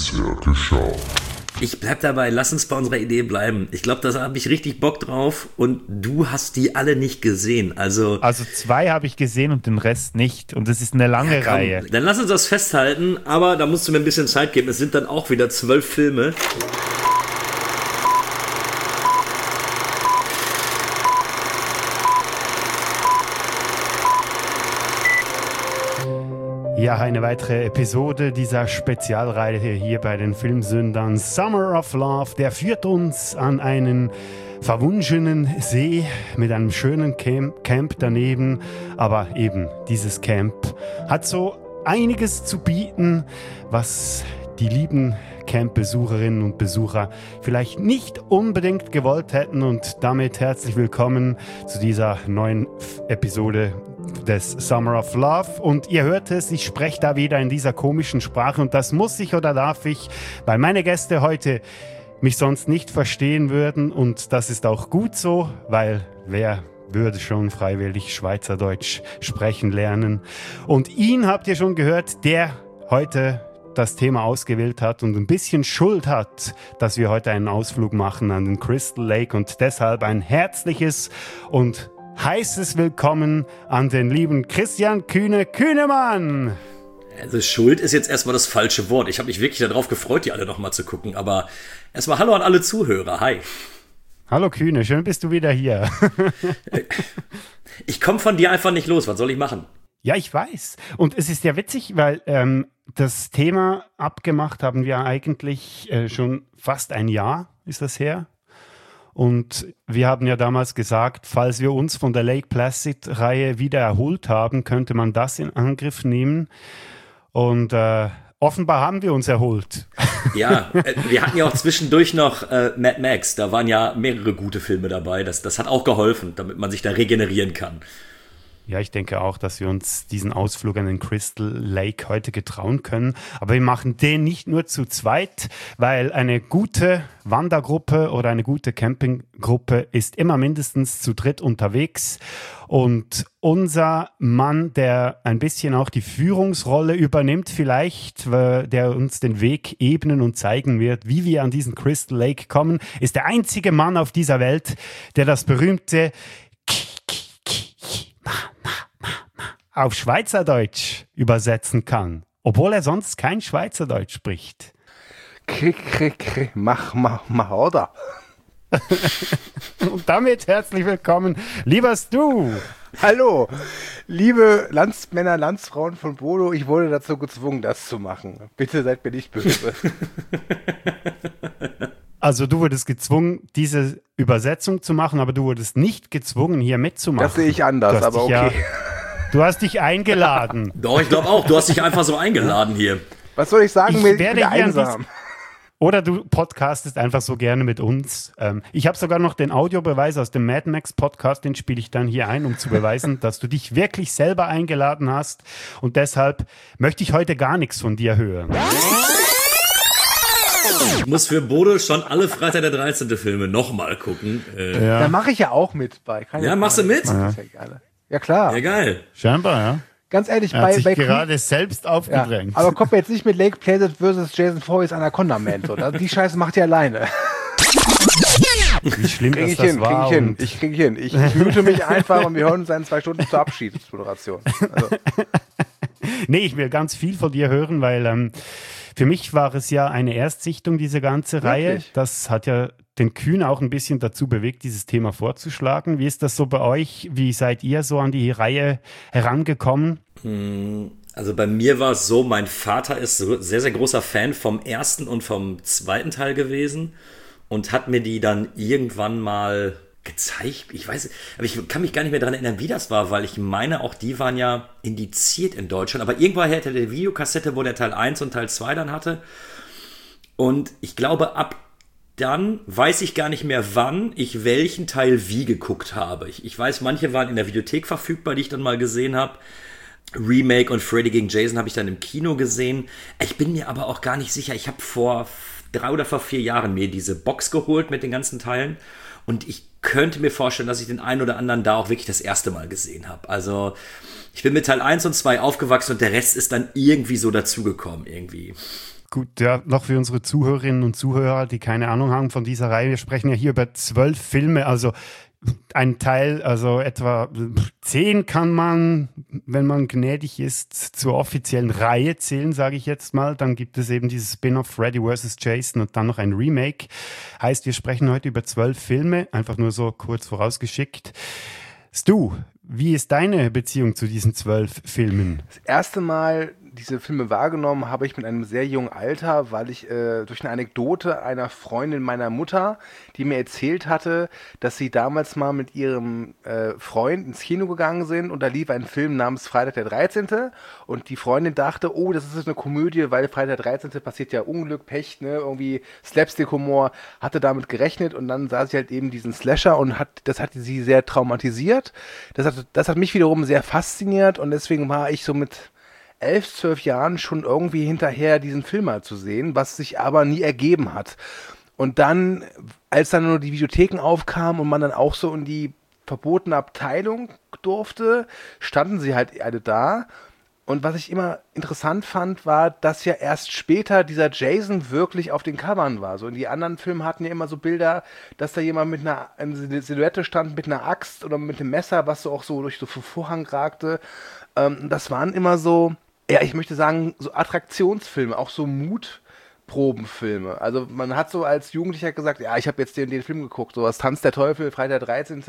Bisher geschah. Ich bleib dabei, lass uns bei unserer Idee bleiben. Ich glaube, da habe ich richtig Bock drauf und du hast die alle nicht gesehen. Also 2 habe ich gesehen und den Rest nicht. Und es ist eine lange Reihe. Dann lass uns das festhalten, aber da musst du mir ein bisschen Zeit geben. Es sind dann auch wieder 12 Filme. Ja, eine weitere Episode dieser Spezialreihe hier bei den Filmsündern. Summer of Love, der führt uns an einen verwunschenen See mit einem schönen Camp daneben. Aber eben dieses Camp hat so einiges zu bieten, was die lieben Camp-Besucherinnen und Besucher vielleicht nicht unbedingt gewollt hätten. Und damit herzlich willkommen zu dieser neuen Episode des Summer of Love. Und ihr hört es, ich spreche da wieder in dieser komischen Sprache und das muss ich oder darf ich, weil meine Gäste heute mich sonst nicht verstehen würden und das ist auch gut so, weil wer würde schon freiwillig Schweizerdeutsch sprechen lernen. Und ihn habt ihr schon gehört, der heute das Thema ausgewählt hat und ein bisschen Schuld hat, dass wir heute einen Ausflug machen an den Crystal Lake und deshalb ein herzliches und heißes Willkommen an den lieben Christian Kühnemann. Also Schuld ist jetzt erstmal das falsche Wort. Ich habe mich wirklich darauf gefreut, die alle nochmal zu gucken. Aber erstmal Hallo an alle Zuhörer. Hi. Hallo Kühne, schön bist du wieder hier. Ich komme von dir einfach nicht los. Was soll ich machen? Ja, ich weiß. Und es ist ja witzig, weil das Thema abgemacht haben wir eigentlich schon fast ein Jahr, ist das her. Und wir haben ja damals gesagt, falls wir uns von der Lake Placid-Reihe wieder erholt haben, könnte man das in Angriff nehmen. Und offenbar haben wir uns erholt. Ja, wir hatten ja auch zwischendurch noch Mad Max. Da waren ja mehrere gute Filme dabei. Das hat auch geholfen, damit man sich da regenerieren kann. Ja, ich denke auch, dass wir uns diesen Ausflug an den Crystal Lake heute getrauen können. Aber wir machen den nicht nur zu zweit, weil eine gute Wandergruppe oder eine gute Campinggruppe ist immer mindestens zu dritt unterwegs. Und unser Mann, der ein bisschen auch die Führungsrolle übernimmt vielleicht, der uns den Weg ebnen und zeigen wird, wie wir an diesen Crystal Lake kommen, ist der einzige Mann auf dieser Welt, der das berühmte auf Schweizerdeutsch übersetzen kann, obwohl er sonst kein Schweizerdeutsch spricht. Mach, oder? Und damit herzlich willkommen, lieber Stu. Hallo, liebe Landsmänner, Landsfrauen von Bodo, ich wurde dazu gezwungen, das zu machen. Bitte seid mir nicht böse. Also du wurdest gezwungen, diese Übersetzung zu machen, aber du wurdest nicht gezwungen, hier mitzumachen. Das sehe ich anders, aber okay. Ja, du hast dich eingeladen. Doch, ich glaube auch. Du hast dich einfach so eingeladen hier. Was soll ich sagen? Ich bin werde hier einsam. Oder du podcastest einfach so gerne mit uns. Ich habe sogar noch den Audiobeweis aus dem Mad Max Podcast, den spiele ich dann hier ein, um zu beweisen, dass du dich wirklich selber eingeladen hast. Und deshalb möchte ich heute gar nichts von dir hören. Ich muss für Bodo schon alle Freitag der 13. Filme nochmal gucken. Da mache ich ja auch mit bei. Ja, machst du mit? Ja, klar. Ja, geil. Scheinbar, ja. Ganz ehrlich, er hat sich gerade selbst aufgedrängt. Ja, aber kommt mir jetzt nicht mit Lake Placid versus Jason Voorhees Anaconda Man. Oder? Die Scheiße macht ihr alleine. Wie schlimm das war. Ich krieg hin. Ich mute mich einfach und wir hören uns in 2 Stunden zur Abschiedsmoderation. Also. Nee, ich will ganz viel von dir hören, weil für mich war es ja eine Erstsichtung, diese ganze Reihe. Das hat ja den Kühn auch ein bisschen dazu bewegt, dieses Thema vorzuschlagen. Wie ist das so bei euch? Wie seid ihr so an die Reihe herangekommen? Also bei mir war es so, mein Vater ist sehr, sehr großer Fan vom ersten und vom zweiten Teil gewesen und hat mir die dann irgendwann mal gezeigt. Ich weiß, aber ich kann mich gar nicht mehr daran erinnern, wie das war, weil ich meine, auch die waren ja indiziert in Deutschland. Aber irgendwann hatte der Videokassette, wo der Teil 1 und Teil 2 dann hatte. Und ich glaube, ab dann weiß ich gar nicht mehr, wann ich welchen Teil wie geguckt habe. Ich weiß, manche waren in der Videothek verfügbar, die ich dann mal gesehen habe. Remake und Freddy gegen Jason habe ich dann im Kino gesehen. Ich bin mir aber auch gar nicht sicher. Ich habe vor 3 oder vor 4 Jahren mir diese Box geholt mit den ganzen Teilen. Und ich könnte mir vorstellen, dass ich den einen oder anderen da auch wirklich das erste Mal gesehen habe. Also ich bin mit Teil 1 und 2 aufgewachsen und der Rest ist dann irgendwie so dazugekommen irgendwie. Gut, ja, noch für unsere Zuhörerinnen und Zuhörer, die keine Ahnung haben von dieser Reihe. Wir sprechen ja hier über 12 Filme, also ein Teil, also etwa 10 kann man, wenn man gnädig ist, zur offiziellen Reihe zählen, sage ich jetzt mal. Dann gibt es eben dieses Spin-off Freddy vs. Jason und dann noch ein Remake. Heißt, wir sprechen heute über 12 Filme, einfach nur so kurz vorausgeschickt. Stu, wie ist deine Beziehung zu diesen 12 Filmen? Das erste Mal diese Filme wahrgenommen habe ich mit einem sehr jungen Alter, weil ich durch eine Anekdote einer Freundin meiner Mutter, die mir erzählt hatte, dass sie damals mal mit ihrem Freund ins Kino gegangen sind und da lief ein Film namens Freitag der 13. Und die Freundin dachte, oh, das ist eine Komödie, weil Freitag der 13. passiert ja Unglück, Pech, ne, irgendwie Slapstick-Humor, hatte damit gerechnet und dann sah sie halt eben diesen Slasher und das hat sie sehr traumatisiert. Das hat mich wiederum sehr fasziniert und deswegen war ich so mit 11, 12 Jahren schon irgendwie hinterher, diesen Film mal zu sehen, was sich aber nie ergeben hat. Und dann, als dann nur die Videotheken aufkamen und man dann auch so in die verbotene Abteilung durfte, standen sie halt alle da. Und was ich immer interessant fand, war, dass ja erst später dieser Jason wirklich auf den Covern war. So in die anderen Filme hatten ja immer so Bilder, dass da jemand mit einer Silhouette stand, mit einer Axt oder mit einem Messer, was so auch so durch so Vorhang ragte. Das waren immer so, ja, ich möchte sagen, so Attraktionsfilme, auch so Mutprobenfilme. Also man hat so als Jugendlicher gesagt, ja, ich habe jetzt den Film geguckt, sowas Tanz der Teufel, Freitag der 13.,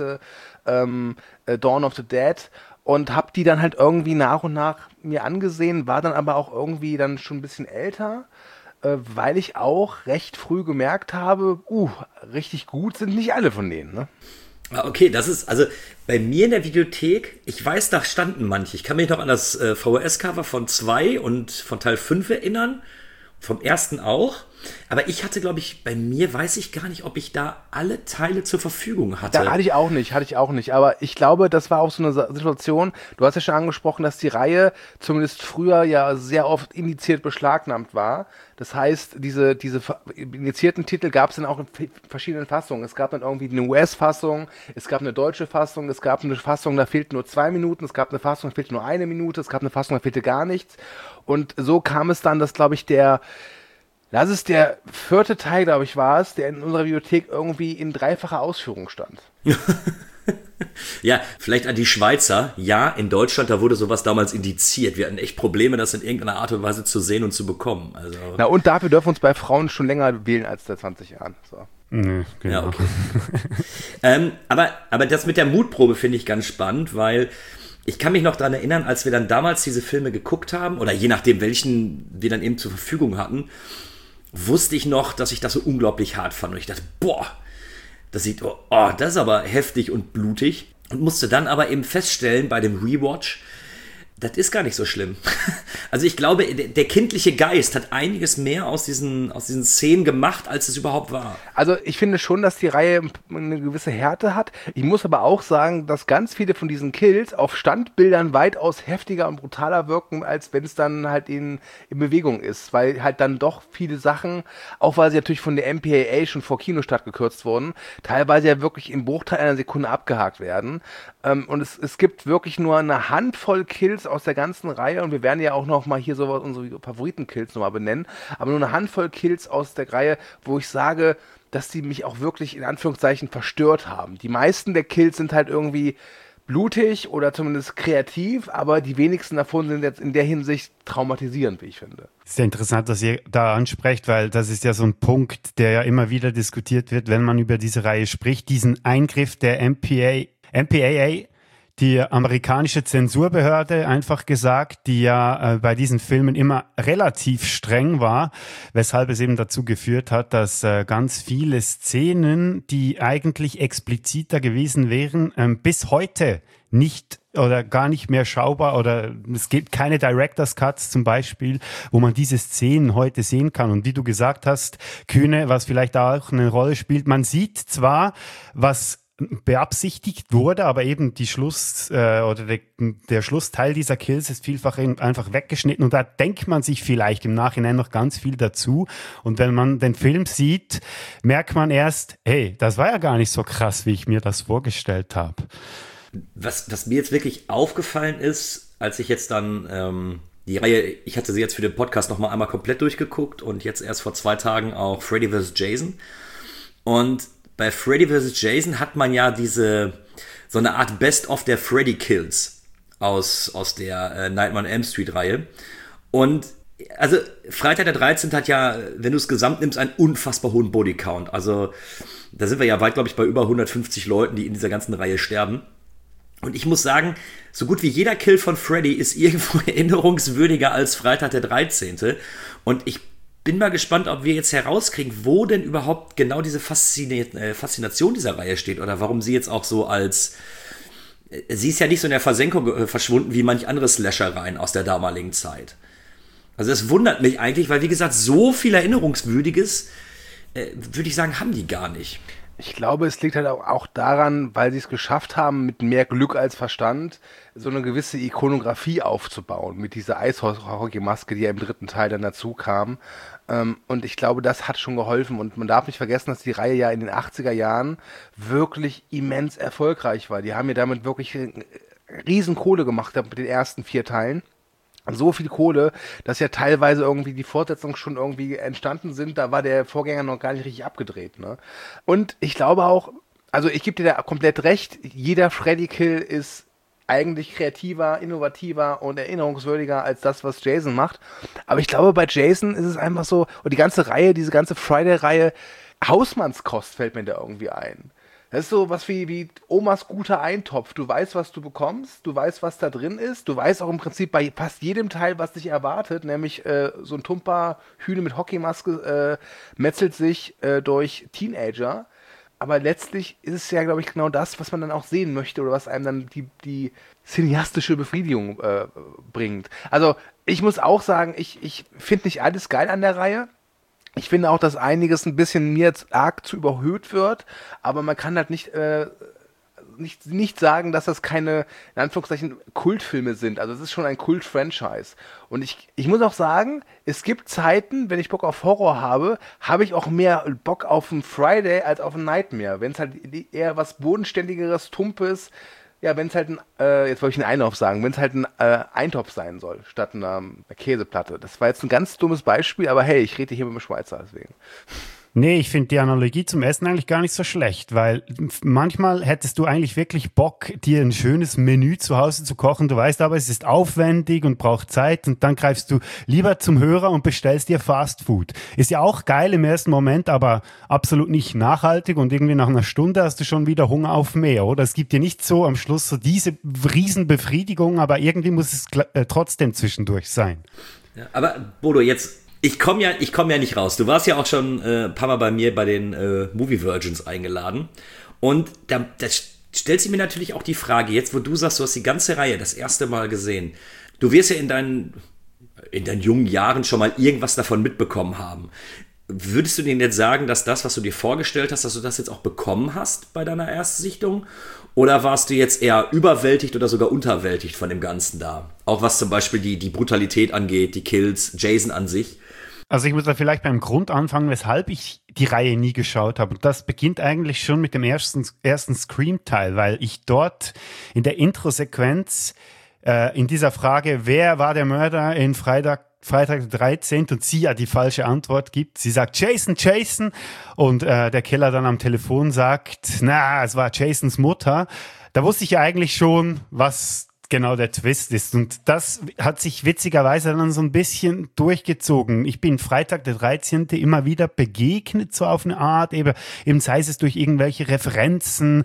Dawn of the Dead und habe die dann halt irgendwie nach und nach mir angesehen, war dann aber auch irgendwie dann schon ein bisschen älter, weil ich auch recht früh gemerkt habe, richtig gut sind nicht alle von denen, ne? Okay, das ist, also bei mir in der Videothek, ich weiß, da standen manche. Ich kann mich noch an das VHS-Cover von 2 und von Teil 5 erinnern, vom ersten auch. Aber ich hatte, glaube ich, bei mir weiß ich gar nicht, ob ich da alle Teile zur Verfügung hatte. Da hatte ich auch nicht. Aber ich glaube, das war auch so eine Situation, du hast ja schon angesprochen, dass die Reihe zumindest früher ja sehr oft indiziert beschlagnahmt war. Das heißt, diese indizierten Titel gab es dann auch in verschiedenen Fassungen. Es gab dann irgendwie eine US-Fassung, es gab eine deutsche Fassung, es gab eine Fassung, da fehlten nur 2 Minuten, es gab eine Fassung, da fehlte nur 1 Minute, es gab eine Fassung, da fehlte gar nichts. Und so kam es dann, dass, glaube ich, das ist der 4. Teil, glaube ich, war es, der in unserer Bibliothek irgendwie in 3-facher Ausführung stand. Ja, vielleicht an die Schweizer. Ja, in Deutschland, da wurde sowas damals indiziert. Wir hatten echt Probleme, das in irgendeiner Art und Weise zu sehen und zu bekommen. Also. Na und dafür dürfen wir uns bei Frauen schon länger wählen als seit 20 Jahren. So. Nee, genau. Ja, okay. aber das mit der Mutprobe finde ich ganz spannend, weil ich kann mich noch daran erinnern, als wir dann damals diese Filme geguckt haben, oder je nachdem, welchen wir dann eben zur Verfügung hatten, wusste ich noch, dass ich das so unglaublich hart fand. Und ich dachte, boah, das ist aber heftig und blutig. Und musste dann aber eben feststellen bei dem Rewatch, das ist gar nicht so schlimm. Also ich glaube, der kindliche Geist hat einiges mehr aus diesen Szenen gemacht, als es überhaupt war. Also ich finde schon, dass die Reihe eine gewisse Härte hat. Ich muss aber auch sagen, dass ganz viele von diesen Kills auf Standbildern weitaus heftiger und brutaler wirken, als wenn es dann halt in Bewegung ist. Weil halt dann doch viele Sachen, auch weil sie natürlich von der MPAA schon vor Kinostart gekürzt wurden, teilweise ja wirklich im Bruchteil einer Sekunde abgehakt werden. Und es gibt wirklich nur eine Handvoll Kills aus der ganzen Reihe und wir werden ja auch noch mal hier sowas unsere Favoriten-Kills nochmal benennen, aber nur eine Handvoll Kills aus der Reihe, wo ich sage, dass die mich auch wirklich in Anführungszeichen verstört haben. Die meisten der Kills sind halt irgendwie blutig oder zumindest kreativ, aber die wenigsten davon sind jetzt in der Hinsicht traumatisierend, wie ich finde. Sehr interessant, dass ihr da ansprecht, weil das ist ja so ein Punkt, der ja immer wieder diskutiert wird, wenn man über diese Reihe spricht, diesen Eingriff der MPAA, die amerikanische Zensurbehörde, einfach gesagt, die ja bei diesen Filmen immer relativ streng war, weshalb es eben dazu geführt hat, dass ganz viele Szenen, die eigentlich expliziter gewesen wären, bis heute nicht oder gar nicht mehr schaubar oder es gibt keine Director's Cuts zum Beispiel, wo man diese Szenen heute sehen kann. Und wie du gesagt hast, Kühne, was vielleicht auch eine Rolle spielt, man sieht zwar, was beabsichtigt wurde, aber eben die der Schlussteil dieser Kills ist vielfach einfach weggeschnitten und da denkt man sich vielleicht im Nachhinein noch ganz viel dazu und wenn man den Film sieht, merkt man erst, hey, das war ja gar nicht so krass, wie ich mir das vorgestellt habe. Was mir jetzt wirklich aufgefallen ist, als ich jetzt dann Die Reihe, ich hatte sie jetzt für den Podcast nochmal einmal komplett durchgeguckt und jetzt erst vor 2 Tagen auch Freddy vs. Jason. Und bei Freddy vs. Jason hat man ja so eine Art Best-of der Freddy Kills aus der Nightmare on Elm Street Reihe. Und also Freitag der 13. hat ja, wenn du es gesamt nimmst, einen unfassbar hohen Bodycount. Also da sind wir ja weit, glaube ich, bei über 150 Leuten, die in dieser ganzen Reihe sterben. Und ich muss sagen, so gut wie jeder Kill von Freddy ist irgendwo erinnerungswürdiger als Freitag der 13. Und ich bin mal gespannt, ob wir jetzt herauskriegen, wo denn überhaupt genau diese Faszination dieser Reihe steht oder warum sie jetzt auch so sie ist ja nicht so in der Versenkung verschwunden wie manch andere Slasher-Reihen aus der damaligen Zeit. Also das wundert mich eigentlich, weil wie gesagt, so viel Erinnerungswürdiges, würde ich sagen, haben die gar nicht. Ich glaube, es liegt halt auch daran, weil sie es geschafft haben, mit mehr Glück als Verstand so eine gewisse Ikonografie aufzubauen, mit dieser Eishockey-Maske, die ja im 3. Teil dann dazu kam. Und ich glaube, das hat schon geholfen. Und man darf nicht vergessen, dass die Reihe ja in den 80er Jahren wirklich immens erfolgreich war. Die haben ja damit wirklich riesen Kohle gemacht mit den ersten 4 Teilen. So viel Kohle, dass ja teilweise irgendwie die Fortsetzungen schon irgendwie entstanden sind, da war der Vorgänger noch gar nicht richtig abgedreht, ne? Und ich glaube auch, also ich gebe dir da komplett recht, jeder Freddy-Kill ist eigentlich kreativer, innovativer und erinnerungswürdiger als das, was Jason macht. Aber ich glaube, bei Jason ist es einfach so, und die ganze Reihe, diese ganze Friday-Reihe, Hausmannskost fällt mir da irgendwie ein. Das ist so was wie Omas guter Eintopf. Du weißt, was du bekommst, du weißt, was da drin ist, du weißt auch im Prinzip bei fast jedem Teil, was dich erwartet, nämlich so ein tumper Hühne mit Hockeymaske metzelt sich durch Teenager. Aber letztlich ist es ja, glaube ich, genau das, was man dann auch sehen möchte oder was einem dann die cineastische Befriedigung bringt. Also ich muss auch sagen, ich finde nicht alles geil an der Reihe. Ich finde auch, dass einiges ein bisschen mir jetzt arg zu überhöht wird, aber man kann halt nicht sagen, dass das keine, in Anführungszeichen, Kultfilme sind. Also es ist schon ein Kult-Franchise. Und ich muss auch sagen, es gibt Zeiten, wenn ich Bock auf Horror habe, habe ich auch mehr Bock auf einen Friday als auf einen Nightmare. Wenn es halt eher was Bodenständigeres, Tumpes, ja, wenn es halt jetzt wollte ich einen Einlauf sagen, wenn es halt ein Eintopf sein soll, statt einer Käseplatte. Das war jetzt ein ganz dummes Beispiel, aber hey, ich rede hier mit dem Schweizer, deswegen. Nee, ich finde die Analogie zum Essen eigentlich gar nicht so schlecht, weil manchmal hättest du eigentlich wirklich Bock, dir ein schönes Menü zu Hause zu kochen. Du weißt aber, es ist aufwendig und braucht Zeit und dann greifst du lieber zum Hörer und bestellst dir Fast Food. Ist ja auch geil im ersten Moment, aber absolut nicht nachhaltig und irgendwie nach einer Stunde hast du schon wieder Hunger auf mehr, oder? Es gibt dir nicht so am Schluss so diese Riesenbefriedigung, aber irgendwie muss es trotzdem zwischendurch sein. Ja, aber Bodo, ich komme ja nicht raus. Du warst ja auch schon ein paar Mal bei mir bei den Movie Virgins eingeladen. Und da stellt sich mir natürlich auch die Frage, jetzt wo du sagst, du hast die ganze Reihe das erste Mal gesehen. Du wirst ja in deinen jungen Jahren schon mal irgendwas davon mitbekommen haben. Würdest du denn jetzt sagen, dass das, was du dir vorgestellt hast, dass du das jetzt auch bekommen hast bei deiner Erstsichtung? Oder warst du jetzt eher überwältigt oder sogar unterwältigt von dem Ganzen da? Auch was zum Beispiel die Brutalität angeht, die Kills, Jason an sich. Also ich muss da vielleicht beim Grund anfangen, weshalb ich die Reihe nie geschaut habe. Und das beginnt eigentlich schon mit dem ersten Scream-Teil, weil ich dort in der Intro-Sequenz in dieser Frage, wer war der Mörder in Freitag der 13. und sie ja die falsche Antwort gibt. Sie sagt Jason und der Killer dann am Telefon sagt, es war Jasons Mutter. Da wusste ich ja eigentlich schon, was genau der Twist ist. Und das hat sich witzigerweise dann so ein bisschen durchgezogen. Ich bin Freitag der 13. immer wieder begegnet, so auf eine Art, eben sei es durch irgendwelche Referenzen,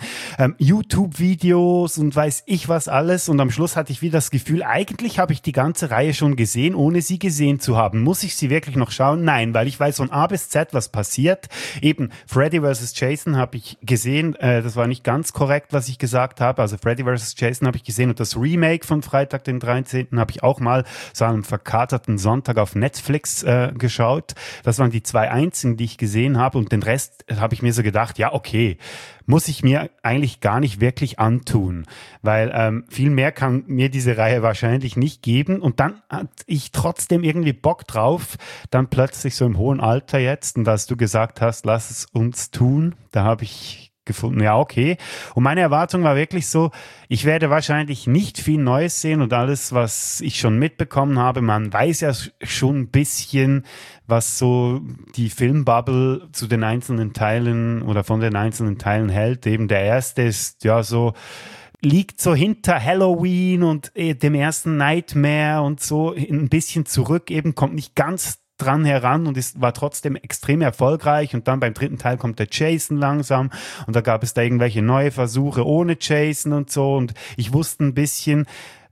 YouTube-Videos und weiß ich was alles. Und am Schluss hatte ich wieder das Gefühl, eigentlich habe ich die ganze Reihe schon gesehen, ohne sie gesehen zu haben. Muss ich sie wirklich noch schauen? Nein, weil ich weiß von A bis Z, was passiert. Eben Freddy vs. Jason habe ich gesehen. Das war nicht ganz korrekt, was ich gesagt habe. Also Freddy vs. Jason habe ich gesehen und das Remake von Freitag den 13. habe ich auch mal so an einem verkaterten Sonntag auf Netflix geschaut. Das waren die 2 einzigen, die ich gesehen habe und den Rest habe ich mir so gedacht, ja okay, muss ich mir eigentlich gar nicht wirklich antun, weil viel mehr kann mir diese Reihe wahrscheinlich nicht geben und dann hatte ich trotzdem irgendwie Bock drauf, dann plötzlich so im hohen Alter jetzt und als du gesagt hast, lass es uns tun, da habe ich gefunden, ja okay. Und meine Erwartung war wirklich so, ich werde wahrscheinlich nicht viel Neues sehen und alles, was ich schon mitbekommen habe, man weiß ja schon ein bisschen, was so die Filmbubble zu den einzelnen Teilen oder von den einzelnen Teilen hält. Eben der erste ist ja so, liegt so hinter Halloween und dem ersten Nightmare und so ein bisschen zurück, eben kommt nicht ganz dran heran und war trotzdem extrem erfolgreich. Und dann beim dritten Teil kommt der Jason langsam und da gab es da irgendwelche neue Versuche ohne Jason und so. Und ich wusste ein bisschen,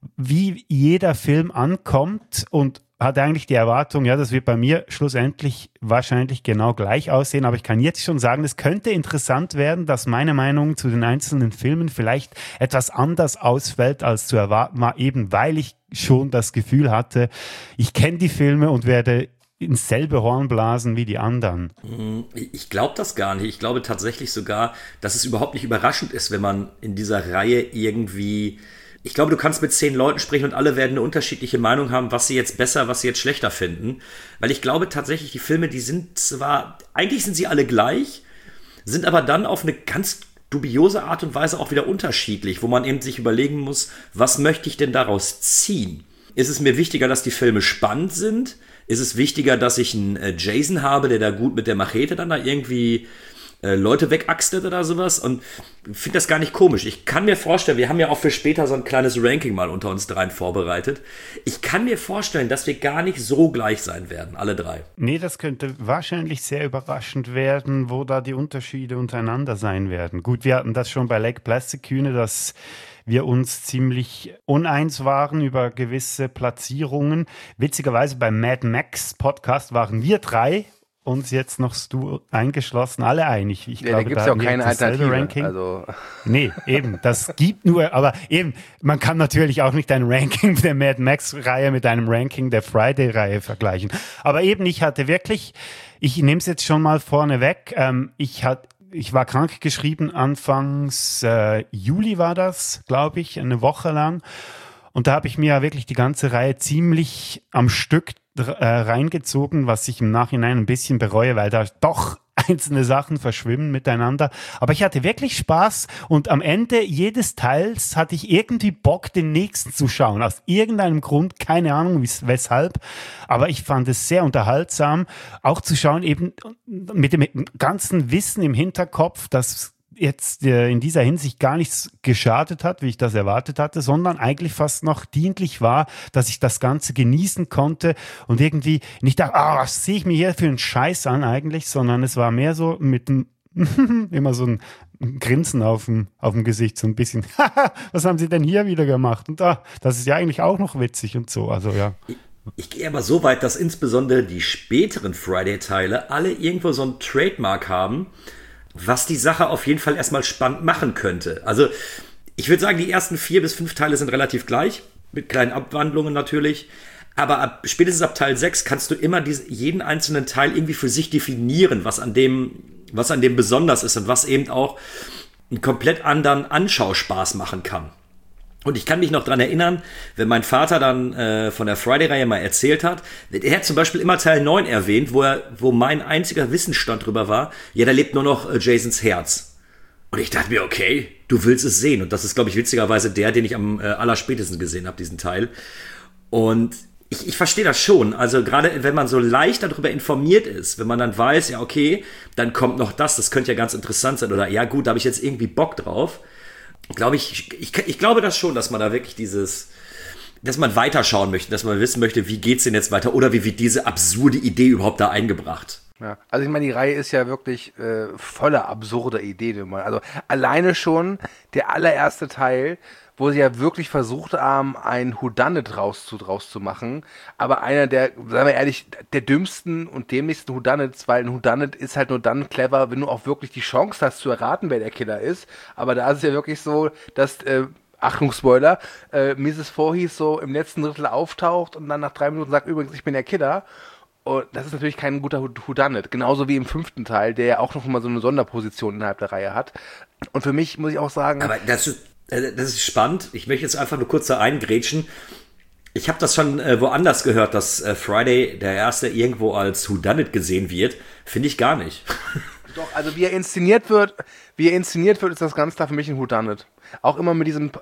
wie jeder Film ankommt und hatte eigentlich die Erwartung, ja, das wird bei mir schlussendlich wahrscheinlich genau gleich aussehen, aber ich kann jetzt schon sagen, es könnte interessant werden, dass meine Meinung zu den einzelnen Filmen vielleicht etwas anders ausfällt, als zu erwarten war, eben weil ich schon das Gefühl hatte, ich kenne die Filme und werde ins selbe Horn blasen wie die anderen. Ich glaube das gar nicht. Ich glaube tatsächlich sogar, dass es überhaupt nicht überraschend ist, wenn man in dieser Reihe irgendwie... Ich glaube, du kannst mit 10 Leuten sprechen und alle werden eine unterschiedliche Meinung haben, was sie jetzt besser, was sie jetzt schlechter finden. Weil ich glaube tatsächlich, die Filme, die sind zwar... Eigentlich sind sie alle gleich, sind aber dann auf eine ganz dubiose Art und Weise auch wieder unterschiedlich, wo man eben sich überlegen muss, was möchte ich denn daraus ziehen? Ist es mir wichtiger, dass die Filme spannend sind? Ist es wichtiger, dass ich einen Jason habe, der da gut mit der Machete dann da irgendwie Leute wegaxtet oder sowas? Und ich finde das gar nicht komisch. Ich kann mir vorstellen, wir haben ja auch für später so ein kleines Ranking mal unter uns dreien vorbereitet. Ich kann mir vorstellen, dass wir gar nicht so gleich sein werden, alle drei. Nee, das könnte wahrscheinlich sehr überraschend werden, wo da die Unterschiede untereinander sein werden. Gut, wir hatten das schon bei Lake Placid, Kühne, dass wir uns ziemlich uneins waren über gewisse Platzierungen. Witzigerweise beim Mad Max Podcast waren wir drei, uns jetzt noch Stu eingeschlossen, alle einig. Ich glaube, da gibt es ja auch keine Alternative. Ranking. Also. Nee, eben, das gibt nur, aber eben, man kann natürlich auch nicht ein Ranking der Mad Max-Reihe mit einem Ranking der Friday-Reihe vergleichen. Aber eben, ich hatte wirklich, ich nehme es jetzt schon mal vorne weg, ich war krank geschrieben, anfangs Juli war das, glaube ich, eine Woche lang. Und da habe ich mir ja wirklich die ganze Reihe ziemlich am Stück reingezogen, was ich im Nachhinein ein bisschen bereue, weil da doch einzelne Sachen verschwimmen miteinander. Aber ich hatte wirklich Spaß und am Ende jedes Teils hatte ich irgendwie Bock, den nächsten zu schauen. Aus irgendeinem Grund, keine Ahnung weshalb, aber ich fand es sehr unterhaltsam, auch zu schauen eben mit dem ganzen Wissen im Hinterkopf, dass jetzt in dieser Hinsicht gar nichts geschadet hat, wie ich das erwartet hatte, sondern eigentlich fast noch dienlich war, dass ich das Ganze genießen konnte und irgendwie nicht dachte, was sehe ich mir hier für einen Scheiß an eigentlich, sondern es war mehr so mit einem immer so ein Grinsen auf dem Gesicht, so ein bisschen, was haben sie denn hier wieder gemacht? Und das ist ja eigentlich auch noch witzig und so, also ja. Ich gehe aber so weit, dass insbesondere die späteren Friday-Teile alle irgendwo so ein Trademark haben, was die Sache auf jeden Fall erstmal spannend machen könnte. Also ich würde sagen, die ersten 4 bis 5 Teile sind relativ gleich, mit kleinen Abwandlungen natürlich. Aber spätestens ab Teil 6 kannst du immer jeden einzelnen Teil irgendwie für sich definieren, was an dem besonders ist und was eben auch einen komplett anderen Anschausspaß machen kann. Und ich kann mich noch dran erinnern, wenn mein Vater dann von der Friday-Reihe mal erzählt hat, er hat zum Beispiel immer Teil 9 erwähnt, wo mein einziger Wissensstand drüber war, ja, da lebt nur noch Jasons Herz. Und ich dachte mir, okay, du willst es sehen. Und das ist, glaube ich, witzigerweise den ich am allerspätesten gesehen habe, diesen Teil. Und ich verstehe das schon. Also gerade wenn man so leicht darüber informiert ist, wenn man dann weiß, ja, okay, dann kommt noch das könnte ja ganz interessant sein. Oder ja gut, da habe ich jetzt irgendwie Bock drauf. Ich glaube das schon, dass man da wirklich dass man weiterschauen möchte, dass man wissen möchte, wie geht's denn jetzt weiter oder wie wird diese absurde Idee überhaupt da eingebracht. Ja, also ich meine, die Reihe ist ja wirklich voller absurder Ideen. Also alleine schon der allererste Teil, wo sie ja wirklich versucht haben, ein Whodunit draus zu machen, aber einer der, sagen wir ehrlich, der dümmsten und dämlichsten Whodunits, weil ein Whodunit ist halt nur dann clever, wenn du auch wirklich die Chance hast zu erraten, wer der Killer ist, aber da ist es ja wirklich so, dass, Achtung Spoiler, Mrs. Voorhees so im letzten Drittel auftaucht und dann nach 3 Minuten sagt, übrigens, ich bin der Killer. Und das ist natürlich kein guter Whodunit. Genauso wie im 5. Teil, der ja auch noch mal so eine Sonderposition innerhalb der Reihe hat. Und für mich muss ich auch sagen... Aber das ist spannend. Ich möchte jetzt einfach nur kurz da eingrätschen. Ich habe das schon woanders gehört, dass Friday, der erste, irgendwo als Whodunit gesehen wird. Finde ich gar nicht. Doch, also wie er inszeniert wird, ist das ganz klar für mich ein Whodunit. Auch immer mit diesem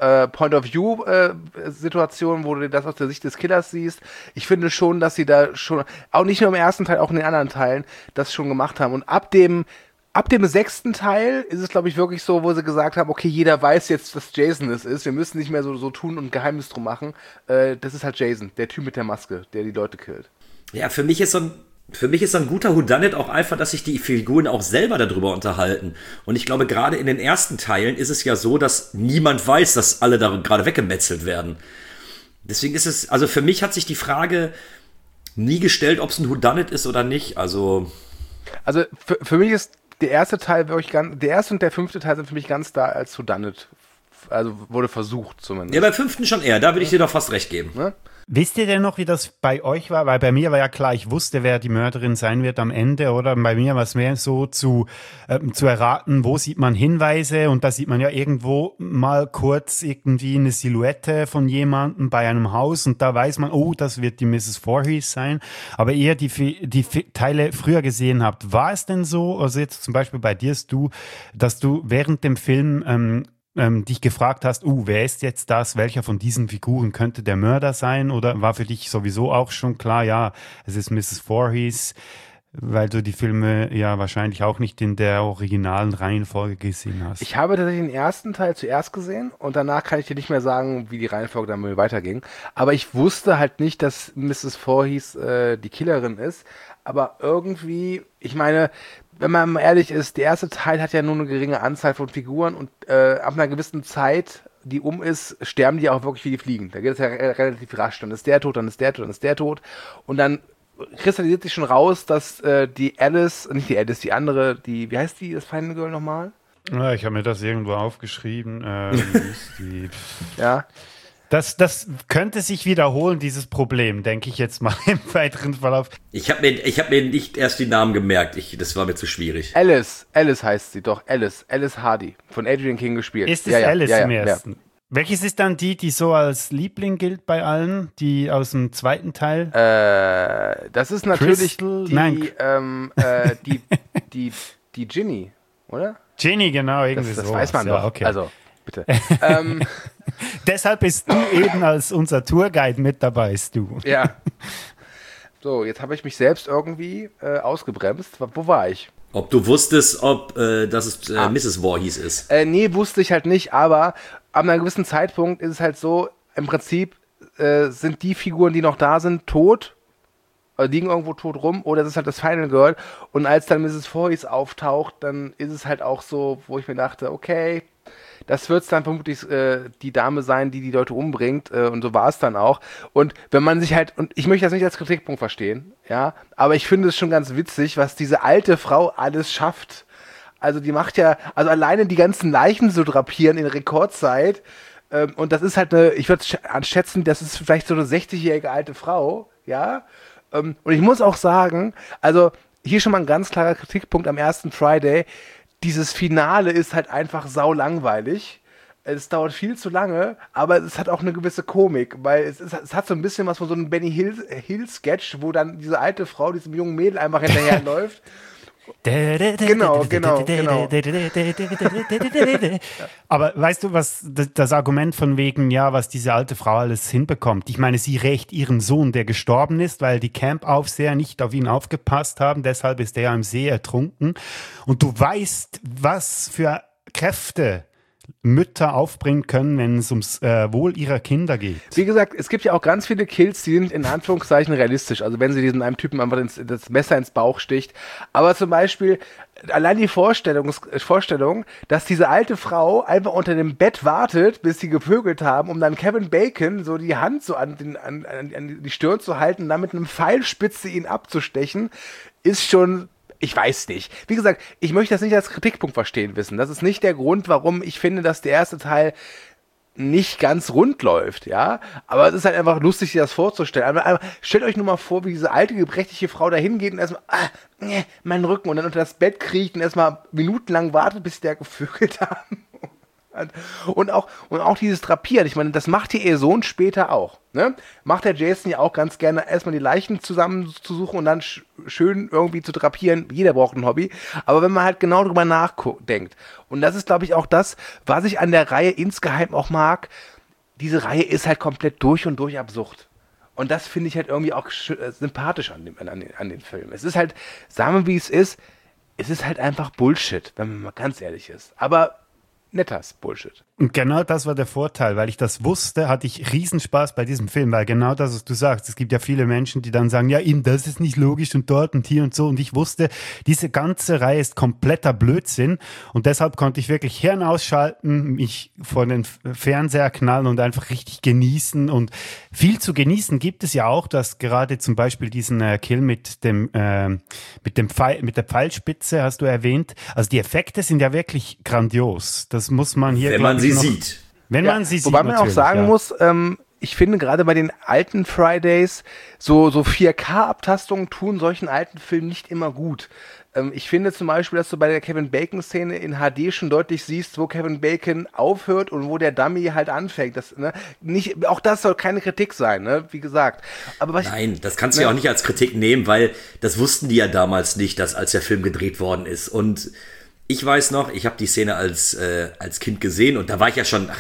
Point-of-View-Situation, wo du das aus der Sicht des Killers siehst. Ich finde schon, dass sie da schon, auch nicht nur im ersten Teil, auch in den anderen Teilen, das schon gemacht haben. Und ab dem 6. Teil ist es, glaube ich, wirklich so, wo sie gesagt haben, okay, jeder weiß jetzt, dass Jason es ist. Wir müssen nicht mehr so tun und Geheimnis drum machen. Das ist halt Jason, der Typ mit der Maske, der die Leute killt. Ja, für mich ist so ein guter Whodunit auch einfach, dass sich die Figuren auch selber darüber unterhalten. Und ich glaube, gerade in den ersten Teilen ist es ja so, dass niemand weiß, dass alle da gerade weggemetzelt werden. Deswegen ist es, also für mich hat sich die Frage nie gestellt, ob es ein Whodunit ist oder nicht. Also für mich ist der erste Teil wirklich der erste und der 5. Teil sind für mich ganz da als Whodunit. Also wurde versucht zumindest. Ja, beim 5. schon eher, da würde ich dir doch fast recht geben. Ne? Wisst ihr denn noch, wie das bei euch war? Weil bei mir war ja klar, ich wusste, wer die Mörderin sein wird am Ende, oder? Bei mir war es mehr so zu erraten, wo sieht man Hinweise, und da sieht man ja irgendwo mal kurz irgendwie eine Silhouette von jemandem bei einem Haus, und da weiß man, oh, das wird die Mrs. Voorhees sein. Aber ihr die Teile früher gesehen habt, war es denn so, also jetzt zum Beispiel bei dir, dass du während dem Film dich gefragt hast, wer ist jetzt das, welcher von diesen Figuren könnte der Mörder sein, oder war für dich sowieso auch schon klar, ja, es ist Mrs. Voorhees, weil du die Filme ja wahrscheinlich auch nicht in der originalen Reihenfolge gesehen hast? Ich habe tatsächlich den ersten Teil zuerst gesehen und danach kann ich dir nicht mehr sagen, wie die Reihenfolge dann weiterging, aber ich wusste halt nicht, dass Mrs. Voorhees die Killerin ist, aber irgendwie, ich meine, wenn man mal ehrlich ist, der erste Teil hat ja nur eine geringe Anzahl von Figuren und ab einer gewissen Zeit, die ist, sterben die auch wirklich wie die Fliegen. Da geht es ja relativ rasch. Dann ist der tot, dann ist der tot, dann ist der tot. Und dann kristallisiert sich schon raus, dass die Alice, nicht die Alice, die andere, wie heißt die, das Final Girl nochmal? Ja, ich habe mir das irgendwo aufgeschrieben. Ja. Das könnte sich wiederholen, dieses Problem, denke ich jetzt mal im weiteren Verlauf. Ich hab mir nicht erst die Namen gemerkt, das war mir zu schwierig. Alice heißt sie doch, Alice Hardy, von Adrian King gespielt. Ist es Alice im ersten? Ja. Welches ist dann die so als Liebling gilt bei allen, die aus dem zweiten Teil? Das ist natürlich Crystal? die Ginny, oder? Ginny, genau, irgendwie so. Das weiß man doch, ja, okay. Also bitte. Deshalb bist du eben als unser Tourguide mit dabei, Stu. Ja. So, jetzt habe ich mich selbst irgendwie ausgebremst. Wo war ich? Ob du wusstest, dass es Mrs. Voorhees ist? Nee, wusste ich halt nicht, aber ab einem gewissen Zeitpunkt ist es halt so, im Prinzip sind die Figuren, die noch da sind, tot, liegen irgendwo tot rum, oder das ist halt das Final Girl, und als dann Mrs. Voorhees auftaucht, dann ist es halt auch so, wo ich mir dachte, okay, das wird dann vermutlich die Dame sein, die Leute umbringt, und so war es dann auch. Und wenn man sich halt, und ich möchte das nicht als Kritikpunkt verstehen, ja, aber ich finde es schon ganz witzig, was diese alte Frau alles schafft. Also die macht ja, also alleine die ganzen Leichen so drapieren in Rekordzeit, und das ist halt ich würde schätzen, das ist vielleicht so eine 60-jährige alte Frau, ja, und ich muss auch sagen, also hier schon mal ein ganz klarer Kritikpunkt am ersten Friday, dieses Finale ist halt einfach saulangweilig. Es dauert viel zu lange, aber es hat auch eine gewisse Komik, weil es hat so ein bisschen was von so einem Benny Hill-Sketch, wo dann diese alte Frau diesem jungen Mädel einfach hinterherläuft. Genau. Aber weißt du, was das Argument von wegen, ja, was diese alte Frau alles hinbekommt? Ich meine, sie rächt ihren Sohn, der gestorben ist, weil die Campaufseher nicht auf ihn aufgepasst haben, deshalb ist er im See ertrunken. Und du weißt, was für Kräfte Mütter aufbringen können, wenn es ums Wohl ihrer Kinder geht. Wie gesagt, es gibt ja auch ganz viele Kills, die sind in Anführungszeichen realistisch. Also wenn sie diesen einem Typen einfach das Messer ins Bauch sticht. Aber zum Beispiel allein die Vorstellung, dass diese alte Frau einfach unter dem Bett wartet, bis sie gevögelt haben, um dann Kevin Bacon so die Hand so an die Stirn zu halten und dann mit einem Pfeilspitze ihn abzustechen, ist schon... Ich weiß nicht. Wie gesagt, ich möchte das nicht als Kritikpunkt verstehen wissen. Das ist nicht der Grund, warum ich finde, dass der erste Teil nicht ganz rund läuft, ja. Aber es ist halt einfach lustig, sich das vorzustellen. Aber stellt euch nur mal vor, wie diese alte, gebrechliche Frau da hingeht und erstmal, meinen Rücken, und dann unter das Bett kriecht und erstmal minutenlang wartet, bis die da gevögelt haben. Und auch dieses Drapieren, ich meine, das macht ihr Sohn später auch. Ne? Macht der Jason ja auch ganz gerne, erstmal die Leichen zusammenzusuchen und dann schön irgendwie zu drapieren. Jeder braucht ein Hobby. Aber wenn man halt genau drüber nachdenkt, und das ist, glaube ich, auch das, was ich an der Reihe insgeheim auch mag, diese Reihe ist halt komplett durch und durch absurd. Und das finde ich halt irgendwie auch sympathisch an den Film. Es ist halt, sagen wir wie es ist halt einfach Bullshit, wenn man mal ganz ehrlich ist. Aber netters Bullshit. Und genau das war der Vorteil, weil ich das wusste, hatte ich Riesenspaß bei diesem Film, weil genau das, was du sagst, es gibt ja viele Menschen, die dann sagen, ja, eben, das ist nicht logisch und dort und hier und so, und ich wusste, diese ganze Reihe ist kompletter Blödsinn und deshalb konnte ich wirklich Hirn ausschalten, mich vor den Fernseher knallen und einfach richtig genießen, und viel zu genießen gibt es ja auch, dass gerade zum Beispiel diesen Kill mit der Pfeilspitze, hast du erwähnt, also die Effekte sind ja wirklich grandios, das muss man hier, wenn man sie sieht. Wenn man sie sieht. Wobei man auch sagen muss, ich finde gerade bei den alten Fridays, so 4K-Abtastungen tun solchen alten Filmen nicht immer gut. Ich finde zum Beispiel, dass du bei der Kevin Bacon-Szene in HD schon deutlich siehst, wo Kevin Bacon aufhört und wo der Dummy halt anfängt. Auch das soll keine Kritik sein, ne? Wie gesagt. Aber Nein, das kannst du ja auch nicht als Kritik nehmen, weil das wussten die ja damals nicht, als der Film gedreht worden ist. Und ich weiß noch, ich habe die Szene als Kind gesehen und da war ich ja schon,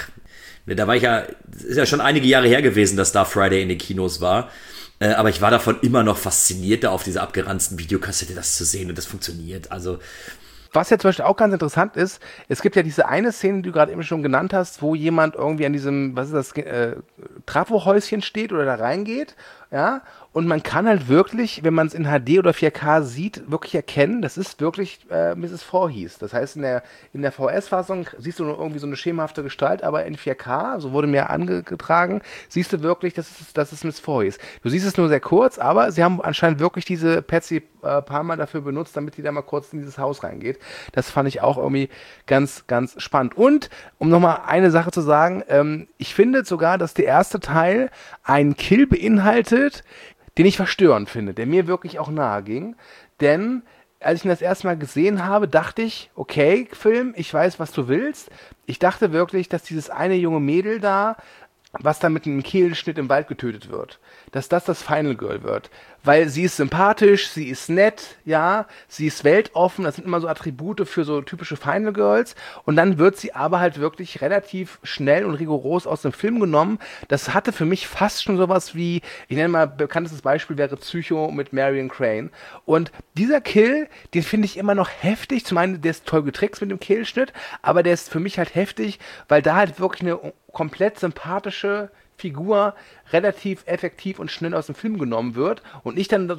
ist ja schon einige Jahre her gewesen, dass da Friday in den Kinos war. Aber ich war davon immer noch fasziniert, da auf dieser abgeranzten Videokassette das zu sehen, und das funktioniert. Also, was ja zum Beispiel auch ganz interessant ist, es gibt ja diese eine Szene, die du gerade eben schon genannt hast, wo jemand irgendwie an diesem, was ist das, Trafohäuschen steht oder da reingeht, ja, und man kann halt wirklich, wenn man es in HD oder 4K sieht, wirklich erkennen, das ist wirklich Mrs. Voorhees. Das heißt, in der VS-Fassung siehst du nur irgendwie so eine schemenhafte Gestalt, aber in 4K, so wurde mir angetragen, siehst du wirklich, das ist Miss Voorhees. Du siehst es nur sehr kurz, aber sie haben anscheinend wirklich diese Patsy Palmer dafür benutzt, damit die da mal kurz in dieses Haus reingeht. Das fand ich auch irgendwie ganz, ganz spannend. Und, um nochmal eine Sache zu sagen, ich finde sogar, dass der erste Teil einen Kill beinhaltet, den ich verstörend finde, der mir wirklich auch nahe ging. Denn als ich ihn das erste Mal gesehen habe, dachte ich, okay, Film, ich weiß, was du willst. Ich dachte wirklich, dass dieses eine junge Mädel da, was da mit einem Kehlenschnitt im Wald getötet wird, dass das Final Girl wird. Weil sie ist sympathisch, sie ist nett, ja, sie ist weltoffen, das sind immer so Attribute für so typische Final Girls, und dann wird sie aber halt wirklich relativ schnell und rigoros aus dem Film genommen. Das hatte für mich fast schon sowas wie, ich nenne mal, bekanntestes Beispiel wäre Psycho mit Marion Crane, und dieser Kill, den finde ich immer noch heftig. Zum einen, der ist toll getrickst mit dem Kehlschnitt, aber der ist für mich halt heftig, weil da halt wirklich eine komplett sympathische Figur relativ effektiv und schnell aus dem Film genommen wird, und ich dann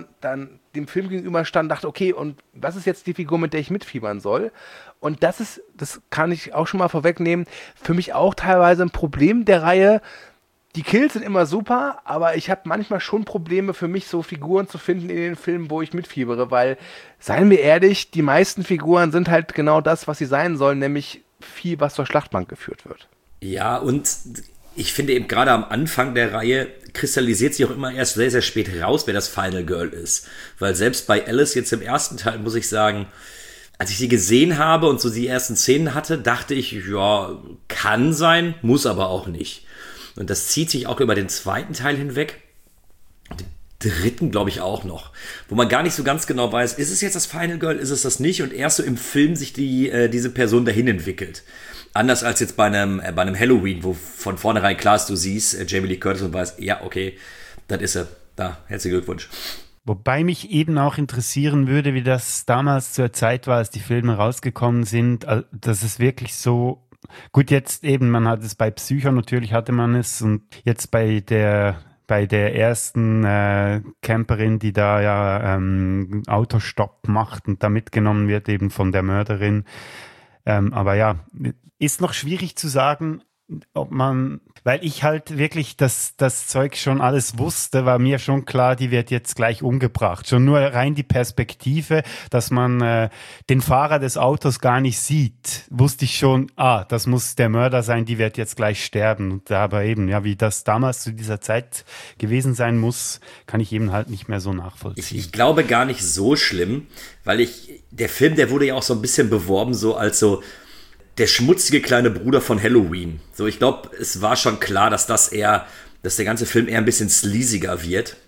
dem Film gegenüber stand, dachte, okay, und was ist jetzt die Figur, mit der ich mitfiebern soll? Und das kann ich auch schon mal vorwegnehmen, für mich auch teilweise ein Problem der Reihe. Die Kills sind immer super, aber ich habe manchmal schon Probleme für mich, so Figuren zu finden in den Filmen, wo ich mitfiebere, weil, seien wir ehrlich, die meisten Figuren sind halt genau das, was sie sein sollen, nämlich Vieh, was zur Schlachtbank geführt wird. Ja, und ich finde eben gerade am Anfang der Reihe kristallisiert sich auch immer erst sehr, sehr spät raus, wer das Final Girl ist. Weil selbst bei Alice jetzt im ersten Teil, muss ich sagen, als ich sie gesehen habe und so die ersten Szenen hatte, dachte ich, ja, kann sein, muss aber auch nicht. Und das zieht sich auch über den zweiten Teil hinweg. Und den dritten, glaube ich, auch noch. Wo man gar nicht so ganz genau weiß, ist es jetzt das Final Girl, ist es das nicht? Und erst so im Film sich diese Person dahin entwickelt. Anders als jetzt bei einem Halloween, wo von vornherein klar ist, du siehst Jamie Lee Curtis und weißt, ja, okay, das ist er. Da, herzlichen Glückwunsch. Wobei mich eben auch interessieren würde, wie das damals zur Zeit war, als die Filme rausgekommen sind, dass es wirklich so, gut, jetzt eben, man hat es bei Psycho, natürlich hatte man es, und jetzt bei der ersten Camperin, die da ja Autostopp macht und da mitgenommen wird eben von der Mörderin. Aber ja, ist noch schwierig zu sagen, ob man, weil ich halt wirklich das Zeug schon alles wusste, war mir schon klar, die wird jetzt gleich umgebracht. Schon nur rein die Perspektive, dass man den Fahrer des Autos gar nicht sieht, wusste ich schon, das muss der Mörder sein, die wird jetzt gleich sterben. Und aber eben, ja, wie das damals zu dieser Zeit gewesen sein muss, kann ich eben halt nicht mehr so nachvollziehen. Ich glaube gar nicht so schlimm, weil der Film, der wurde ja auch so ein bisschen beworben, so als so der schmutzige kleine Bruder von Halloween. So, ich glaube, es war schon klar, dass der ganze Film eher ein bisschen sleasiger wird.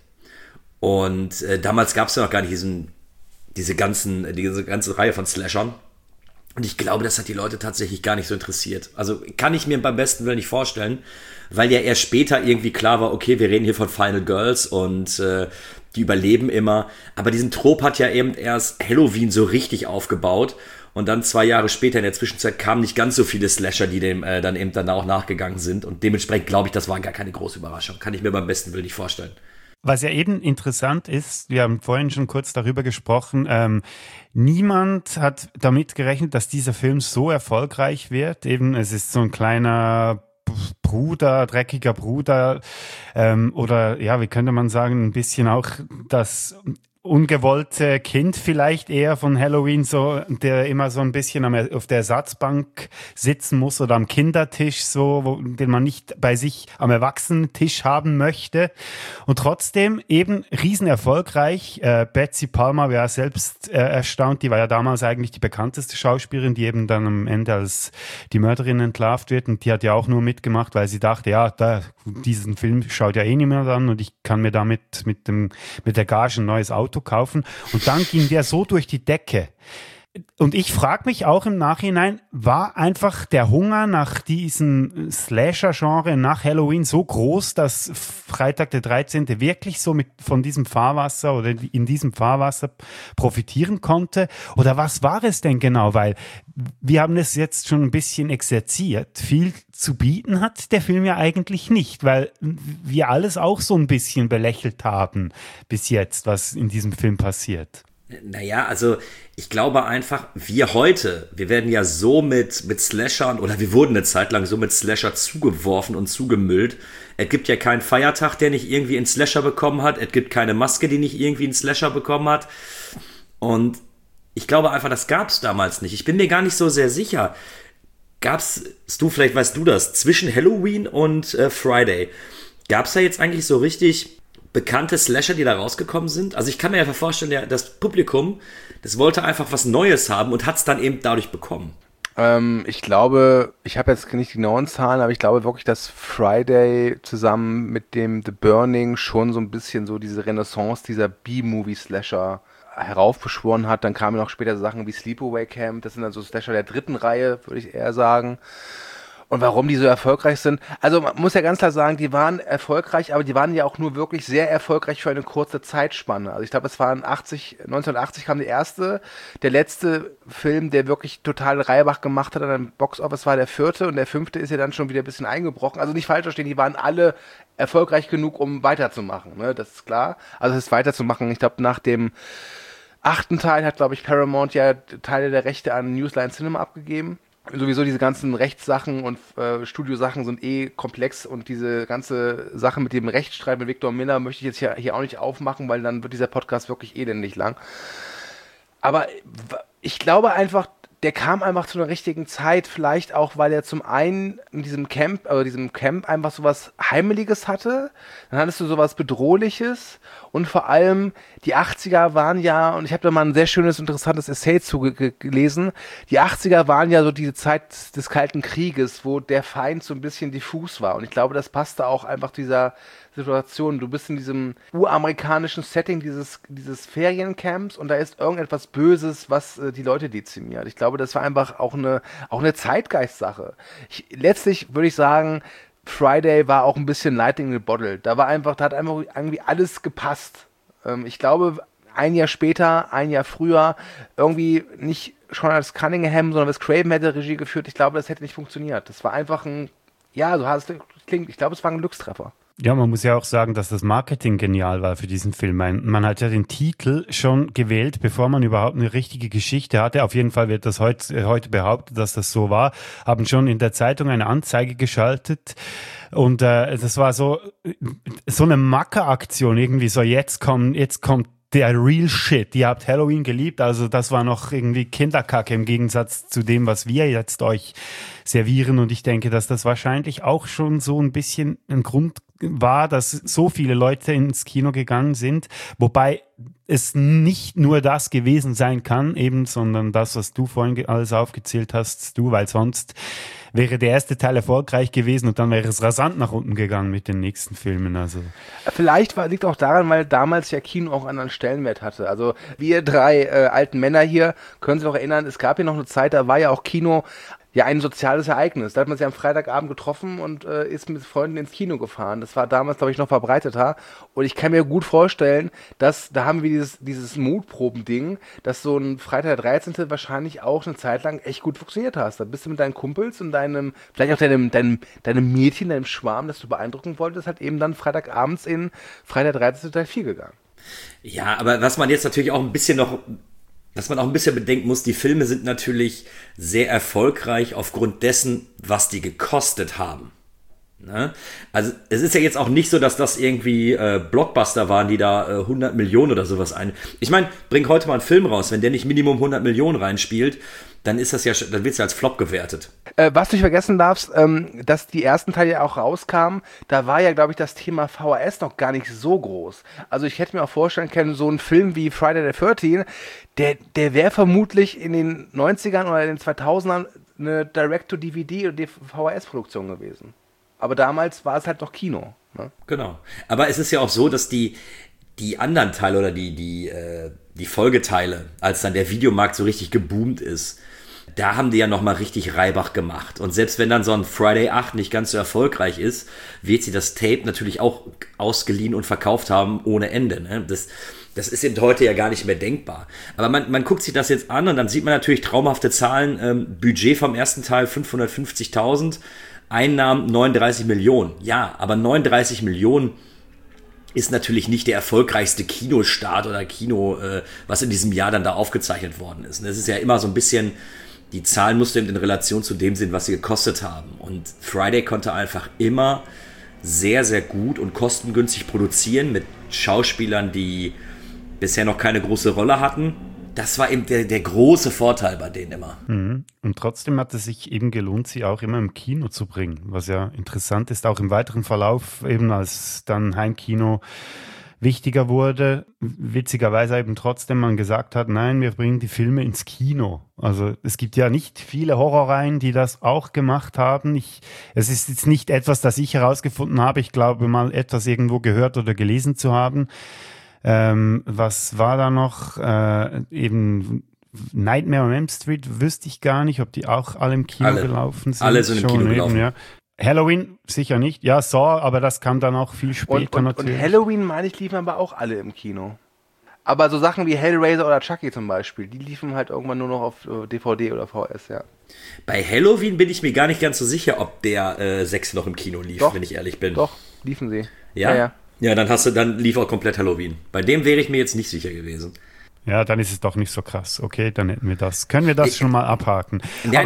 Und damals gab es ja noch gar nicht diese ganze Reihe von Slashern. Und ich glaube, das hat die Leute tatsächlich gar nicht so interessiert. Also kann ich mir beim besten Willen nicht vorstellen, weil ja erst später irgendwie klar war, okay, wir reden hier von Final Girls und die überleben immer. Aber diesen Trop hat ja eben erst Halloween so richtig aufgebaut. Und dann 2 Jahre später in der Zwischenzeit kamen nicht ganz so viele Slasher, die dem dann auch nachgegangen sind. Und dementsprechend glaube ich, das war gar keine große Überraschung. Kann ich mir beim besten Willen nicht vorstellen. Was ja eben interessant ist, wir haben vorhin schon kurz darüber gesprochen, niemand hat damit gerechnet, dass dieser Film so erfolgreich wird. Eben, es ist so ein kleiner Bruder, dreckiger Bruder, oder ja, wie könnte man sagen, ein bisschen auch das ungewollte Kind vielleicht eher von Halloween, so, der immer so ein bisschen auf der Ersatzbank sitzen muss oder am Kindertisch, so, den man nicht bei sich am Erwachsenentisch haben möchte. Und trotzdem eben riesen erfolgreich. Betsy Palmer war selbst erstaunt, die war ja damals eigentlich die bekannteste Schauspielerin, die eben dann am Ende als die Mörderin entlarvt wird, und die hat ja auch nur mitgemacht, weil sie dachte, ja, diesen Film schaut ja eh niemand an und ich kann mir damit mit der Gage ein neues Auto kaufen. Und dann ging der so durch die Decke. Und ich frage mich auch im Nachhinein, war einfach der Hunger nach diesem Slasher-Genre, nach Halloween so groß, dass Freitag der 13. wirklich so von diesem Fahrwasser oder in diesem Fahrwasser profitieren konnte? Oder was war es denn genau? Weil wir haben es jetzt schon ein bisschen exerziert. Viel zu bieten hat der Film ja eigentlich nicht, weil wir alles auch so ein bisschen belächelt haben bis jetzt, was in diesem Film passiert. Naja, also ich glaube einfach, wir werden ja so mit Slashern, oder wir wurden eine Zeit lang so mit Slasher zugeworfen und zugemüllt. Es gibt ja keinen Feiertag, der nicht irgendwie einen Slasher bekommen hat. Es gibt keine Maske, die nicht irgendwie einen Slasher bekommen hat. Und ich glaube einfach, das gab es damals nicht. Ich bin mir gar nicht so sehr sicher. Vielleicht weißt du das, zwischen Halloween und Friday, gab es da jetzt eigentlich so richtig bekannte Slasher, die da rausgekommen sind? Also ich kann mir ja vorstellen, das Publikum, das wollte einfach was Neues haben und hat es dann eben dadurch bekommen. Ich glaube, ich habe jetzt nicht die genauen Zahlen, aber ich glaube wirklich, dass Friday zusammen mit dem The Burning schon so ein bisschen so diese Renaissance dieser B-Movie-Slasher heraufbeschworen hat. Dann kamen noch später Sachen wie Sleepaway Camp, das sind dann so Slasher der 3. Reihe, würde ich eher sagen. Und warum die so erfolgreich sind? Also man muss ja ganz klar sagen, die waren erfolgreich, aber die waren ja auch nur wirklich sehr erfolgreich für eine kurze Zeitspanne. Also ich glaube, es waren 1980 kam der letzte Film, der wirklich total Reibach gemacht hat an einem Boxoffice, war der 4. und der 5. ist ja dann schon wieder ein bisschen eingebrochen. Also nicht falsch verstehen, die waren alle erfolgreich genug, um weiterzumachen, ne? Das ist klar. Also es ist weiterzumachen. Ich glaube, nach dem 8. Teil hat, glaube ich, Paramount ja Teile der Rechte an New Line Cinema abgegeben. Sowieso diese ganzen Rechtssachen und Studiosachen sind komplex, und diese ganze Sache mit dem Rechtsstreit mit Victor Miller möchte ich jetzt hier auch nicht aufmachen, weil dann wird dieser Podcast wirklich elendig lang. Aber ich glaube einfach, der kam einfach zu einer richtigen Zeit, vielleicht auch, weil er zum einen in diesem Camp einfach sowas Heimeliges hatte, dann hattest du sowas Bedrohliches, und vor allem die 80er waren ja, und ich habe da mal ein sehr schönes, interessantes Essay gelesen, die 80er waren ja so diese Zeit des Kalten Krieges, wo der Feind so ein bisschen diffus war, und ich glaube, das passte auch einfach dieser Situation. Du bist in diesem uramerikanischen Setting dieses Feriencamps, und da ist irgendetwas Böses, was die Leute dezimiert. Ich glaube, das war einfach auch eine Zeitgeistsache. Letztlich würde ich sagen, Friday war auch ein bisschen Lightning in a Bottle. Da hat einfach irgendwie alles gepasst. Ich glaube, ein Jahr später, ein Jahr früher, irgendwie nicht schon als Cunningham, sondern als Craven hätte Regie geführt. Ich glaube, das hätte nicht funktioniert. Das war einfach so hart es klingt, ich glaube, es war ein Glückstreffer. Ja, man muss ja auch sagen, dass das Marketing genial war für diesen Film. Man hat ja den Titel schon gewählt, bevor man überhaupt eine richtige Geschichte hatte. Auf jeden Fall wird das heute behauptet, dass das so war. Haben schon in der Zeitung eine Anzeige geschaltet. Und das war so eine Mackeraktion irgendwie. So, jetzt kommt der Real Shit. Ihr habt Halloween geliebt, also das war noch irgendwie Kinderkacke im Gegensatz zu dem, was wir jetzt euch servieren. Und ich denke, dass das wahrscheinlich auch schon so ein bisschen ein Grund war, dass so viele Leute ins Kino gegangen sind. Wobei es nicht nur das gewesen sein kann, eben, sondern das, was du vorhin alles aufgezählt hast, weil sonst wäre der erste Teil erfolgreich gewesen und dann wäre es rasant nach unten gegangen mit den nächsten Filmen. Also. Vielleicht liegt auch daran, weil damals ja Kino auch einen anderen Stellenwert hatte. Also wir drei alten Männer hier können sich auch erinnern, es gab ja noch eine Zeit, da war ja auch Kino ja ein soziales Ereignis. Da hat man sich am Freitagabend getroffen und ist mit Freunden ins Kino gefahren. Das war damals, glaube ich, noch verbreiteter. Und ich kann mir gut vorstellen, dass, da haben wir dieses Mutproben-Ding, dass so ein Freitag der 13. wahrscheinlich auch eine Zeit lang echt gut funktioniert hast. Da bist du mit deinen Kumpels und vielleicht auch deinem Mädchen, deinem Schwarm, das du beeindrucken wolltest, halt eben dann Freitagabends in Freitag der 13. Teil 4 gegangen. Ja, aber was man jetzt natürlich auch ein bisschen bedenken muss, die Filme sind natürlich sehr erfolgreich aufgrund dessen, was die gekostet haben. Ne? Also es ist ja jetzt auch nicht so, dass das irgendwie Blockbuster waren, die da 100 Millionen oder sowas ein. Ich meine, bring heute mal einen Film raus, wenn der nicht Minimum 100 Millionen reinspielt, dann ist das ja, dann wird es ja als Flop gewertet. Was du nicht vergessen darfst, dass die ersten Teile ja auch rauskamen, da war ja, glaube ich, das Thema VHS noch gar nicht so groß. Also ich hätte mir auch vorstellen können, so ein Film wie Friday the 13, der wäre vermutlich in den 90ern oder in den 2000ern eine Direct-to-DVD oder VHS-Produktion gewesen. Aber damals war es halt noch Kino. Ne? Genau. Aber es ist ja auch so, dass die anderen Teile oder die Folgeteile, als dann der Videomarkt so richtig geboomt ist, da haben die ja nochmal richtig Reibach gemacht. Und selbst wenn dann so ein Friday 8 nicht ganz so erfolgreich ist, wird sie das Tape natürlich auch ausgeliehen und verkauft haben ohne Ende. Ne? Das ist eben heute ja gar nicht mehr denkbar. Aber man guckt sich das jetzt an und dann sieht man natürlich traumhafte Zahlen. Budget vom ersten Teil 550.000, Einnahmen 39 Millionen. Ja, aber 39 Millionen ist natürlich nicht der erfolgreichste Kinostart oder Kino, was in diesem Jahr dann da aufgezeichnet worden ist. Das ist ja immer so ein bisschen, die Zahlen musst du eben in Relation zu dem sehen, was sie gekostet haben. Und Friday konnte einfach immer sehr, sehr gut und kostengünstig produzieren mit Schauspielern, die bisher noch keine große Rolle hatten. Das war eben der große Vorteil bei denen immer. Mhm. Und trotzdem hat es sich eben gelohnt, sie auch immer im Kino zu bringen, was ja interessant ist, auch im weiteren Verlauf, eben als dann Heimkino wichtiger wurde, witzigerweise eben trotzdem man gesagt hat, nein, wir bringen die Filme ins Kino. Also es gibt ja nicht viele Horrorreihen, die das auch gemacht haben. Es ist jetzt nicht etwas, das ich herausgefunden habe, ich glaube mal etwas irgendwo gehört oder gelesen zu haben. Was war da noch? Eben Nightmare on Elm Street wüsste ich gar nicht, ob die auch alle im Kino gelaufen sind. Alle sind im Kino gelaufen. Ja. Halloween sicher nicht. Ja, Saw, aber das kam dann auch viel später natürlich. Und Halloween, meine ich, liefen aber auch alle im Kino. Aber so Sachen wie Hellraiser oder Chucky zum Beispiel, die liefen halt irgendwann nur noch auf DVD oder VS, ja. Bei Halloween bin ich mir gar nicht ganz so sicher, ob der 6 noch im Kino lief, wenn ich ehrlich bin. Doch, liefen sie. Ja? Ja, dann lief auch komplett Halloween. Bei dem wäre ich mir jetzt nicht sicher gewesen. Ja, dann ist es doch nicht so krass. Okay, dann hätten wir das. Können wir das schon mal abhaken? Ja,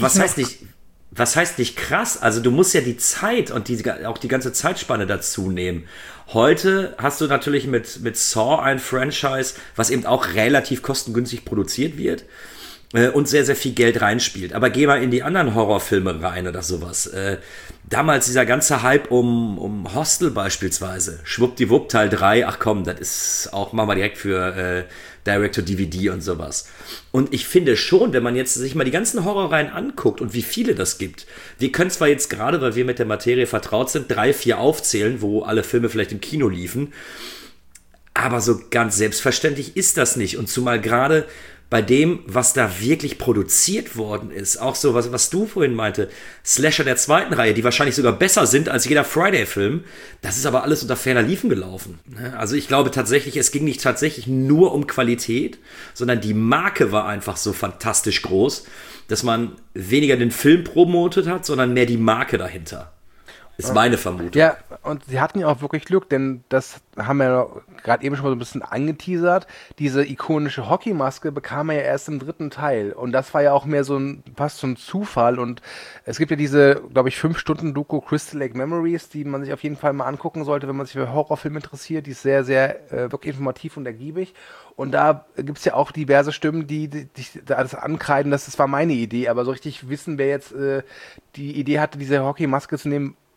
was heißt nicht krass? Also du musst ja die Zeit und auch die ganze Zeitspanne dazu nehmen. Heute hast du natürlich mit Saw ein Franchise, was eben auch relativ kostengünstig produziert wird und sehr, sehr viel Geld reinspielt. Aber geh mal in die anderen Horrorfilme rein oder sowas. Damals dieser ganze Hype um Hostel beispielsweise. Schwuppdiwupp Teil 3, ach komm, das ist auch, machen wir direkt für Direct-to-DVD und sowas. Und ich finde schon, wenn man jetzt sich mal die ganzen Horrorreihen anguckt und wie viele das gibt, wir können zwar jetzt gerade, weil wir mit der Materie vertraut sind, 3, 4 aufzählen, wo alle Filme vielleicht im Kino liefen, aber so ganz selbstverständlich ist das nicht. Und zumal gerade bei dem, was da wirklich produziert worden ist, auch so, was du vorhin meinte, Slasher der zweiten Reihe, die wahrscheinlich sogar besser sind als jeder Friday-Film, das ist aber alles unter ferner Liefen gelaufen. Also ich glaube tatsächlich, es ging nicht tatsächlich nur um Qualität, sondern die Marke war einfach so fantastisch groß, dass man weniger den Film promotet hat, sondern mehr die Marke dahinter. Ist meine Vermutung. Ja, und sie hatten ja auch wirklich Glück, denn das haben wir gerade eben schon mal so ein bisschen angeteasert. Diese ikonische Hockeymaske bekam er ja erst im 3. Teil. Und das war ja auch mehr fast so ein Zufall. Und es gibt ja diese, glaube ich, 5-Stunden-Doku Crystal Lake Memories, die man sich auf jeden Fall mal angucken sollte, wenn man sich für Horrorfilme interessiert. Die ist sehr, sehr wirklich informativ und ergiebig. Und da gibt es ja auch diverse Stimmen, die alles ankreiden, das war meine Idee. Aber so richtig wissen, wer jetzt die Idee hatte, diese Hockeymaske zu nehmen,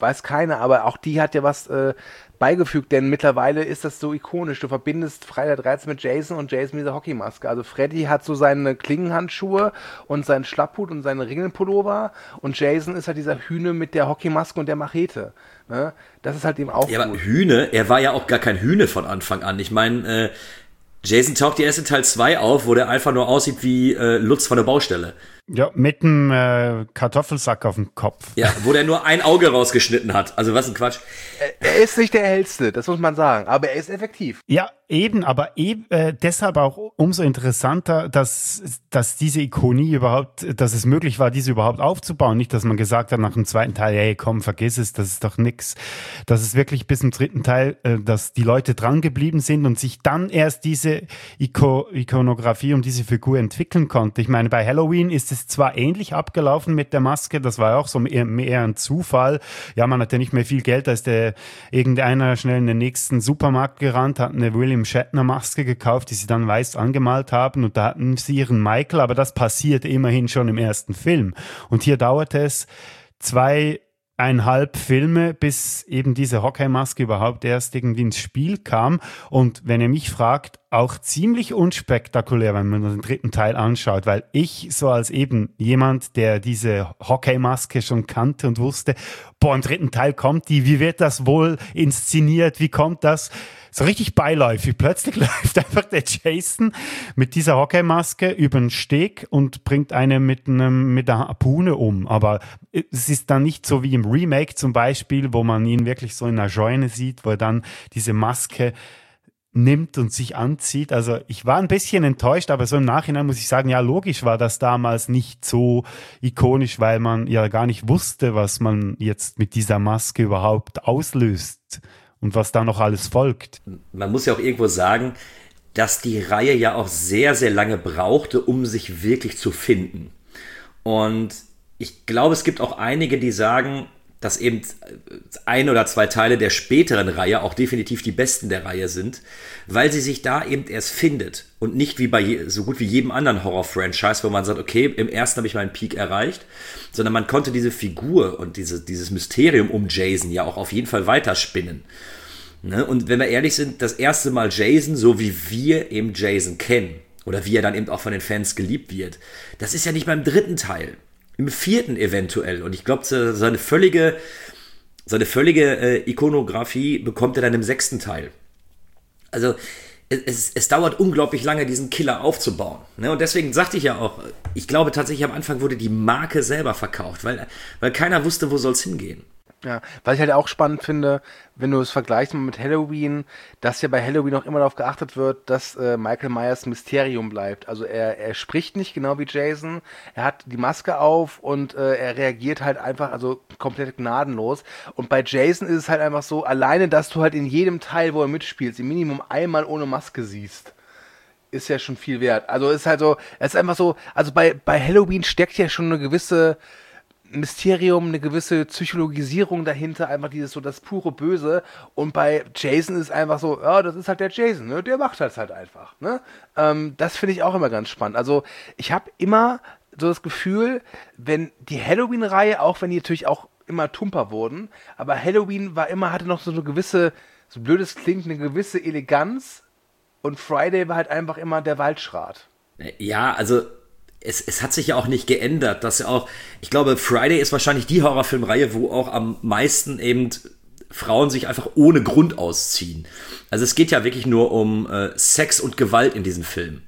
weiß keiner, aber auch die hat ja was beigefügt, denn mittlerweile ist das so ikonisch. Du verbindest Freitag der 13. mit Jason und Jason mit dieser Hockeymaske. Also Freddy hat so seine Klingenhandschuhe und seinen Schlapphut und seine Ringelpullover und Jason ist halt dieser Hühne mit der Hockeymaske und der Machete. Ne? Das ist halt eben auch ja, gut. Aber Hühne, er war ja auch gar kein Hühne von Anfang an. Ich meine, Jason taucht erst in Teil 2 auf, wo der einfach nur aussieht wie Lutz von der Baustelle. Ja, mit einem Kartoffelsack auf dem Kopf. Ja, wo der nur ein Auge rausgeschnitten hat. Also was ein Quatsch. Er ist nicht der hellste, das muss man sagen, aber er ist effektiv. Ja, eben, aber deshalb auch umso interessanter, dass diese Ikonie überhaupt, dass es möglich war, diese überhaupt aufzubauen. Nicht, dass man gesagt hat nach dem zweiten Teil, hey, komm, vergiss es, das ist doch nix. Dass es wirklich bis zum dritten Teil, dass die Leute dran geblieben sind und sich dann erst diese Ikonografie um diese Figur entwickeln konnte. Ich meine, bei Halloween ist es zwar ähnlich abgelaufen mit der Maske, das war auch so mehr ein Zufall. Ja, man hatte nicht mehr viel Geld, da ist irgendeiner schnell in den nächsten Supermarkt gerannt, hat eine William Shatner Maske gekauft, die sie dann weiß angemalt haben und da hatten sie ihren Michael, aber das passiert immerhin schon im ersten Film. Und hier dauerte es 2,5 Filme, bis eben diese Hockeymaske überhaupt erst irgendwie ins Spiel kam. Und wenn ihr mich fragt, auch ziemlich unspektakulär, wenn man den dritten Teil anschaut, weil ich so als eben jemand, der diese Hockeymaske schon kannte und wusste, boah, im dritten Teil kommt die, wie wird das wohl inszeniert, wie kommt das? So richtig beiläufig. Plötzlich läuft einfach der Jason mit dieser Hockeymaske über den Steg und bringt einen mit der Harpune um. Aber es ist dann nicht so wie im Remake zum Beispiel, wo man ihn wirklich so in einer Scheune sieht, wo er dann diese Maske nimmt und sich anzieht. Also ich war ein bisschen enttäuscht, aber so im Nachhinein muss ich sagen, ja, logisch war das damals nicht so ikonisch, weil man ja gar nicht wusste, was man jetzt mit dieser Maske überhaupt auslöst und was da noch alles folgt. Man muss ja auch irgendwo sagen, dass die Reihe ja auch sehr, sehr lange brauchte, um sich wirklich zu finden. Und ich glaube, es gibt auch einige, die sagen, dass eben 1 oder 2 Teile der späteren Reihe auch definitiv die besten der Reihe sind, weil sie sich da eben erst findet und nicht wie bei so gut wie jedem anderen Horror-Franchise, wo man sagt, okay, im ersten habe ich meinen Peak erreicht, sondern man konnte diese Figur und dieses Mysterium um Jason ja auch auf jeden Fall weiterspinnen. Ne? Und wenn wir ehrlich sind, das erste Mal Jason, so wie wir eben Jason kennen, oder wie er dann eben auch von den Fans geliebt wird, das ist ja nicht beim dritten Teil. Im 4. eventuell. Und ich glaube, seine völlige Ikonografie bekommt er dann im 6. Teil. Also es dauert unglaublich lange, diesen Killer aufzubauen. Ne? Und deswegen sagte ich ja auch, ich glaube tatsächlich am Anfang wurde die Marke selber verkauft, weil keiner wusste, wo soll es hingehen. Ja, was ich halt auch spannend finde, wenn du es vergleichst mit Halloween, dass ja bei Halloween auch immer darauf geachtet wird, dass Michael Myers Mysterium bleibt. Also er spricht nicht genau wie Jason, er hat die Maske auf und er reagiert halt einfach, also komplett gnadenlos. Und bei Jason ist es halt einfach so, alleine, dass du halt in jedem Teil, wo er mitspielt, im Minimum einmal ohne Maske siehst, ist ja schon viel wert. Also ist halt so, es ist einfach so, also bei Halloween steckt ja schon eine gewisse Mysterium, eine gewisse Psychologisierung dahinter, einfach dieses so das pure Böse. Und bei Jason ist es einfach so, ja, das ist halt der Jason, ne? Der macht das halt einfach. Ne? Das finde ich auch immer ganz spannend. Also ich habe immer so das Gefühl, wenn die Halloween-Reihe, auch wenn die natürlich auch immer tumper wurden, aber Halloween hatte noch so eine gewisse, so blöd es klingt, eine gewisse Eleganz und Friday war halt einfach immer der Waldschrat. Ja, also es hat sich ja auch nicht geändert, dass ja auch, ich glaube, Friday ist wahrscheinlich die Horrorfilmreihe, wo auch am meisten eben Frauen sich einfach ohne Grund ausziehen. Also es geht ja wirklich nur um Sex und Gewalt in diesem Film.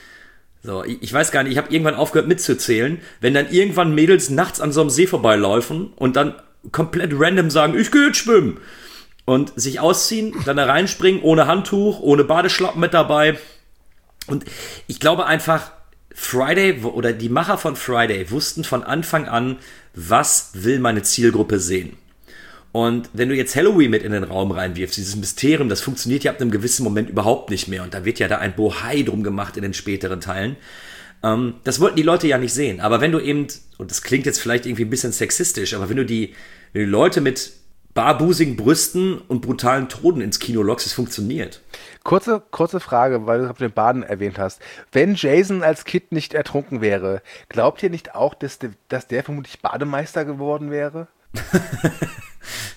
So, ich weiß gar nicht, ich habe irgendwann aufgehört mitzuzählen, wenn dann irgendwann Mädels nachts an so einem See vorbeilaufen und dann komplett random sagen, ich gehe jetzt schwimmen und sich ausziehen, dann da reinspringen, ohne Handtuch, ohne Badeschlappen mit dabei. Und ich glaube einfach, Friday oder die Macher von Friday wussten von Anfang an, was will meine Zielgruppe sehen. Und wenn du jetzt Halloween mit in den Raum reinwirfst, dieses Mysterium, das funktioniert ja ab einem gewissen Moment überhaupt nicht mehr. Und da wird ja da ein Bohai drum gemacht in den späteren Teilen. Das wollten die Leute ja nicht sehen. Aber wenn du eben, und das klingt jetzt vielleicht irgendwie ein bisschen sexistisch, aber wenn du die Leute mit barbusigen Brüsten und brutalen Toten ins Kino lockst, es funktioniert. Kurze Frage, weil du den Baden erwähnt hast. Wenn Jason als Kind nicht ertrunken wäre, glaubt ihr nicht auch, dass der vermutlich Bademeister geworden wäre?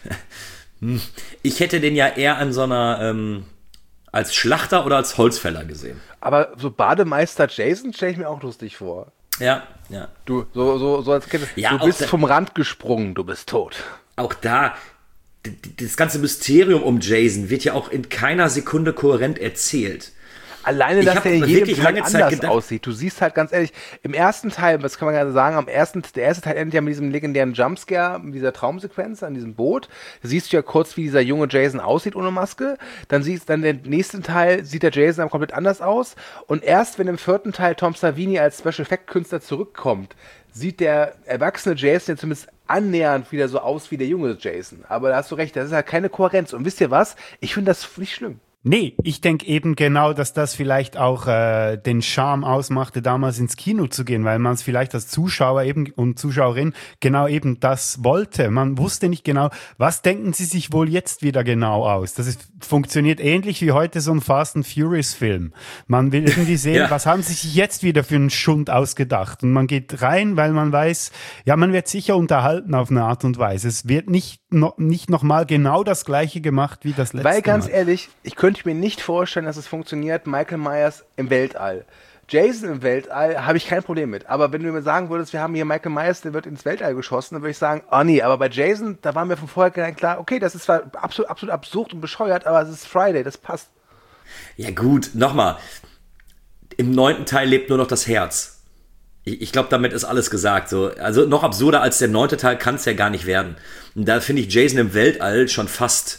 Ich hätte den ja eher an so einer, als Schlachter oder als Holzfäller gesehen. Aber so Bademeister Jason stelle ich mir auch lustig vor. Ja. Du, so als Kind, Ja, du bist auch vom Rand gesprungen, du bist tot. Auch da, das ganze Mysterium um Jason wird ja auch in keiner Sekunde kohärent erzählt. Alleine, Ich dass hab der in jedem wirklich Film lange Zeit anders gedacht- aussieht. Du siehst halt ganz ehrlich, im ersten Teil, was kann man gerade sagen, der erste Teil endet ja mit diesem legendären Jumpscare, mit dieser Traumsequenz an diesem Boot. Da siehst du ja kurz, wie dieser junge Jason aussieht ohne Maske. Dann der nächste Teil sieht der Jason dann komplett anders aus. Und erst wenn im vierten Teil Tom Savini als Special Effect Künstler zurückkommt, sieht der erwachsene Jason ja zumindest annähernd wieder so aus wie der junge Jason. Aber da hast du recht, das ist halt keine Kohärenz. Und wisst ihr was? Ich finde das nicht schlimm. Nee, ich denke eben genau, dass das vielleicht auch den Charme ausmachte, damals ins Kino zu gehen, weil man es vielleicht als Zuschauer eben und Zuschauerin genau eben das wollte. Man wusste nicht genau, was denken sie sich wohl jetzt wieder genau aus. Funktioniert ähnlich wie heute so ein Fast and Furious Film. Man will irgendwie sehen, Ja. was haben sie sich jetzt wieder für einen Schund ausgedacht. Und man geht rein, weil man weiß, ja, man wird sicher unterhalten auf eine Art und Weise. Es wird nicht nochmal genau das Gleiche gemacht wie das letzte Mal. Weil ganz ehrlich, ich könnte mir nicht vorstellen, dass es funktioniert, Michael Myers im Weltall. Jason im Weltall habe ich kein Problem mit. Aber wenn du mir sagen würdest, wir haben hier Michael Myers, der wird ins Weltall geschossen, dann würde ich sagen, oh nee, aber bei Jason, da war mir von vornherein klar, okay, das ist zwar absolut absurd und bescheuert, aber es ist Friday, das passt. Ja gut, nochmal. Im 9. Teil lebt nur noch das Herz. Ich glaube, damit ist alles gesagt. So. Also noch absurder als der 9. Teil kann es ja gar nicht werden. Und da finde ich Jason im Weltall schon fast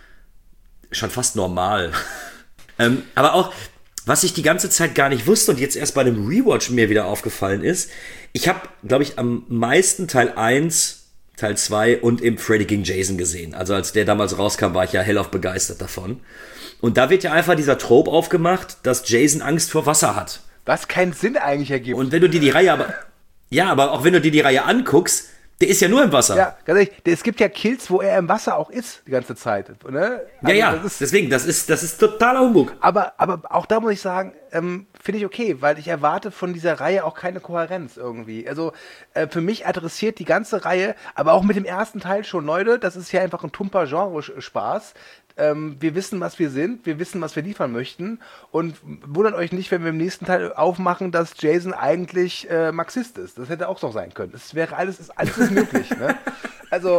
normal. Aber auch, was ich die ganze Zeit gar nicht wusste und jetzt erst bei dem Rewatch mir wieder aufgefallen ist, ich habe, glaube ich, am meisten Teil 1, Teil 2 und eben Freddy gegen Jason gesehen. Also als der damals rauskam, war ich ja hellauf begeistert davon. Und da wird ja einfach dieser Trope aufgemacht, dass Jason Angst vor Wasser hat. Was keinen Sinn eigentlich ergibt. Und wenn du dir die Reihe aber auch wenn du dir die Reihe anguckst, der ist ja nur im Wasser. Ja, ganz ehrlich, es gibt ja Kills, wo er im Wasser auch ist, die ganze Zeit. Ne? Also deswegen, das ist totaler Humbug. Aber auch da muss ich sagen, finde ich okay, weil ich erwarte von dieser Reihe auch keine Kohärenz irgendwie. Also für mich adressiert die ganze Reihe, aber auch mit dem ersten Teil schon, Leute, das ist ja einfach ein tumper Genre-Spaß. Wir wissen, was wir sind, wir wissen, was wir liefern möchten und wundert euch nicht, wenn wir im nächsten Teil aufmachen, dass Jason eigentlich Marxist ist. Das hätte auch so sein können. Es wäre alles ist möglich. Ne? Also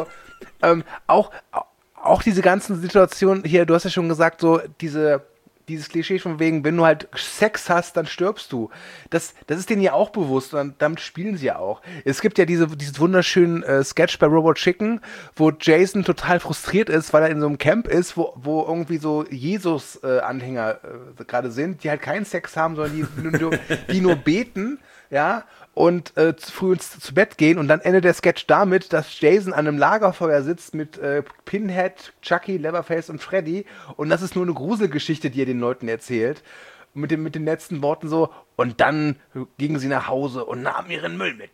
auch diese ganzen Situationen hier, du hast ja schon gesagt, so dieses Klischee von wegen, wenn du halt Sex hast, dann stirbst du. Das ist denen ja auch bewusst und damit spielen sie ja auch. Es gibt ja diesen wunderschönen Sketch bei Robot Chicken, wo Jason total frustriert ist, weil er in so einem Camp ist, wo irgendwie so Jesus-Anhänger gerade sind, die halt keinen Sex haben, sondern die nur beten, ja, und früh zu Bett gehen und dann endet der Sketch damit, dass Jason an einem Lagerfeuer sitzt mit Pinhead, Chucky, Leatherface und Freddy und das ist nur eine Gruselgeschichte, die er den Leuten erzählt mit den letzten Worten so und dann gingen sie nach Hause und nahmen ihren Müll mit.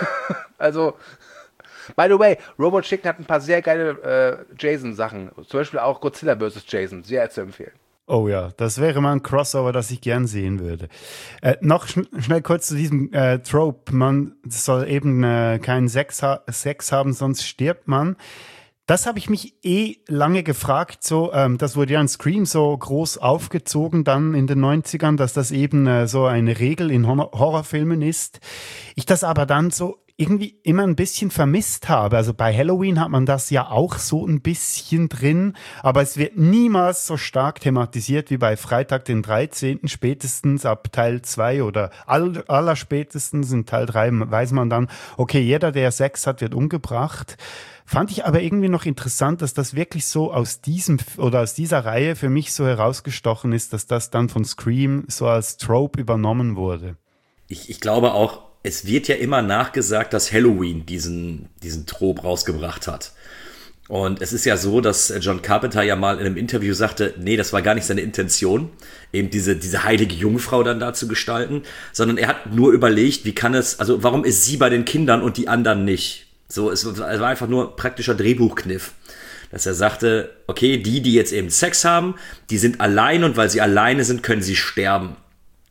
Also, by the way, Robot Chicken hat ein paar sehr geile Jason-Sachen, zum Beispiel auch Godzilla vs. Jason, sehr zu empfehlen. Oh ja, das wäre mal ein Crossover, das ich gern sehen würde. Noch schnell kurz zu diesem Trope. Man soll eben keinen Sex haben, sonst stirbt man. Das habe ich mich lange gefragt. So, das wurde ja in Scream so groß aufgezogen dann in den 90ern, dass das eben so eine Regel in Horrorfilmen ist. Ich das aber dann so irgendwie immer ein bisschen vermisst habe. Also bei Halloween hat man das ja auch so ein bisschen drin, aber es wird niemals so stark thematisiert wie bei Freitag den 13. Spätestens ab Teil 2 oder allerspätestens in Teil 3 weiß man dann, okay, jeder, der Sex hat, wird umgebracht. Fand ich aber irgendwie noch interessant, dass das wirklich so aus dieser Reihe für mich so herausgestochen ist, dass das dann von Scream so als Trope übernommen wurde. Ich glaube auch, es wird ja immer nachgesagt, dass Halloween diesen Trop rausgebracht hat. Und es ist ja so, dass John Carpenter ja mal in einem Interview sagte, nee, das war gar nicht seine Intention, eben diese heilige Jungfrau dann da zu gestalten, sondern er hat nur überlegt, warum ist sie bei den Kindern und die anderen nicht? So, es war einfach nur praktischer Drehbuchkniff. Dass er sagte, okay, die jetzt eben Sex haben, die sind allein und weil sie alleine sind, können sie sterben.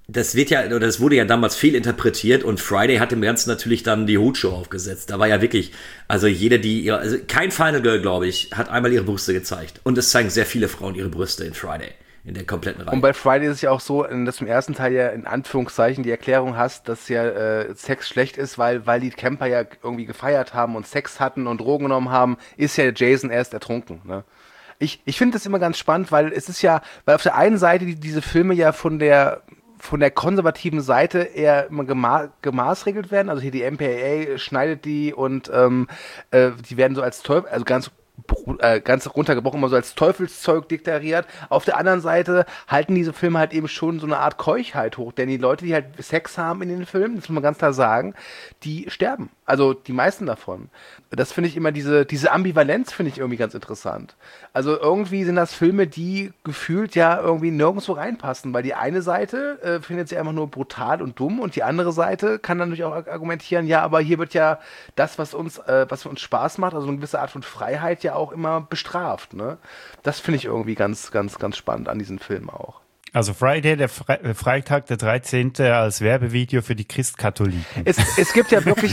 das wurde ja damals viel interpretiert und Friday hat dem Ganzen natürlich dann die Hutshow aufgesetzt. Da war ja wirklich, also kein Final Girl, glaube ich, hat einmal ihre Brüste gezeigt. Und es zeigen sehr viele Frauen ihre Brüste in Friday, in der kompletten Reihe. Und bei Friday ist es ja auch so, dass du im ersten Teil ja in Anführungszeichen die Erklärung hast, dass ja Sex schlecht ist, weil die Camper ja irgendwie gefeiert haben und Sex hatten und Drogen genommen haben, ist ja Jason erst ertrunken, ne? Ich finde das immer ganz spannend, weil auf der einen Seite diese Filme ja von der konservativen Seite eher immer gemaßregelt werden. Also hier die MPAA schneidet die und die werden so als Teufel, also ganz runtergebrochen immer so als Teufelszeug deklariert. Auf der anderen Seite halten diese Filme halt eben schon so eine Art Keuchheit hoch, denn die Leute, die halt Sex haben in den Filmen, das muss man ganz klar sagen, die sterben. Also die meisten davon. Das finde ich immer, diese Ambivalenz finde ich irgendwie ganz interessant. Also irgendwie sind das Filme, die gefühlt ja irgendwie nirgendwo reinpassen, weil die eine Seite findet sie einfach nur brutal und dumm und die andere Seite kann dann natürlich auch argumentieren, ja, aber hier wird ja das, was uns Spaß macht, also eine gewisse Art von Freiheit ja auch immer bestraft, ne? Das finde ich irgendwie ganz, ganz, ganz spannend an diesen Filmen auch. Also Friday, der Freitag der 13. als Werbevideo für die Christkatholiken. Es gibt ja wirklich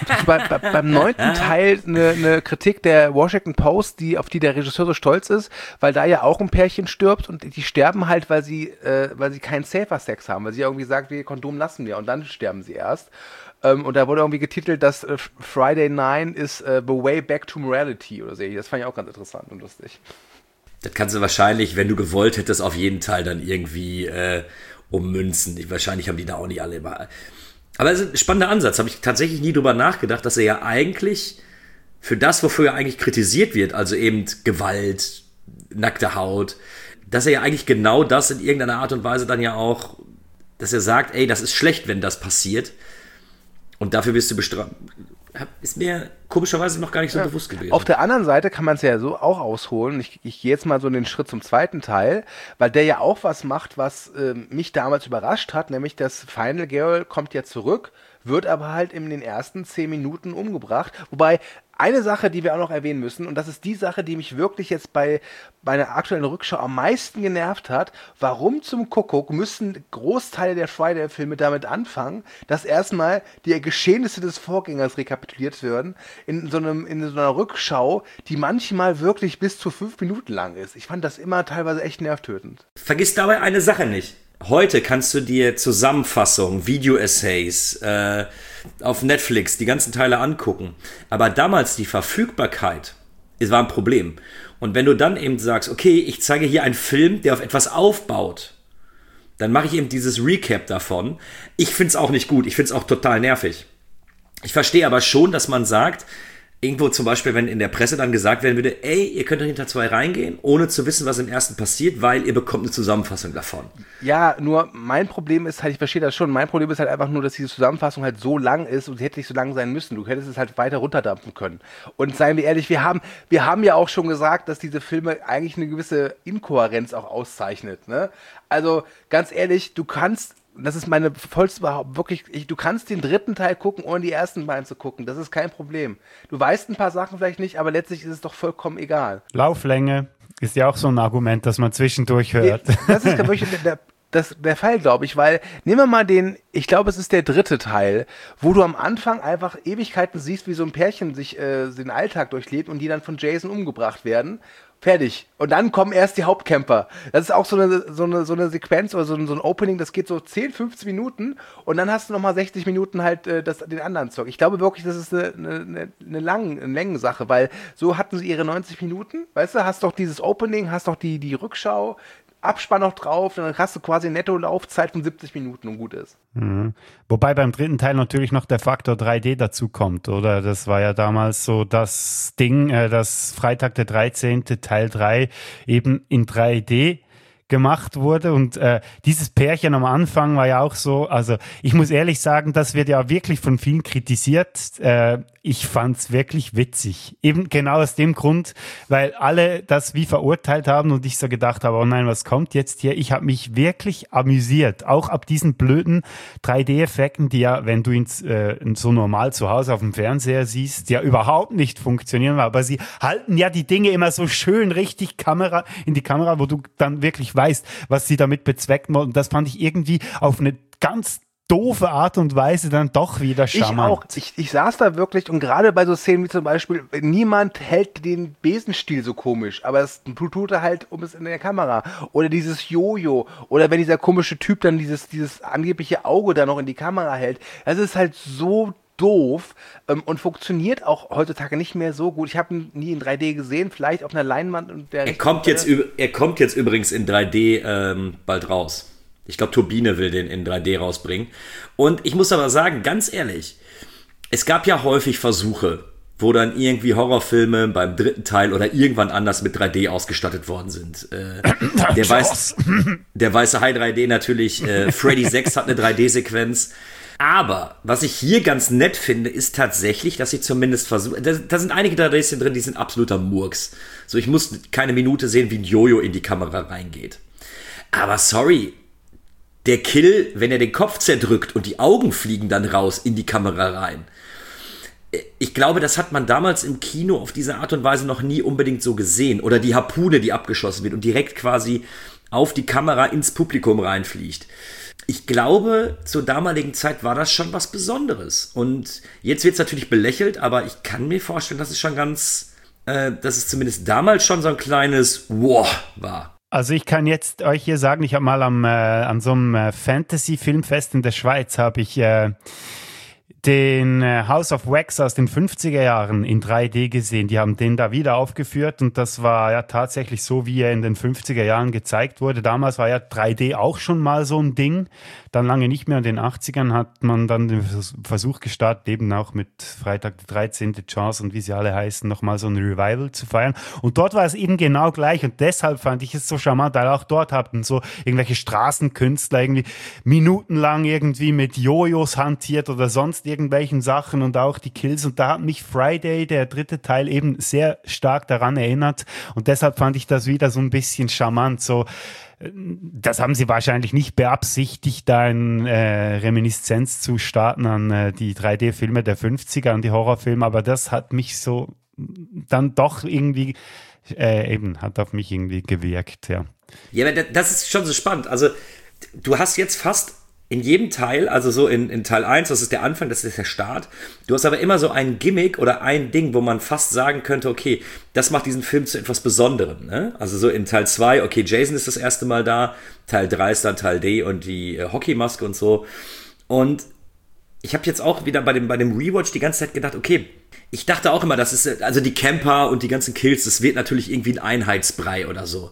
beim 9. Teil eine Kritik der Washington Post, auf die der Regisseur so stolz ist, weil da ja auch ein Pärchen stirbt und die sterben halt, weil sie keinen Safer Sex haben, weil sie irgendwie sagt, wir Kondom lassen wir und dann sterben sie erst. Und da wurde irgendwie getitelt, dass Friday 9 ist the way back to morality oder so. Das fand ich auch ganz interessant und lustig. Das kannst du wahrscheinlich, wenn du gewollt hättest, auf jeden Teil dann irgendwie ummünzen. Wahrscheinlich haben die da auch nicht alle immer. Aber es ist ein spannender Ansatz. Habe ich tatsächlich nie drüber nachgedacht, dass er ja eigentlich für das, wofür er eigentlich kritisiert wird, also eben Gewalt, nackte Haut, dass er ja eigentlich genau das in irgendeiner Art und Weise dann ja auch, dass er sagt, ey, das ist schlecht, wenn das passiert. Und dafür wirst du bestraft. Ist mir komischerweise noch gar nicht so bewusst gewesen. Auf der anderen Seite kann man es ja so auch ausholen. Ich gehe jetzt mal so den Schritt zum zweiten Teil, weil der ja auch was macht, was mich damals überrascht hat, nämlich das Final Girl kommt ja zurück, wird aber halt in den ersten 10 Minuten umgebracht. Wobei eine Sache, die wir auch noch erwähnen müssen, und das ist die Sache, die mich wirklich jetzt bei einer aktuellen Rückschau am meisten genervt hat, warum zum Kuckuck müssen Großteile der Friday-Filme damit anfangen, dass erstmal die Geschehnisse des Vorgängers rekapituliert werden, in so einer Rückschau, die manchmal wirklich bis zu 5 Minuten lang ist. Ich fand das immer teilweise echt nervtötend. Vergiss dabei eine Sache nicht. Heute kannst du dir Zusammenfassungen, Video-Essays auf Netflix, die ganzen Teile angucken. Aber damals die Verfügbarkeit, es war ein Problem. Und wenn du dann eben sagst, okay, ich zeige hier einen Film, der auf etwas aufbaut, dann mache ich eben dieses Recap davon. Ich finde es auch nicht gut, ich finde es auch total nervig. Ich verstehe aber schon, dass man sagt, irgendwo zum Beispiel, wenn in der Presse dann gesagt werden würde, ey, ihr könnt doch hinter 2 reingehen, ohne zu wissen, was im ersten passiert, weil ihr bekommt eine Zusammenfassung davon. Ja, nur mein Problem ist halt, ich verstehe das schon, mein Problem ist halt einfach nur, dass diese Zusammenfassung halt so lang ist und sie hätte nicht so lang sein müssen. Du hättest es halt weiter runterdampfen können. Und seien wir ehrlich, wir haben ja auch schon gesagt, dass diese Filme eigentlich eine gewisse Inkohärenz auch auszeichnet, ne? Also, ganz ehrlich, das ist meine vollste Behauptung, wirklich, du kannst den 3. Teil gucken, ohne die ersten beiden zu gucken. Das ist kein Problem. Du weißt ein paar Sachen vielleicht nicht, aber letztlich ist es doch vollkommen egal. Lauflänge ist ja auch so ein Argument, das man zwischendurch hört. Das ist wirklich der Fall, glaube ich, weil, nehmen wir mal ich glaube, es ist der 3. Teil, wo du am Anfang einfach Ewigkeiten siehst, wie so ein Pärchen sich den Alltag durchlebt und die dann von Jason umgebracht werden. Fertig. Und dann kommen erst die Hauptcamper. Das ist auch so eine Sequenz oder so ein Opening, das geht so 10, 15 Minuten und dann hast du nochmal 60 Minuten halt den anderen Zeug. Ich glaube wirklich, das ist eine Längensache, weil so hatten sie ihre 90 Minuten. Weißt du, hast doch dieses Opening, hast doch die Rückschau, Abspann noch drauf, dann hast du quasi eine Netto-Laufzeit von 70 Minuten und gut ist. Mhm. Wobei beim 3. Teil natürlich noch der Faktor 3D dazu kommt, oder? Das war ja damals so das Ding, dass Freitag der 13. Teil 3 eben in 3D gemacht wurde und dieses Pärchen am Anfang war ja auch so, also ich muss ehrlich sagen, das wird ja wirklich von vielen kritisiert. Ich fand's wirklich witzig. Eben genau aus dem Grund, weil alle das wie verurteilt haben und ich so gedacht habe, oh nein, was kommt jetzt hier? Ich habe mich wirklich amüsiert, auch ab diesen blöden 3D-Effekten, die ja, wenn du ihn so normal zu Hause auf dem Fernseher siehst, ja überhaupt nicht funktionieren, aber sie halten ja die Dinge immer so schön richtig in die Kamera, wo du dann wirklich weißt, was sie damit bezwecken wollen. Das fand ich irgendwie auf eine ganz doofe Art und Weise dann doch wieder charmant. Ich saß da wirklich und gerade bei so Szenen wie zum Beispiel, niemand hält den Besenstiel so komisch, aber es tut er halt um es in der Kamera. Oder dieses Jojo. Oder wenn dieser komische Typ dann dieses angebliche Auge da noch in die Kamera hält. Das ist halt so doof und funktioniert auch heutzutage nicht mehr so gut. Ich habe ihn nie in 3D gesehen, vielleicht auf einer Leinwand. Und er kommt jetzt übrigens in 3D bald raus. Ich glaube, Turbine will den in 3D rausbringen. Und ich muss aber sagen, ganz ehrlich, es gab ja häufig Versuche, wo dann irgendwie Horrorfilme beim 3. Teil oder irgendwann anders mit 3D ausgestattet worden sind. Der weiße Hai 3D natürlich, Freddy 6 hat eine 3D-Sequenz. Aber was ich hier ganz nett finde, ist tatsächlich, dass sie zumindest versuchen, da sind einige 3D-Szenen drin, die sind absoluter Murks. So, ich muss keine Minute sehen, wie ein Jojo in die Kamera reingeht. Aber sorry, der Kill, wenn er den Kopf zerdrückt und die Augen fliegen dann raus in die Kamera rein. Ich glaube, das hat man damals im Kino auf diese Art und Weise noch nie unbedingt so gesehen. Oder die Harpune, die abgeschossen wird und direkt quasi auf die Kamera ins Publikum reinfliegt. Ich glaube, zur damaligen Zeit war das schon was Besonderes. Und jetzt wird es natürlich belächelt, aber ich kann mir vorstellen, dass es schon dass es zumindest damals schon so ein kleines Wow war. Also ich kann jetzt euch hier sagen, ich habe mal an so einem Fantasy-Filmfest in der Schweiz habe ich den House of Wax aus den 50er Jahren in 3D gesehen. Die haben den da wieder aufgeführt und das war ja tatsächlich so, wie er in den 50er Jahren gezeigt wurde. Damals war ja 3D auch schon mal so ein Ding. Dann lange nicht mehr. In den 80ern hat man dann den Versuch gestartet, eben auch mit Freitag der 13. Chance und wie sie alle heißen, nochmal so ein Revival zu feiern. Und dort war es eben genau gleich und deshalb fand ich es so charmant, weil auch dort hatten so irgendwelche Straßenkünstler irgendwie minutenlang irgendwie mit Jojos hantiert oder sonst irgendwelchen Sachen und auch die Kills. Und da hat mich Friday, der 3. Teil, eben sehr stark daran erinnert. Und deshalb fand ich das wieder so ein bisschen charmant. So, das haben sie wahrscheinlich nicht beabsichtigt, da eine Reminiszenz zu starten an die 3D-Filme der 50er, an die Horrorfilme. Aber das hat mich so dann doch irgendwie hat auf mich irgendwie gewirkt, ja. Ja, aber das ist schon so spannend. Also, du hast jetzt fast in jedem Teil, also so in Teil 1, das ist der Anfang, das ist der Start. Du hast aber immer so ein Gimmick oder ein Ding, wo man fast sagen könnte, okay, das macht diesen Film zu etwas Besonderem. Ne? Also so in Teil 2, okay, Jason ist das erste Mal da, Teil 3 ist dann Teil D und die Hockeymaske und so. Und ich habe jetzt auch wieder bei dem Rewatch die ganze Zeit gedacht, okay, ich dachte auch immer, das ist, also die Camper und die ganzen Kills, das wird natürlich irgendwie ein Einheitsbrei oder so.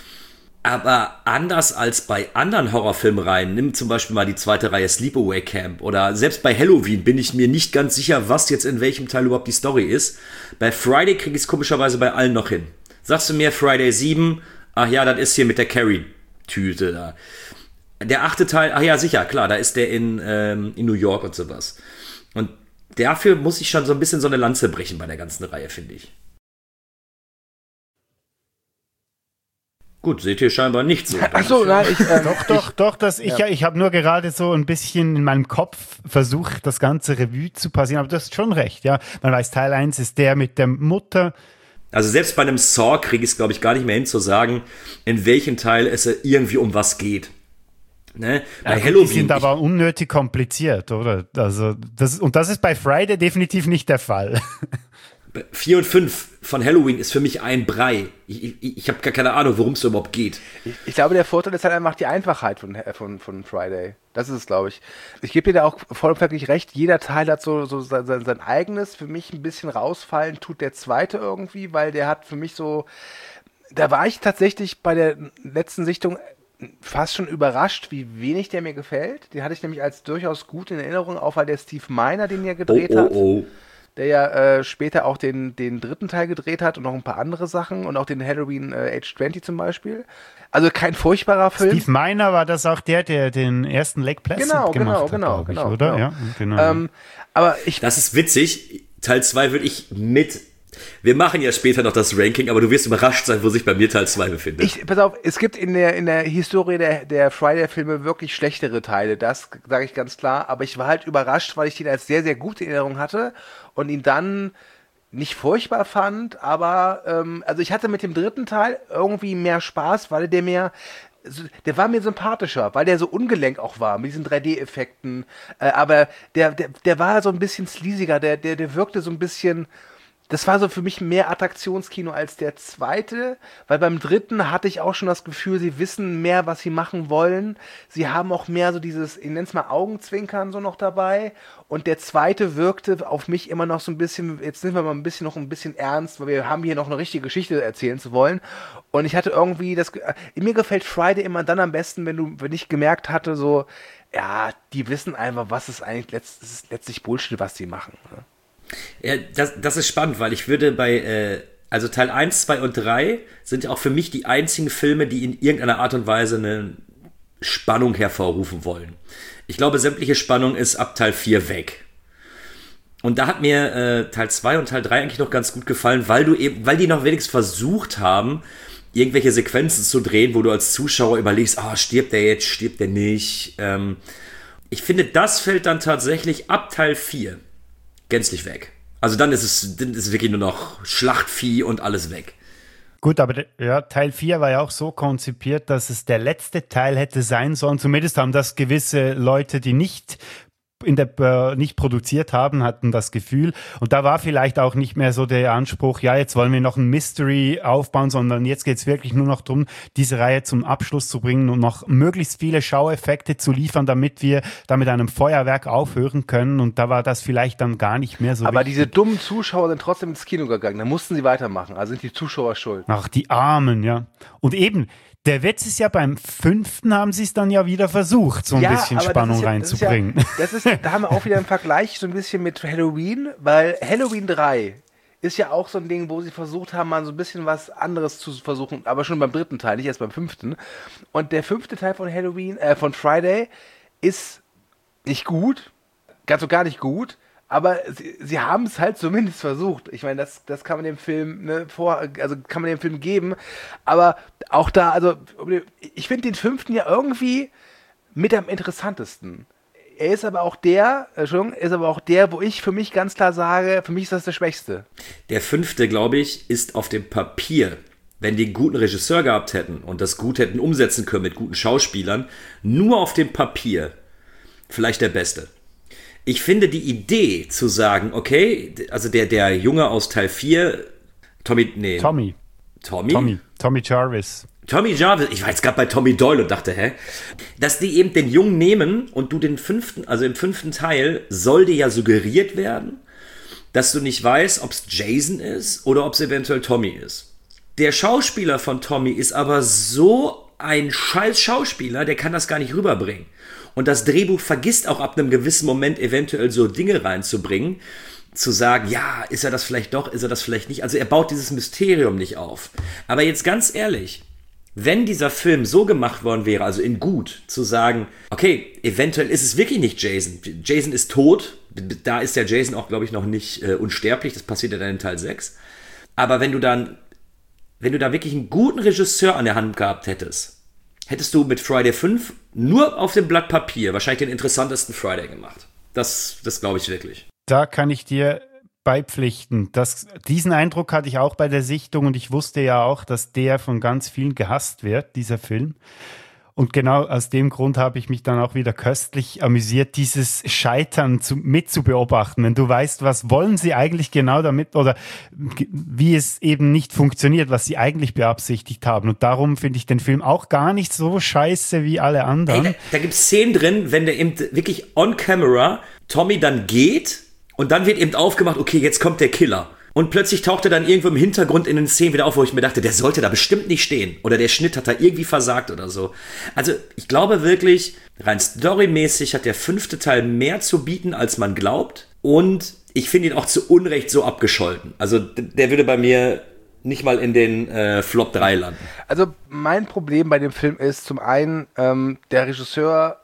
Aber anders als bei anderen Horrorfilmreihen, nimm zum Beispiel mal die 2. Reihe Sleepaway Camp oder selbst bei Halloween bin ich mir nicht ganz sicher, was jetzt in welchem Teil überhaupt die Story ist. Bei Friday kriege ich es komischerweise bei allen noch hin. Sagst du mir Friday 7, ach ja, das ist hier mit der Carrie-Tüte da. Der 8. Teil, ach ja, sicher, klar, da ist der in New York und sowas. Und dafür muss ich schon so ein bisschen so eine Lanze brechen bei der ganzen Reihe, finde ich. Gut, seht ihr scheinbar nicht so. Achso, nein, ich habe nur gerade so ein bisschen in meinem Kopf versucht, das ganze Revue zu passieren, aber du hast schon recht, ja. Man weiß, Teil 1 ist der mit der Mutter. Also selbst bei einem Saw kriege ich es, glaube ich, gar nicht mehr hin zu sagen, in welchem Teil es irgendwie um was geht. Ne? Bei Halloween. Die sind aber unnötig kompliziert, oder? Also das ist bei Friday definitiv nicht der Fall. 4 und 5 von Halloween ist für mich ein Brei. Ich habe gar keine Ahnung, worum es überhaupt geht. Ich glaube, der Vorteil ist halt einfach die Einfachheit von Friday. Das ist es, glaube ich. Ich gebe dir da auch vollumfänglich recht. Jeder Teil hat so sein eigenes. Für mich ein bisschen rausfallen tut der zweite irgendwie, weil der hat für mich so... Da war ich tatsächlich bei der letzten Sichtung fast schon überrascht, wie wenig der mir gefällt. Den hatte ich nämlich als durchaus gut in Erinnerung, auch weil der Steve Miner den ja gedreht hat. Der ja später auch den 3. Teil gedreht hat und noch ein paar andere Sachen und auch den Halloween Age 20 zum Beispiel. Also kein furchtbarer Film. Steve Miner war das auch der den ersten Lake Placid gemacht hat, genau, oder? Genau. Ja, genau. Aber das ist witzig. Teil 2 würde ich mit... Wir machen ja später noch das Ranking, aber du wirst überrascht sein, wo sich bei mir Teil 2 befindet. Pass auf, es gibt in der Historie der Friday-Filme wirklich schlechtere Teile, das sage ich ganz klar, aber ich war halt überrascht, weil ich den als sehr, sehr gute Erinnerung hatte und ihn dann nicht furchtbar fand, aber also ich hatte mit dem dritten Teil irgendwie mehr Spaß, weil der war mir sympathischer, weil der so ungelenk auch war, mit diesen 3D-Effekten, aber der war so ein bisschen sleasiger, der wirkte so ein bisschen. Das war so für mich mehr Attraktionskino als der zweite, weil beim dritten hatte ich auch schon das Gefühl, sie wissen mehr, was sie machen wollen. Sie haben auch mehr so dieses, ich nenne es mal Augenzwinkern so noch dabei. Und der zweite wirkte auf mich immer noch so ein bisschen, jetzt sind wir mal noch ein bisschen ernst, weil wir haben hier noch eine richtige Geschichte erzählen zu wollen. Und ich hatte irgendwie mir gefällt Friday immer dann am besten, wenn ich gemerkt hatte, so, ja, die wissen einfach, was ist eigentlich letztlich Bullshit, was sie machen. Ne? Ja, das ist spannend, weil ich würde also Teil 1, 2 und 3 sind ja auch für mich die einzigen Filme, die in irgendeiner Art und Weise eine Spannung hervorrufen wollen. Ich glaube, sämtliche Spannung ist ab Teil 4 weg. Und da hat mir Teil 2 und Teil 3 eigentlich noch ganz gut gefallen, weil die noch wenigstens versucht haben, irgendwelche Sequenzen zu drehen, wo du als Zuschauer überlegst, stirbt der jetzt, stirbt der nicht. Ich finde, das fällt dann tatsächlich ab Teil 4 gänzlich weg. Also dann ist es wirklich nur noch Schlachtvieh und alles weg. Gut, aber Teil 4 war ja auch so konzipiert, dass es der letzte Teil hätte sein sollen. Zumindest haben das gewisse Leute, die nicht produziert haben, hatten das Gefühl. Und da war vielleicht auch nicht mehr so der Anspruch, ja, jetzt wollen wir noch ein Mystery aufbauen, sondern jetzt geht es wirklich nur noch darum, diese Reihe zum Abschluss zu bringen und noch möglichst viele Schaueffekte zu liefern, damit wir da mit einem Feuerwerk aufhören können. Und da war das vielleicht dann gar nicht mehr so aber wichtig. Diese dummen Zuschauer sind trotzdem ins Kino gegangen. Da mussten sie weitermachen. Also sind die Zuschauer schuld. Ach, die Armen, ja. Und eben, der Witz ist ja, beim 5. haben sie es dann ja wieder versucht, so ein bisschen Spannung reinzubringen. Da haben wir auch wieder einen Vergleich so ein bisschen mit Halloween, weil Halloween 3 ist ja auch so ein Ding, wo sie versucht haben, mal so ein bisschen was anderes zu versuchen, aber schon beim 3. Teil, nicht erst beim 5. Und der 5. Teil von von Friday ist nicht gut, ganz so gar nicht gut, aber sie haben es halt zumindest versucht. Ich meine, das kann man dem Film kann man dem Film geben. Aber auch da, also ich finde den 5. ja irgendwie mit am interessantesten. Er ist aber auch der, wo ich für mich ganz klar sage, für mich ist das der Schwächste. Der 5., glaube ich, ist auf dem Papier, wenn die einen guten Regisseur gehabt hätten und das gut hätten umsetzen können mit guten Schauspielern, nur auf dem Papier vielleicht der Beste. Ich finde die Idee zu sagen, okay, also der Junge aus Teil 4, Tommy Jarvis. Tommy Jarvis, ich war jetzt gerade bei Tommy Doyle und dachte, dass die eben den Jungen nehmen und du im 5. Teil soll dir ja suggeriert werden, dass du nicht weißt, ob es Jason ist oder ob es eventuell Tommy ist. Der Schauspieler von Tommy ist aber so ein scheiß Schauspieler, der kann das gar nicht rüberbringen. Und das Drehbuch vergisst auch ab einem gewissen Moment eventuell so Dinge reinzubringen, zu sagen, ja, ist er das vielleicht doch, ist er das vielleicht nicht. Also er baut dieses Mysterium nicht auf. Aber jetzt ganz ehrlich, wenn dieser Film so gemacht worden wäre, also in gut, zu sagen, okay, eventuell ist es wirklich nicht Jason. Jason ist tot. Da ist der Jason auch, glaube ich, noch nicht unsterblich. Das passiert ja dann in Teil 6. Aber wenn du da wirklich einen guten Regisseur an der Hand gehabt hättest du mit Friday 5 nur auf dem Blatt Papier wahrscheinlich den interessantesten Friday gemacht. Das glaube ich wirklich. Da kann ich dir beipflichten. Diesen Eindruck hatte ich auch bei der Sichtung und ich wusste ja auch, dass der von ganz vielen gehasst wird, dieser Film. Und genau aus dem Grund habe ich mich dann auch wieder köstlich amüsiert, dieses Scheitern mit zu beobachten. Wenn du weißt, was wollen sie eigentlich genau damit oder wie es eben nicht funktioniert, was sie eigentlich beabsichtigt haben. Und darum finde ich den Film auch gar nicht so scheiße wie alle anderen. Hey, da gibt es Szenen drin, wenn der eben wirklich on camera Tommy dann geht und dann wird eben aufgemacht, okay, jetzt kommt der Killer. Und plötzlich taucht er dann irgendwo im Hintergrund in den Szenen wieder auf, wo ich mir dachte, der sollte da bestimmt nicht stehen. Oder der Schnitt hat da irgendwie versagt oder so. Also ich glaube wirklich, rein storymäßig hat der 5. Teil mehr zu bieten, als man glaubt. Und ich finde ihn auch zu Unrecht so abgescholten. Also der würde bei mir nicht mal in den Flop 3 landen. Also mein Problem bei dem Film ist zum einen, der Regisseur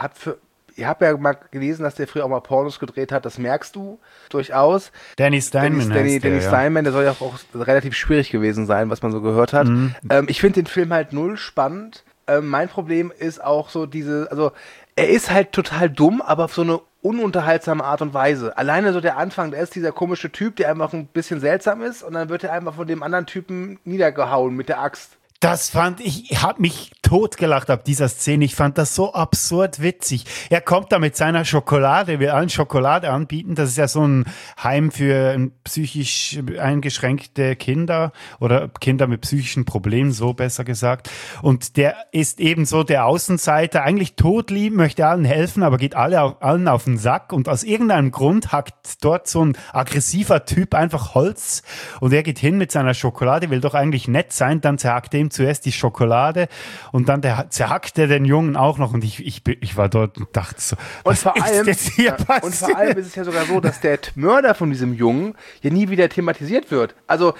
ich habe ja mal gelesen, dass der früher auch mal Pornos gedreht hat, das merkst du durchaus. Danny Steinman Steinman, der soll ja auch relativ schwierig gewesen sein, was man so gehört hat. Mhm. Ich finde den Film halt null spannend. Mein Problem ist auch so er ist halt total dumm, aber auf so eine ununterhaltsame Art und Weise. Alleine so der Anfang, da ist dieser komische Typ, der einfach ein bisschen seltsam ist und dann wird er einfach von dem anderen Typen niedergehauen mit der Axt. Das fand ich habe mich totgelacht ab dieser Szene. Ich fand das so absurd witzig. Er kommt da mit seiner Schokolade, will allen Schokolade anbieten. Das ist ja so ein Heim für psychisch eingeschränkte Kinder oder Kinder mit psychischen Problemen, so besser gesagt. Und der ist eben so der Außenseiter, eigentlich todlieb, möchte allen helfen, aber geht allen auf den Sack. Und aus irgendeinem Grund hackt dort so ein aggressiver Typ einfach Holz und er geht hin mit seiner Schokolade, will doch eigentlich nett sein, dann zerhackt er ihm zuerst die Schokolade und dann zerhackt er den Jungen auch noch und ich war dort und dachte so, und vor allem ist es ja sogar so, dass der Mörder von diesem Jungen ja nie wieder thematisiert wird. Also,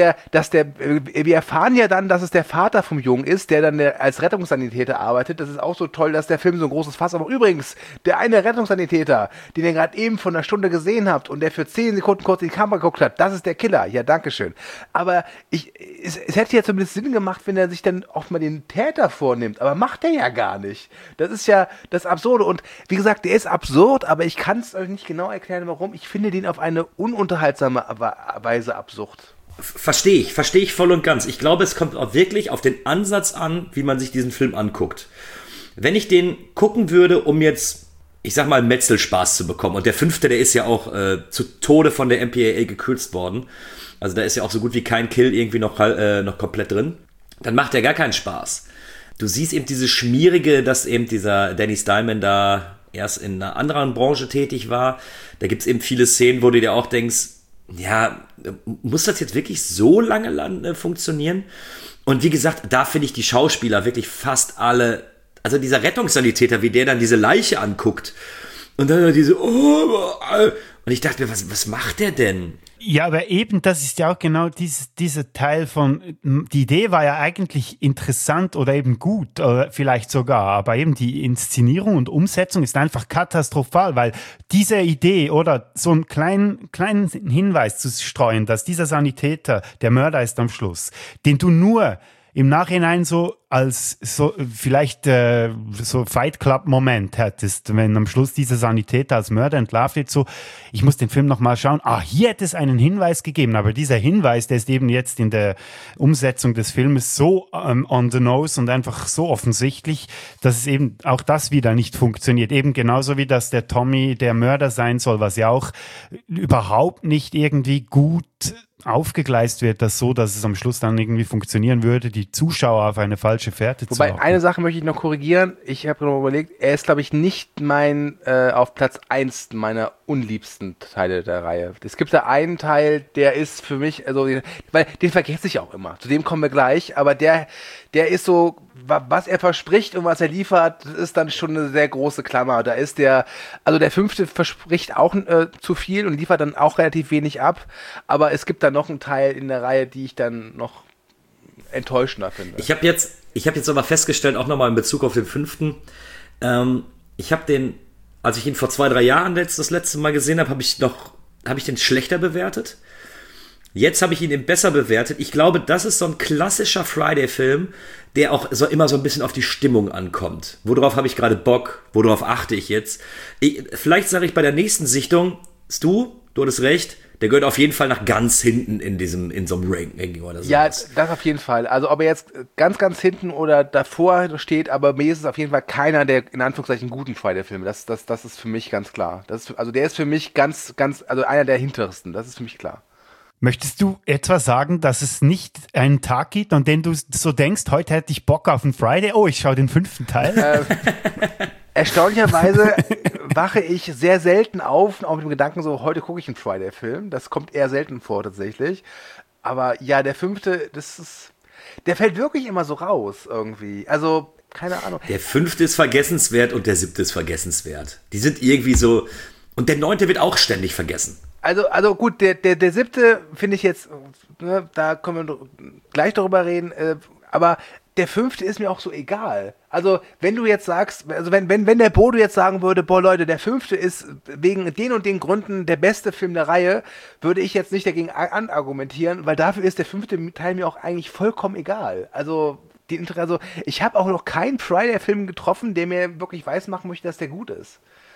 wir erfahren ja dann, dass es der Vater vom Jungen ist, der dann als Rettungssanitäter arbeitet. Das ist auch so toll, dass der Film so ein großes Fass, aber übrigens, der eine Rettungssanitäter, den ihr gerade eben vor einer Stunde gesehen habt und der für 10 Sekunden kurz in die Kamera geguckt hat, das ist der Killer. Ja, dankeschön. Aber es hätte ja zumindest Sinn gemacht, wenn er sich dann auch mal den Täter vornimmt, aber macht er ja gar nicht. Das ist ja das Absurde und wie gesagt, der ist absurd, aber ich kann es euch nicht genau erklären, warum. Ich finde den auf eine ununterhaltsame Weise absurd. Verstehe ich voll und ganz. Ich glaube, es kommt auch wirklich auf den Ansatz an, wie man sich diesen Film anguckt. Wenn ich den gucken würde, um jetzt, ich sag mal, Metzelspaß zu bekommen, und der 5., der ist ja auch zu Tode von der MPAA gekürzt worden, also da ist ja auch so gut wie kein Kill irgendwie noch komplett drin, dann macht der gar keinen Spaß. Du siehst eben diese Schmierige, dass eben dieser Danny Steinman da erst in einer anderen Branche tätig war. Da gibt es eben viele Szenen, wo du dir auch denkst, ja, muss das jetzt wirklich so lange funktionieren? Und wie gesagt, da finde ich die Schauspieler wirklich fast alle, also dieser Rettungssanitäter, wie der dann diese Leiche anguckt und dann diese, und ich dachte mir, was macht der denn? Ja, aber eben, das ist ja auch genau dieser Teil von, die Idee war ja eigentlich interessant oder eben gut, oder vielleicht sogar, aber eben die Inszenierung und Umsetzung ist einfach katastrophal, weil diese Idee oder so einen kleinen Hinweis zu streuen, dass dieser Sanitäter der Mörder ist am Schluss, den du nur im Nachhinein so als so vielleicht so Fight Club Moment hättest, wenn am Schluss dieser Sanitäter als Mörder entlarvt wird, so, ich muss den Film nochmal schauen, hier hätte es einen Hinweis gegeben, aber dieser Hinweis, der ist eben jetzt in der Umsetzung des Filmes so on the nose und einfach so offensichtlich, dass es eben auch das wieder nicht funktioniert. Eben genauso wie, dass der Tommy der Mörder sein soll, was ja auch überhaupt nicht irgendwie gut aufgegleist wird, dass es am Schluss dann irgendwie funktionieren würde, die Zuschauer auf eine falsche Fährte zu Wobei, eine Sache möchte ich noch korrigieren. Ich habe noch überlegt, er ist, glaube ich, nicht auf Platz 1 meiner unliebsten Teile der Reihe. Es gibt da einen Teil, der ist für mich, also, weil den vergesse ich auch immer. Zu dem kommen wir gleich, aber der ist so, was er verspricht und was er liefert, ist dann schon eine sehr große Klammer. Da ist der 5. verspricht auch zu viel und liefert dann auch relativ wenig ab, aber es gibt da noch einen Teil in der Reihe, die ich dann noch enttäuschender finde. Ich habe jetzt aber festgestellt, auch nochmal in Bezug auf den 5. Ich habe den, als ich ihn vor 2-3 Jahren das letzte Mal gesehen habe, habe ich den schlechter bewertet. Jetzt habe ich ihn eben besser bewertet. Ich glaube, das ist so ein klassischer Friday-Film, der auch immer so ein bisschen auf die Stimmung ankommt. Worauf habe ich gerade Bock? Worauf achte ich jetzt? Vielleicht sage ich bei der nächsten Sichtung, du hattest recht, der gehört auf jeden Fall nach ganz hinten in so einem Ranking oder so. Ja, das auf jeden Fall. Also ob er jetzt ganz, ganz hinten oder davor steht, aber mir ist es auf jeden Fall keiner der in Anführungszeichen guten Friday-Filme. Das ist für mich ganz klar. Der ist für mich ganz, ganz, also einer der hintersten. Das ist für mich klar. Möchtest du etwa sagen, dass es nicht einen Tag gibt, an dem du so denkst, heute hätte ich Bock auf einen Friday? Oh, ich schaue den 5. Teil. Erstaunlicherweise wache ich sehr selten auf, auch mit dem Gedanken so, heute gucke ich einen Friday-Film. Das kommt eher selten vor tatsächlich. Aber ja, der 5., der fällt wirklich immer so raus irgendwie. Also, keine Ahnung. Der 5. ist vergessenswert und der 7. ist vergessenswert. Die sind irgendwie so, und der 9. wird auch ständig vergessen. Also gut, der 7. finde ich jetzt, ne, da können wir gleich darüber reden, aber der 5. ist mir auch so egal. Also wenn du jetzt sagst, also wenn der Bodo jetzt sagen würde, boah Leute, der 5. ist wegen den und den Gründen der beste Film der Reihe, würde ich jetzt nicht dagegen anargumentieren, weil dafür ist der 5. Teil mir auch eigentlich vollkommen egal. Also ich habe auch noch keinen Friday-Film getroffen, der mir wirklich weismachen möchte, dass der gut ist.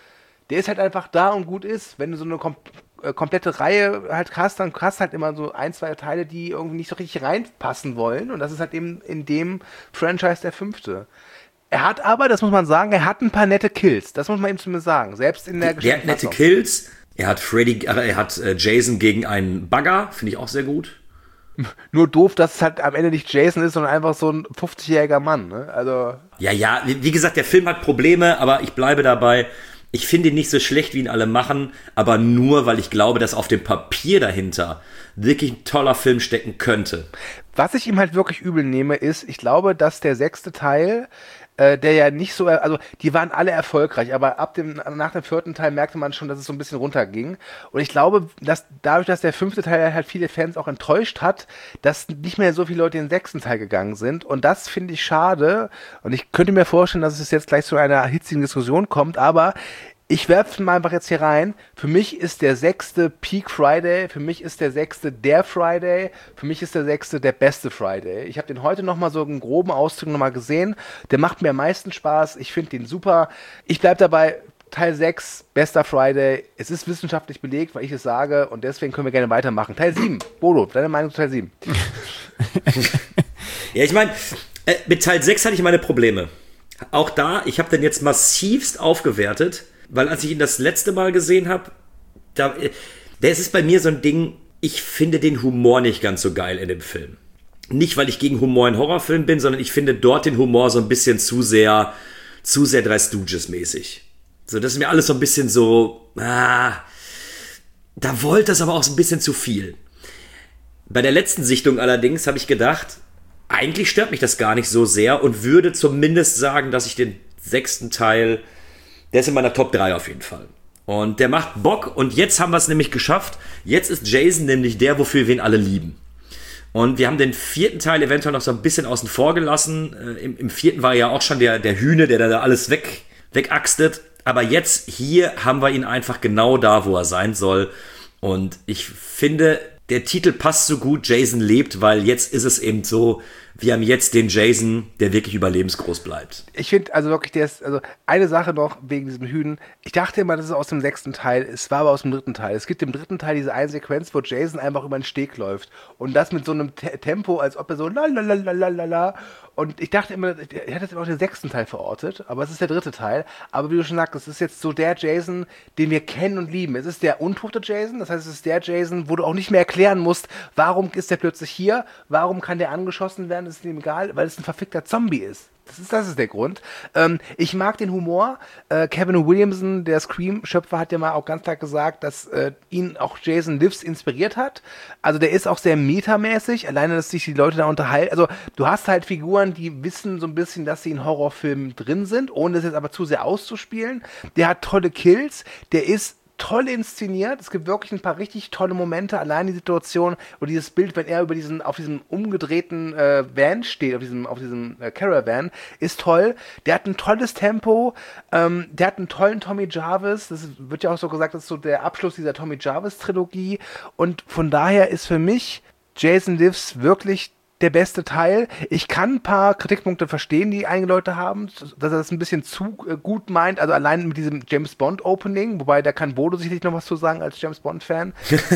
der ist halt einfach da und gut ist. Wenn du so eine komplette Reihe halt hast, dann hast halt immer so 1, 2 Teile, die irgendwie nicht so richtig reinpassen wollen. Und das ist halt eben in dem Franchise der 5. Er hat aber, das muss man sagen, er hat ein paar nette Kills. Das muss man ihm zumindest sagen. Selbst in der Geschichte. Der hat nette Kills. Er hat Jason gegen einen Bagger, finde ich auch sehr gut. Nur doof, dass es halt am Ende nicht Jason ist, sondern einfach so ein 50-jähriger Mann. Ne? Also Ja, wie gesagt, der Film hat Probleme, aber ich bleibe dabei. Ich finde ihn nicht so schlecht, wie ihn alle machen, aber nur, weil ich glaube, dass auf dem Papier dahinter wirklich ein toller Film stecken könnte. Was ich ihm halt wirklich übel nehme, ist, ich glaube, dass der 6. Teil, der ja nicht so, also die waren alle erfolgreich, aber nach dem 4. Teil merkte man schon, dass es so ein bisschen runterging. Und ich glaube, dass dadurch, dass der 5. Teil halt viele Fans auch enttäuscht hat, dass nicht mehr so viele Leute in den 6. Teil gegangen sind. Und das finde ich schade. Und ich könnte mir vorstellen, dass es jetzt gleich zu einer hitzigen Diskussion kommt, aber ich werfe mal einfach jetzt hier rein. Für mich ist der 6. Peak Friday, für mich ist der 6. der Friday, für mich ist der 6. der beste Friday. Ich habe den heute nochmal so einen groben Auszug nochmal gesehen. Der macht mir am meisten Spaß. Ich finde den super. Ich bleibe dabei, Teil 6, bester Friday. Es ist wissenschaftlich belegt, weil ich es sage und deswegen können wir gerne weitermachen. Teil 7, Bodo, deine Meinung zu Teil 7? Ja, ich meine, mit Teil 6 hatte ich meine Probleme. Auch da, ich habe den jetzt massivst aufgewertet. Weil als ich ihn das letzte Mal gesehen habe, der ist bei mir so ein Ding, ich finde den Humor nicht ganz so geil in dem Film. Nicht, weil ich gegen Humor in Horrorfilmen bin, sondern ich finde dort den Humor so ein bisschen zu sehr Drei Stooges mäßig. So, das ist mir alles so ein bisschen so, da wollte das aber auch so ein bisschen zu viel. Bei der letzten Sichtung allerdings habe ich gedacht, eigentlich stört mich das gar nicht so sehr und würde zumindest sagen, dass ich den 6. Teil, der ist in meiner Top 3 auf jeden Fall. Und der macht Bock und jetzt haben wir es nämlich geschafft. Jetzt ist Jason nämlich der, wofür wir ihn alle lieben. Und wir haben den 4. Teil eventuell noch so ein bisschen außen vor gelassen. Im 4. war ja auch schon der Hühne, der da alles wegaxtet. Aber jetzt, hier haben wir ihn einfach genau da, wo er sein soll. Und ich finde, der Titel passt so gut, Jason lebt, weil jetzt ist es eben so, wir haben jetzt den Jason, der wirklich überlebensgroß bleibt. Ich finde also wirklich, also eine Sache noch wegen diesem Hühnen. Ich dachte immer, das ist aus dem 6. Teil, es war aber aus dem 3. Teil. Es gibt im 3. Teil diese eine Sequenz, wo Jason einfach über den Steg läuft und das mit so einem Tempo, als ob er so lalalala. Und ich dachte immer, er hat jetzt auch den 6. Teil verortet, aber es ist der 3. Teil. Aber wie du schon sagst, es ist jetzt so der Jason, den wir kennen und lieben. Es ist der untote Jason, das heißt, es ist der Jason, wo du auch nicht mehr erklären musst, warum ist der plötzlich hier, warum kann der angeschossen werden, ist ihm egal, weil es ein verfickter Zombie ist. Das ist der Grund. Ich mag den Humor. Kevin Williamson, der Scream-Schöpfer, hat ja mal auch ganz klar gesagt, dass ihn auch Jason Lives inspiriert hat. Also der ist auch sehr metamäßig, alleine, dass sich die Leute da unterhalten. Also du hast halt Figuren, die wissen so ein bisschen, dass sie in Horrorfilmen drin sind, ohne das jetzt aber zu sehr auszuspielen. Der hat tolle Kills, der ist toll inszeniert. Es gibt wirklich ein paar richtig tolle Momente. Allein die Situation oder dieses Bild, wenn er auf diesem umgedrehten Van steht, auf diesem Caravan, ist toll. Der hat ein tolles Tempo. Der hat einen tollen Tommy Jarvis. Das wird ja auch so gesagt, das ist so der Abschluss dieser Tommy Jarvis Trilogie. Und von daher ist für mich Jason Lives wirklich der beste Teil. Ich kann ein paar Kritikpunkte verstehen, die einige Leute haben, dass er das ein bisschen zu gut meint, also allein mit diesem James Bond Opening, wobei da kann Bodo sicherlich noch was zu sagen als James Bond Fan.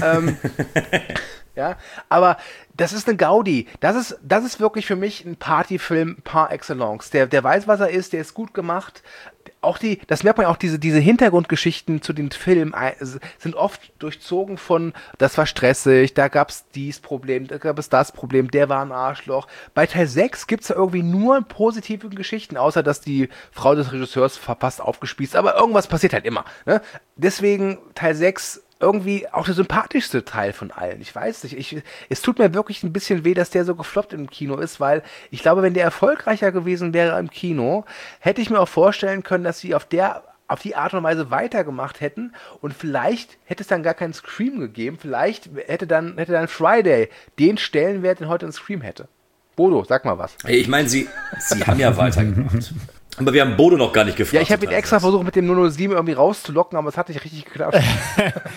Ja, aber das ist eine Gaudi. Das ist wirklich für mich ein Partyfilm par excellence. Der weiß, was er ist, der ist gut gemacht. Auch das merkt man auch, diese Hintergrundgeschichten zu den Filmen sind oft durchzogen von, das war stressig, da gab es dies Problem, da gab es das Problem, der war ein Arschloch. Bei Teil 6 gibt es ja irgendwie nur positive Geschichten, außer dass die Frau des Regisseurs fast aufgespießt, aber irgendwas passiert halt immer. Ne? Deswegen Teil 6 irgendwie auch der sympathischste Teil von allen. Ich weiß nicht. Es tut mir wirklich ein bisschen weh, dass der so gefloppt im Kino ist, weil ich glaube, wenn der erfolgreicher gewesen wäre im Kino, hätte ich mir auch vorstellen können, dass sie auf die Art und Weise weitergemacht hätten und vielleicht hätte es dann gar keinen Scream gegeben. Vielleicht hätte dann Friday den Stellenwert, den heute ein Scream hätte. Bodo, sag mal was. Ich meine, sie haben ja weitergemacht. Aber wir haben Bodo noch gar nicht gefragt. Ja, ich habe ihn extra versucht, mit dem 007 irgendwie rauszulocken, aber es hat nicht richtig geklappt.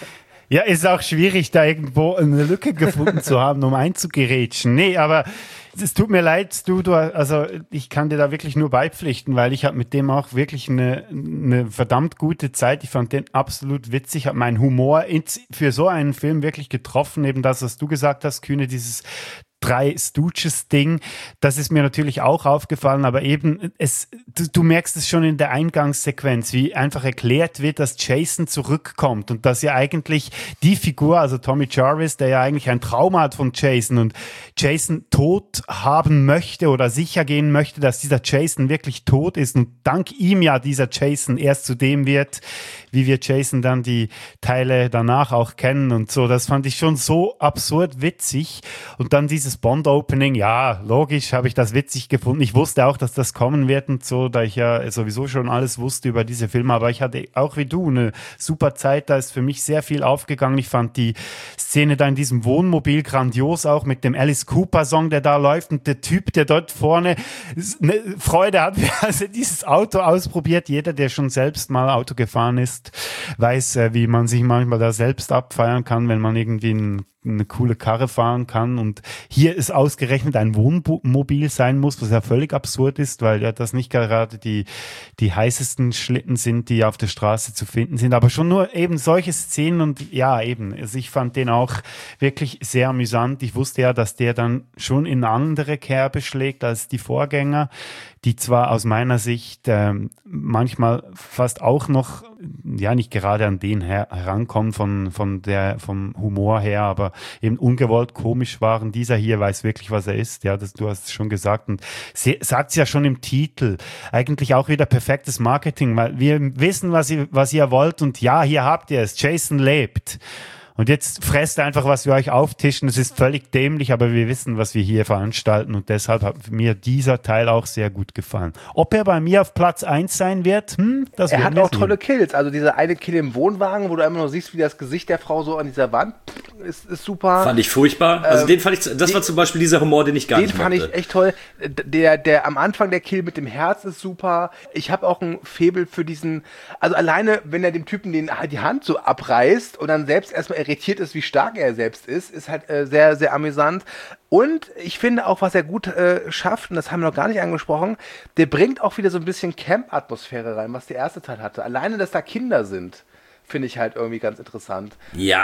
Ja, ist auch schwierig, da irgendwo eine Lücke gefunden zu haben, um einzugerätschen. Nee, aber Es tut mir leid, also ich kann dir da wirklich nur beipflichten, weil ich habe mit dem auch wirklich eine verdammt gute Zeit. Ich fand den absolut witzig, habe meinen Humor für so einen Film wirklich getroffen. Eben das, was du gesagt hast, Kühne, dieses Drei Stooges-Ding, das ist mir natürlich auch aufgefallen, aber eben, du merkst es schon in der Eingangssequenz, wie einfach erklärt wird, dass Jason zurückkommt und dass ja eigentlich die Figur, also Tommy Jarvis, der ja eigentlich ein Trauma hat von Jason und Jason tot haben möchte oder sicher gehen möchte, dass dieser Jason wirklich tot ist und dank ihm ja dieser Jason erst zu dem wird, wie wir Jason dann die Teile danach auch kennen und so. Das fand ich schon so absurd witzig und dann dieses Bond-Opening, ja, logisch habe ich das witzig gefunden. Ich wusste auch, dass das kommen wird und so, da ich ja sowieso schon alles wusste über diese Filme, aber ich hatte auch wie du eine super Zeit, da ist für mich sehr viel aufgegangen. Ich fand die Szene da in diesem Wohnmobil grandios, auch mit dem Alice Cooper-Song, der da läuft und der Typ, der dort vorne eine Freude hat, als er dieses Auto ausprobiert. Jeder, der schon selbst mal Auto gefahren ist, weiß, wie man sich manchmal da selbst abfeiern kann, wenn man irgendwie eine coole Karre fahren kann und hier ist ausgerechnet ein Wohnmobil sein muss, was ja völlig absurd ist, weil ja das nicht gerade die heißesten Schlitten sind, die auf der Straße zu finden sind, aber schon nur eben solche Szenen und ja eben, also ich fand den auch wirklich sehr amüsant. Ich wusste ja, dass der dann schon in andere Kerbe schlägt als die Vorgänger, die zwar aus meiner Sicht manchmal fast auch noch, ja nicht gerade an den herankommen vom Humor her, aber eben ungewollt komisch waren. Dieser hier weiß wirklich, was er ist, ja, du hast es schon gesagt und sagt es ja schon im Titel. Eigentlich auch wieder perfektes Marketing, weil wir wissen, was ihr wollt und ja, hier habt ihr es, Jason lebt. Und jetzt fresst einfach, was wir euch auftischen. Es ist völlig dämlich, aber wir wissen, was wir hier veranstalten. Und deshalb hat mir dieser Teil auch sehr gut gefallen. Ob er bei mir auf Platz 1 sein wird, das er hat auch tolle Kills. Also dieser eine Kill im Wohnwagen, wo du einfach nur siehst, wie das Gesicht der Frau so an dieser Wand ist super. Fand ich furchtbar. Also das war zum Beispiel dieser Humor, den ich gar nicht mochte. Den fand ich echt toll. Der am Anfang der Kill mit dem Herz ist super. Ich habe auch ein Faible für diesen, also alleine, wenn er dem Typen die Hand so abreißt und dann selbst erstmal irritiert ist, wie stark er selbst ist halt sehr, sehr amüsant. Und ich finde auch, was er gut schafft, und das haben wir noch gar nicht angesprochen, der bringt auch wieder so ein bisschen Camp-Atmosphäre rein, was der erste Teil hatte. Alleine, dass da Kinder sind, finde ich halt irgendwie ganz interessant.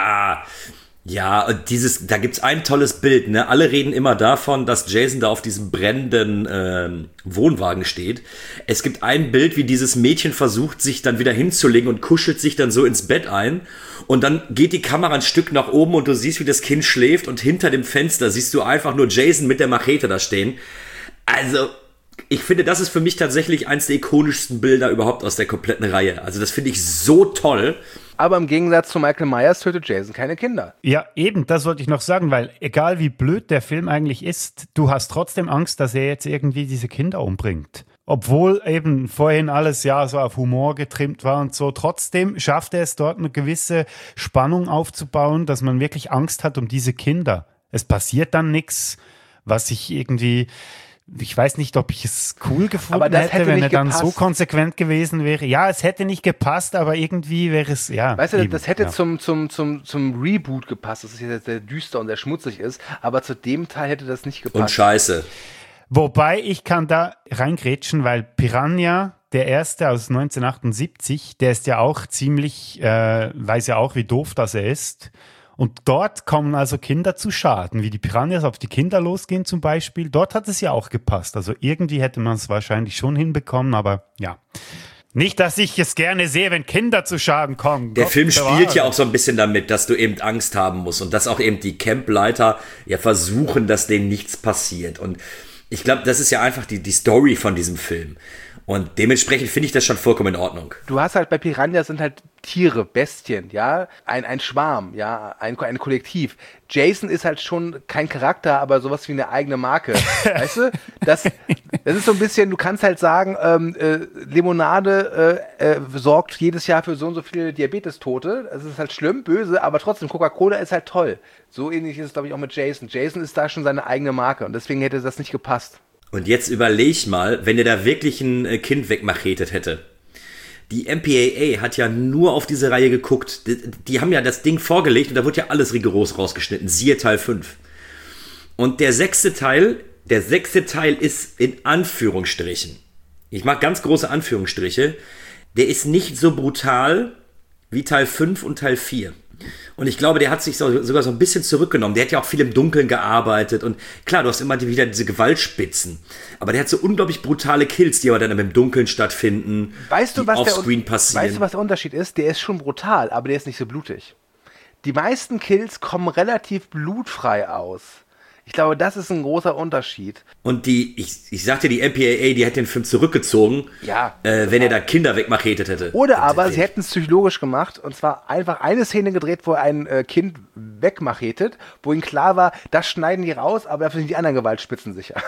Ja, und da gibt's ein tolles Bild, ne? Alle reden immer davon, dass Jason da auf diesem brennenden Wohnwagen steht. Es gibt ein Bild, wie dieses Mädchen versucht, sich dann wieder hinzulegen und kuschelt sich dann so ins Bett ein. Und dann geht die Kamera ein Stück nach oben und du siehst, wie das Kind schläft und hinter dem Fenster siehst du einfach nur Jason mit der Machete da stehen. Also, ich finde, das ist für mich tatsächlich eins der ikonischsten Bilder überhaupt aus der kompletten Reihe. Also das finde ich so toll. Aber im Gegensatz zu Michael Myers tötet Jason keine Kinder. Ja, eben, das wollte ich noch sagen, weil egal wie blöd der Film eigentlich ist, du hast trotzdem Angst, dass er jetzt irgendwie diese Kinder umbringt. Obwohl eben vorhin alles ja so auf Humor getrimmt war und so, trotzdem schafft er es dort eine gewisse Spannung aufzubauen, dass man wirklich Angst hat um diese Kinder. Es passiert dann nichts, was ich irgendwie... Ich weiß nicht, ob ich es cool gefunden hätte, wenn er dann so konsequent gewesen wäre. Ja, es hätte nicht gepasst, aber irgendwie wäre es, ja. Weißt du, das hätte zum Reboot gepasst, das ist jetzt sehr düster und sehr schmutzig ist, aber zu dem Teil hätte das nicht gepasst. Und scheiße. Wobei, ich kann da reingrätschen, weil Piranha, der erste aus 1978, der ist ja auch ziemlich, weiß ja auch, wie doof das er ist. Und dort kommen also Kinder zu Schaden, wie die Piranhas auf die Kinder losgehen zum Beispiel. Dort hat es ja auch gepasst. Also irgendwie hätte man es wahrscheinlich schon hinbekommen, aber ja. Nicht, dass ich es gerne sehe, wenn Kinder zu Schaden kommen. Der Film spielt ja auch so ein bisschen damit, dass du eben Angst haben musst und dass auch eben die Campleiter ja versuchen, dass denen nichts passiert. Und ich glaube, das ist ja einfach die Story von diesem Film. Und dementsprechend finde ich das schon vollkommen in Ordnung. Du hast halt bei Piranha sind halt Tiere, Bestien, ja, ein Schwarm, ja, ein Kollektiv. Jason ist halt schon kein Charakter, aber sowas wie eine eigene Marke, weißt du? Das ist so ein bisschen, du kannst halt sagen, Limonade sorgt jedes Jahr für so und so viele Diabetes-Tote. Das ist halt schlimm, böse, aber trotzdem, Coca-Cola ist halt toll. So ähnlich ist es, glaube ich, auch mit Jason. Jason ist da schon seine eigene Marke und deswegen hätte das nicht gepasst. Und jetzt überleg mal, wenn er da wirklich ein Kind wegmachetet hätte. Die MPAA hat ja nur auf diese Reihe geguckt. Die haben ja das Ding vorgelegt und da wurde ja alles rigoros rausgeschnitten. Siehe Teil 5. Und der 6. Teil, Der 6. Teil ist in Anführungsstrichen, ich mache ganz große Anführungsstriche, der ist nicht so brutal wie Teil 5 und Teil 4. Und ich glaube, der hat sich sogar so ein bisschen zurückgenommen. Der hat ja auch viel im Dunkeln gearbeitet. Und klar, du hast immer wieder diese Gewaltspitzen. Aber der hat so unglaublich brutale Kills, die aber dann im Dunkeln stattfinden, die offscreen passieren. Weißt du, was der Unterschied ist? Der ist schon brutal, aber der ist nicht so blutig. Die meisten Kills kommen relativ blutfrei aus. Ich glaube, das ist ein großer Unterschied. Und ich sagte, die MPAA, die hätte den Film zurückgezogen, wenn er da Kinder wegmachetet hätte. Oder aber sie hätten es psychologisch gemacht, und zwar einfach eine Szene gedreht, wo er ein Kind wegmachetet, wo ihnen klar war, das schneiden die raus, aber dafür sind die anderen Gewaltspitzen sicher.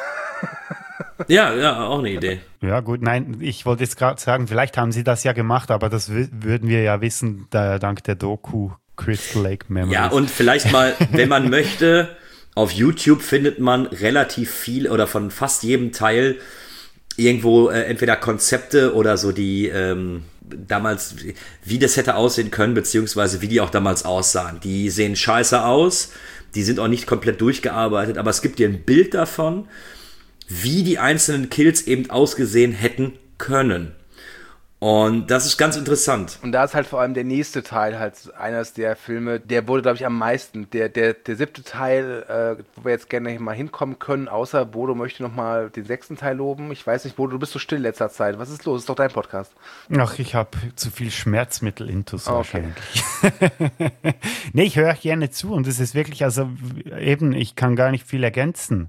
Ja, auch eine Idee. Ja gut, nein, ich wollte jetzt gerade sagen, vielleicht haben sie das ja gemacht, aber das würden wir ja wissen, dank der Doku Crystal Lake Memories. Ja, und vielleicht mal, wenn man möchte, auf YouTube findet man relativ viel oder von fast jedem Teil irgendwo entweder Konzepte oder so die damals, wie das hätte aussehen können, beziehungsweise wie die auch damals aussahen. Die sehen scheiße aus, die sind auch nicht komplett durchgearbeitet, aber es gibt dir ein Bild davon, wie die einzelnen Kills eben ausgesehen hätten können. Und das ist ganz interessant. Und da ist halt vor allem der nächste Teil halt eines der Filme, der wurde, glaube ich, am meisten. Der 7. Teil, wo wir jetzt gerne mal hinkommen können, außer Bodo möchte nochmal den 6. Teil loben. Ich weiß nicht, Bodo, du bist so still in letzter Zeit. Was ist los? Das ist doch dein Podcast. Ach, ich habe zu viel Schmerzmittel-Intus wahrscheinlich. Nee, ich höre gerne zu und es ist wirklich, also eben, ich kann gar nicht viel ergänzen,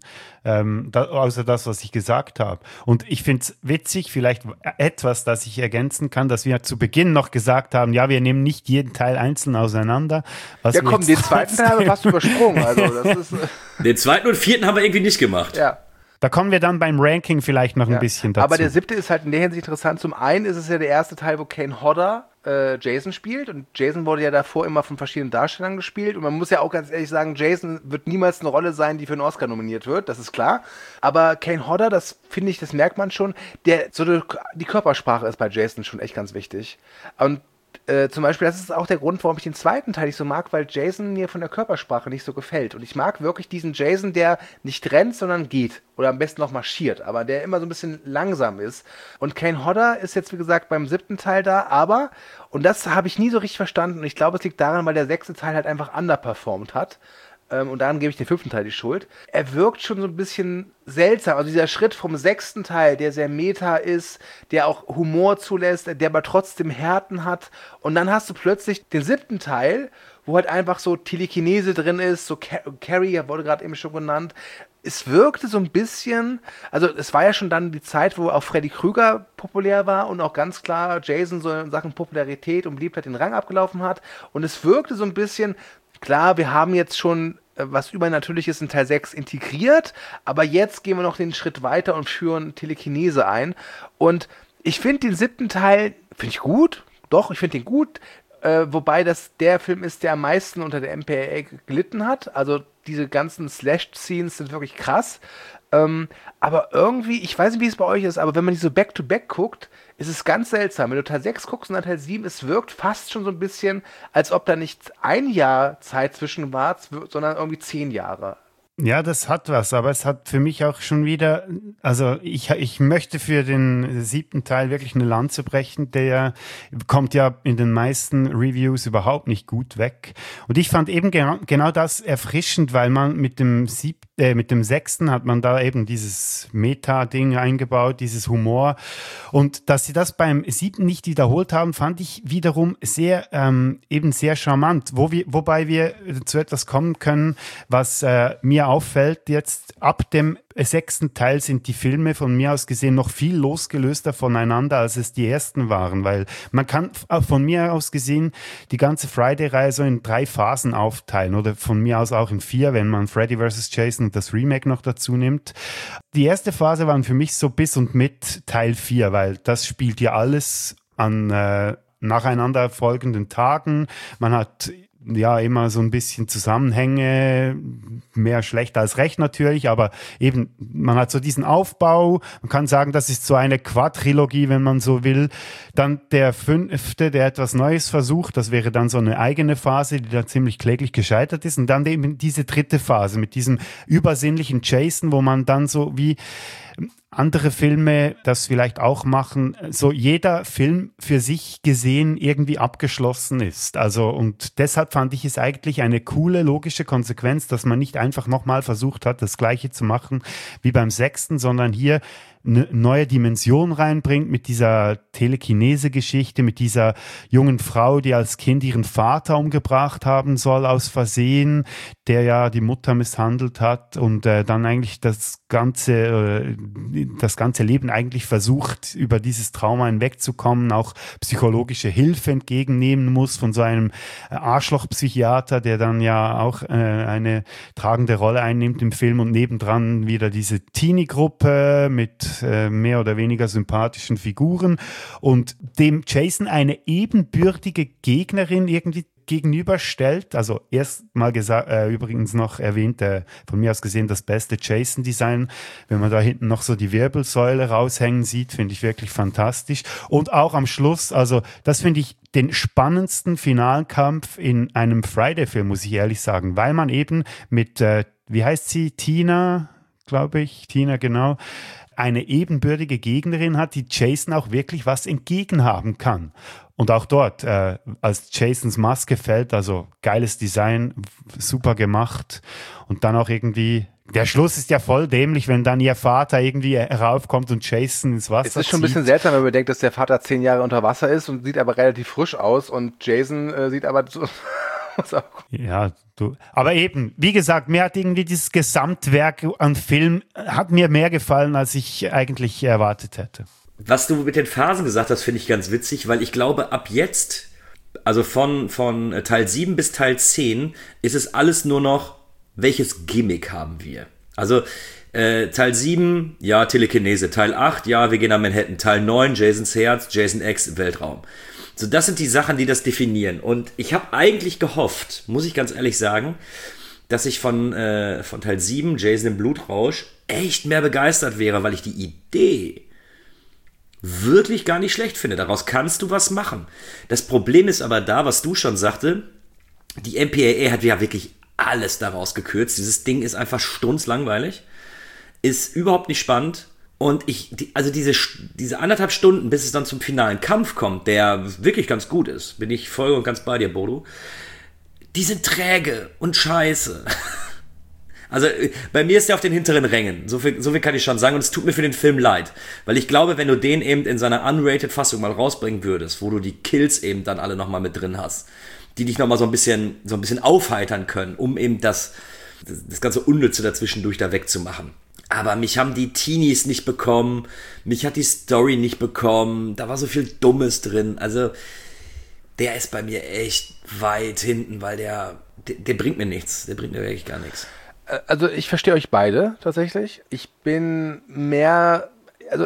außer das, was ich gesagt habe. Und ich finde es witzig, vielleicht etwas, das ich ergänzen kann, dass wir zu Beginn noch gesagt haben, ja, wir nehmen nicht jeden Teil einzeln auseinander. Ja komm, den 2. Teil haben wir fast übersprungen. Also das ist den 2. und 4. haben wir irgendwie nicht gemacht. Ja. Da kommen wir dann beim Ranking vielleicht noch ein bisschen dazu. Aber der 7. ist halt in der Hinsicht interessant. Zum einen ist es ja der erste Teil, wo Kane Hodder Jason spielt. Und Jason wurde ja davor immer von verschiedenen Darstellern gespielt. Und man muss ja auch ganz ehrlich sagen, Jason wird niemals eine Rolle sein, die für einen Oscar nominiert wird. Das ist klar. Aber Kane Hodder, das finde ich, das merkt man schon, die Körpersprache ist bei Jason schon echt ganz wichtig. Und zum Beispiel, das ist auch der Grund, warum ich den 2. Teil nicht so mag, weil Jason mir von der Körpersprache nicht so gefällt. Und ich mag wirklich diesen Jason, der nicht rennt, sondern geht. Oder am besten noch marschiert. Aber der immer so ein bisschen langsam ist. Und Kane Hodder ist jetzt, wie gesagt, beim 7. Teil da. Aber, und das habe ich nie so richtig verstanden. Und ich glaube, es liegt daran, weil der 6. Teil halt einfach underperformt hat. Und daran gebe ich den 5. Teil die Schuld. Er wirkt schon so ein bisschen seltsam. Also dieser Schritt vom 6. Teil, der sehr meta ist, der auch Humor zulässt, der aber trotzdem Härten hat. Und dann hast du plötzlich den 7. Teil, wo halt einfach so Telekinese drin ist, so Carrie, wurde gerade eben schon genannt. Es wirkte so ein bisschen, also es war ja schon dann die Zeit, wo auch Freddy Krüger populär war und auch ganz klar Jason so in Sachen Popularität und Beliebtheit den Rang abgelaufen hat. Und es wirkte so ein bisschen, klar, wir haben jetzt schon was Übernatürliches in Teil 6 integriert, aber jetzt gehen wir noch den Schritt weiter und führen Telekinese ein. Und ich finde den 7. Teil, finde ich gut, doch, ich finde den gut, wobei das der Film ist, der am meisten unter der MPAA gelitten hat. Also diese ganzen Slash-Scenes sind wirklich krass. Aber irgendwie, ich weiß nicht, wie es bei euch ist, aber wenn man die so back-to-back guckt, ist es ganz seltsam. Wenn du Teil 6 guckst und dann Teil 7, es wirkt fast schon so ein bisschen, als ob da nicht ein Jahr Zeit zwischen war, sondern irgendwie 10 Jahre. Ja, das hat was, aber es hat für mich auch schon wieder, also ich möchte für den 7. Teil wirklich eine Lanze brechen, der kommt ja in den meisten Reviews überhaupt nicht gut weg. Und ich fand eben genau das erfrischend, weil man mit dem 6. hat man da eben dieses Meta-Ding eingebaut, dieses Humor. Und dass sie das beim 7. nicht wiederholt haben, fand ich wiederum sehr charmant, wobei wir zu etwas kommen können, was mir auffällt jetzt. Ab dem 6. Teil sind die Filme von mir aus gesehen noch viel losgelöster voneinander, als es die ersten waren, weil man kann von mir aus gesehen die ganze Friday-Reihe so in 3 Phasen aufteilen oder von mir aus auch in 4, wenn man Freddy vs. Jason und das Remake noch dazu nimmt. Die erste Phase waren für mich so bis und mit Teil 4, weil das spielt ja alles an nacheinander folgenden Tagen. Man hat ja immer so ein bisschen Zusammenhänge, mehr schlecht als recht natürlich, aber eben, man hat so diesen Aufbau, man kann sagen, das ist so eine Quadrilogie, wenn man so will. Dann der 5., der etwas Neues versucht, das wäre dann so eine eigene Phase, die dann ziemlich kläglich gescheitert ist. Und dann eben diese 3. Phase mit diesem übersinnlichen Jason, wo man dann so wie andere Filme das vielleicht auch machen, so jeder Film für sich gesehen irgendwie abgeschlossen ist. Also, und deshalb fand ich es eigentlich eine coole, logische Konsequenz, dass man nicht einfach nochmal versucht hat, das Gleiche zu machen wie beim 6., sondern hier eine neue Dimension reinbringt mit dieser Telekinese-Geschichte, mit dieser jungen Frau, die als Kind ihren Vater umgebracht haben soll aus Versehen, der ja die Mutter misshandelt hat und dann eigentlich das ganze Leben eigentlich versucht, über dieses Trauma hinwegzukommen, auch psychologische Hilfe entgegennehmen muss von so einem Arschloch-Psychiater, der dann ja auch eine tragende Rolle einnimmt im Film, und nebendran wieder diese Teenie-Gruppe mit mehr oder weniger sympathischen Figuren und dem Jason eine ebenbürtige Gegnerin irgendwie gegenüberstellt. Also erstmal übrigens noch erwähnt, von mir aus gesehen das beste Jason-Design. Wenn man da hinten noch so die Wirbelsäule raushängen sieht, finde ich wirklich fantastisch. Und auch am Schluss, also das finde ich den spannendsten finalen Kampf in einem Friday-Film, muss ich ehrlich sagen, weil man eben mit, wie heißt sie, Tina, glaube ich, Tina, genau, eine ebenbürtige Gegnerin hat, die Jason auch wirklich was entgegenhaben kann. Und auch dort, als Jasons Maske fällt, also geiles Design, super gemacht. Und dann auch irgendwie, der Schluss ist ja voll dämlich, wenn dann ihr Vater irgendwie heraufkommt und Jason ins Wasser zieht. Es ist schon ein bisschen seltsam, wenn man bedenkt, dass der Vater 10 Jahre unter Wasser ist und sieht aber relativ frisch aus und Jason sieht aber so... Ja, aber eben, wie gesagt, mir hat irgendwie dieses Gesamtwerk an Film, hat mir mehr gefallen, als ich eigentlich erwartet hätte. Was du mit den Phasen gesagt hast, finde ich ganz witzig, weil ich glaube, ab jetzt, also von Teil 7 bis Teil 10, ist es alles nur noch, welches Gimmick haben wir? Also Teil 7, ja, Telekinese. Teil 8, ja, wir gehen nach Manhattan. Teil 9, Jasons Herz, Jason X, Weltraum. So, das sind die Sachen, die das definieren. Und ich habe eigentlich gehofft, muss ich ganz ehrlich sagen, dass ich von Teil 7, Jason im Blutrausch, echt mehr begeistert wäre, weil ich die Idee wirklich gar nicht schlecht finde. Daraus kannst du was machen. Das Problem ist aber da, was du schon sagte, die MPAA hat ja wirklich alles daraus gekürzt. Dieses Ding ist einfach strunzlangweilig, ist überhaupt nicht spannend. Und diese 1,5 Stunden, bis es dann zum finalen Kampf kommt, der wirklich ganz gut ist, bin ich voll und ganz bei dir, Bodo, die sind träge und scheiße. Also bei mir ist der auf den hinteren Rängen, so viel kann ich schon sagen, und es tut mir für den Film leid, weil ich glaube, wenn du den eben in seiner unrated Fassung mal rausbringen würdest, wo du die Kills eben dann alle nochmal mit drin hast, die dich nochmal so ein bisschen aufheitern können, um eben das ganze Unnütze dazwischendurch da wegzumachen. Aber mich haben die Teenies nicht bekommen, mich hat die Story nicht bekommen, da war so viel Dummes drin. Also der ist bei mir echt weit hinten, weil der bringt mir nichts, der bringt mir wirklich gar nichts. Also ich verstehe euch beide tatsächlich. Ich bin mehr, also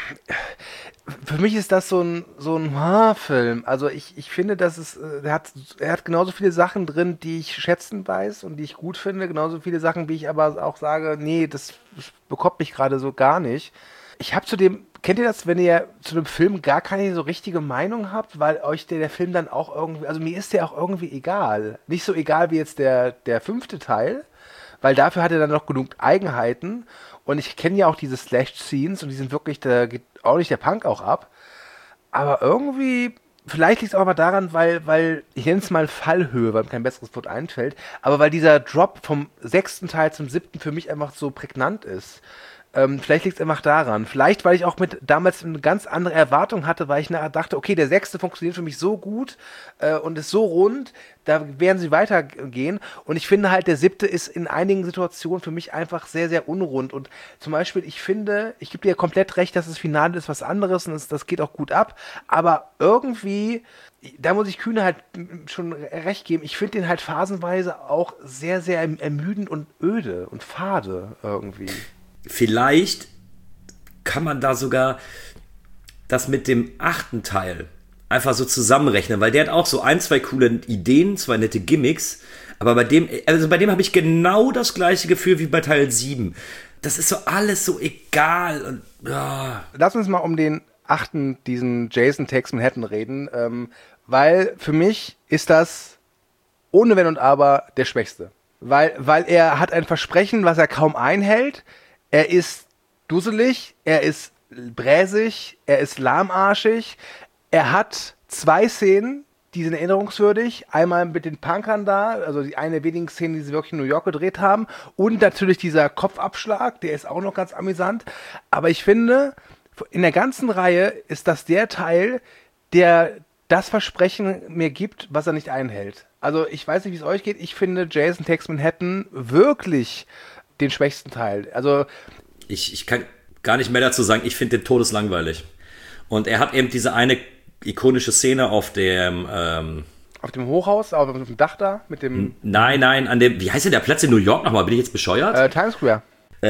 für mich ist das so ein Film. Also ich finde, dass er hat genauso viele Sachen drin, die ich schätzen weiß und die ich gut finde, genauso viele Sachen, wie ich aber auch sage, nee, das bekommt mich gerade so gar nicht. Ich habe kennt ihr das, wenn ihr zu dem Film gar keine so richtige Meinung habt, weil euch der Film dann auch irgendwie, also mir ist der auch irgendwie egal. Nicht so egal wie jetzt der 5. Teil, weil dafür hat er dann noch genug Eigenheiten. Und ich kenne ja auch diese Slash-Scenes und die sind wirklich, da geht ordentlich der Punk auch ab. Aber irgendwie, vielleicht liegt es auch mal daran, weil ich nenne es mal Fallhöhe, weil mir kein besseres Wort einfällt, aber weil dieser Drop vom 6. Teil zum 7. für mich einfach so prägnant ist. Vielleicht liegt es einfach daran. Vielleicht, weil ich auch damals eine ganz andere Erwartung hatte, weil ich nachher dachte, okay, der 6. funktioniert für mich so gut und ist so rund, da werden sie weitergehen. Und ich finde halt, der 7. ist in einigen Situationen für mich einfach sehr, sehr unrund. Und zum Beispiel, ich gebe dir komplett recht, dass das Finale ist was anderes und das geht auch gut ab. Aber irgendwie, da muss ich Kühne halt schon recht geben, ich finde den halt phasenweise auch sehr, sehr ermüdend und öde und fade irgendwie. Vielleicht kann man da sogar das mit dem 8. Teil einfach so zusammenrechnen, weil der hat auch so 2 coole Ideen, 2 nette Gimmicks, aber bei dem habe ich genau das gleiche Gefühl wie bei Teil 7. Das ist so alles so egal. Und, ja. Lass uns mal um den 8., diesen Jason Takes Manhattan reden, weil für mich ist das ohne Wenn und Aber der Schwächste. Weil er hat ein Versprechen, was er kaum einhält. Er ist dusselig, er ist bräsig, er ist lahmarschig. Er hat 2 Szenen, die sind erinnerungswürdig. Einmal mit den Punkern da, also die eine der wenigen Szenen, die sie wirklich in New York gedreht haben. Und natürlich dieser Kopfabschlag, der ist auch noch ganz amüsant. Aber ich finde, in der ganzen Reihe ist das der Teil, der das Versprechen mir gibt, was er nicht einhält. Also ich weiß nicht, wie es euch geht. Ich finde Jason Takes Manhattan wirklich den schwächsten Teil. Also ich kann gar nicht mehr dazu sagen, ich finde den todeslangweilig. Und er hat eben diese eine ikonische Szene auf dem Hochhaus, auf dem Dach da, mit dem... Nein, an dem, wie heißt denn der Platz in New York nochmal? Bin ich jetzt bescheuert? Times Square.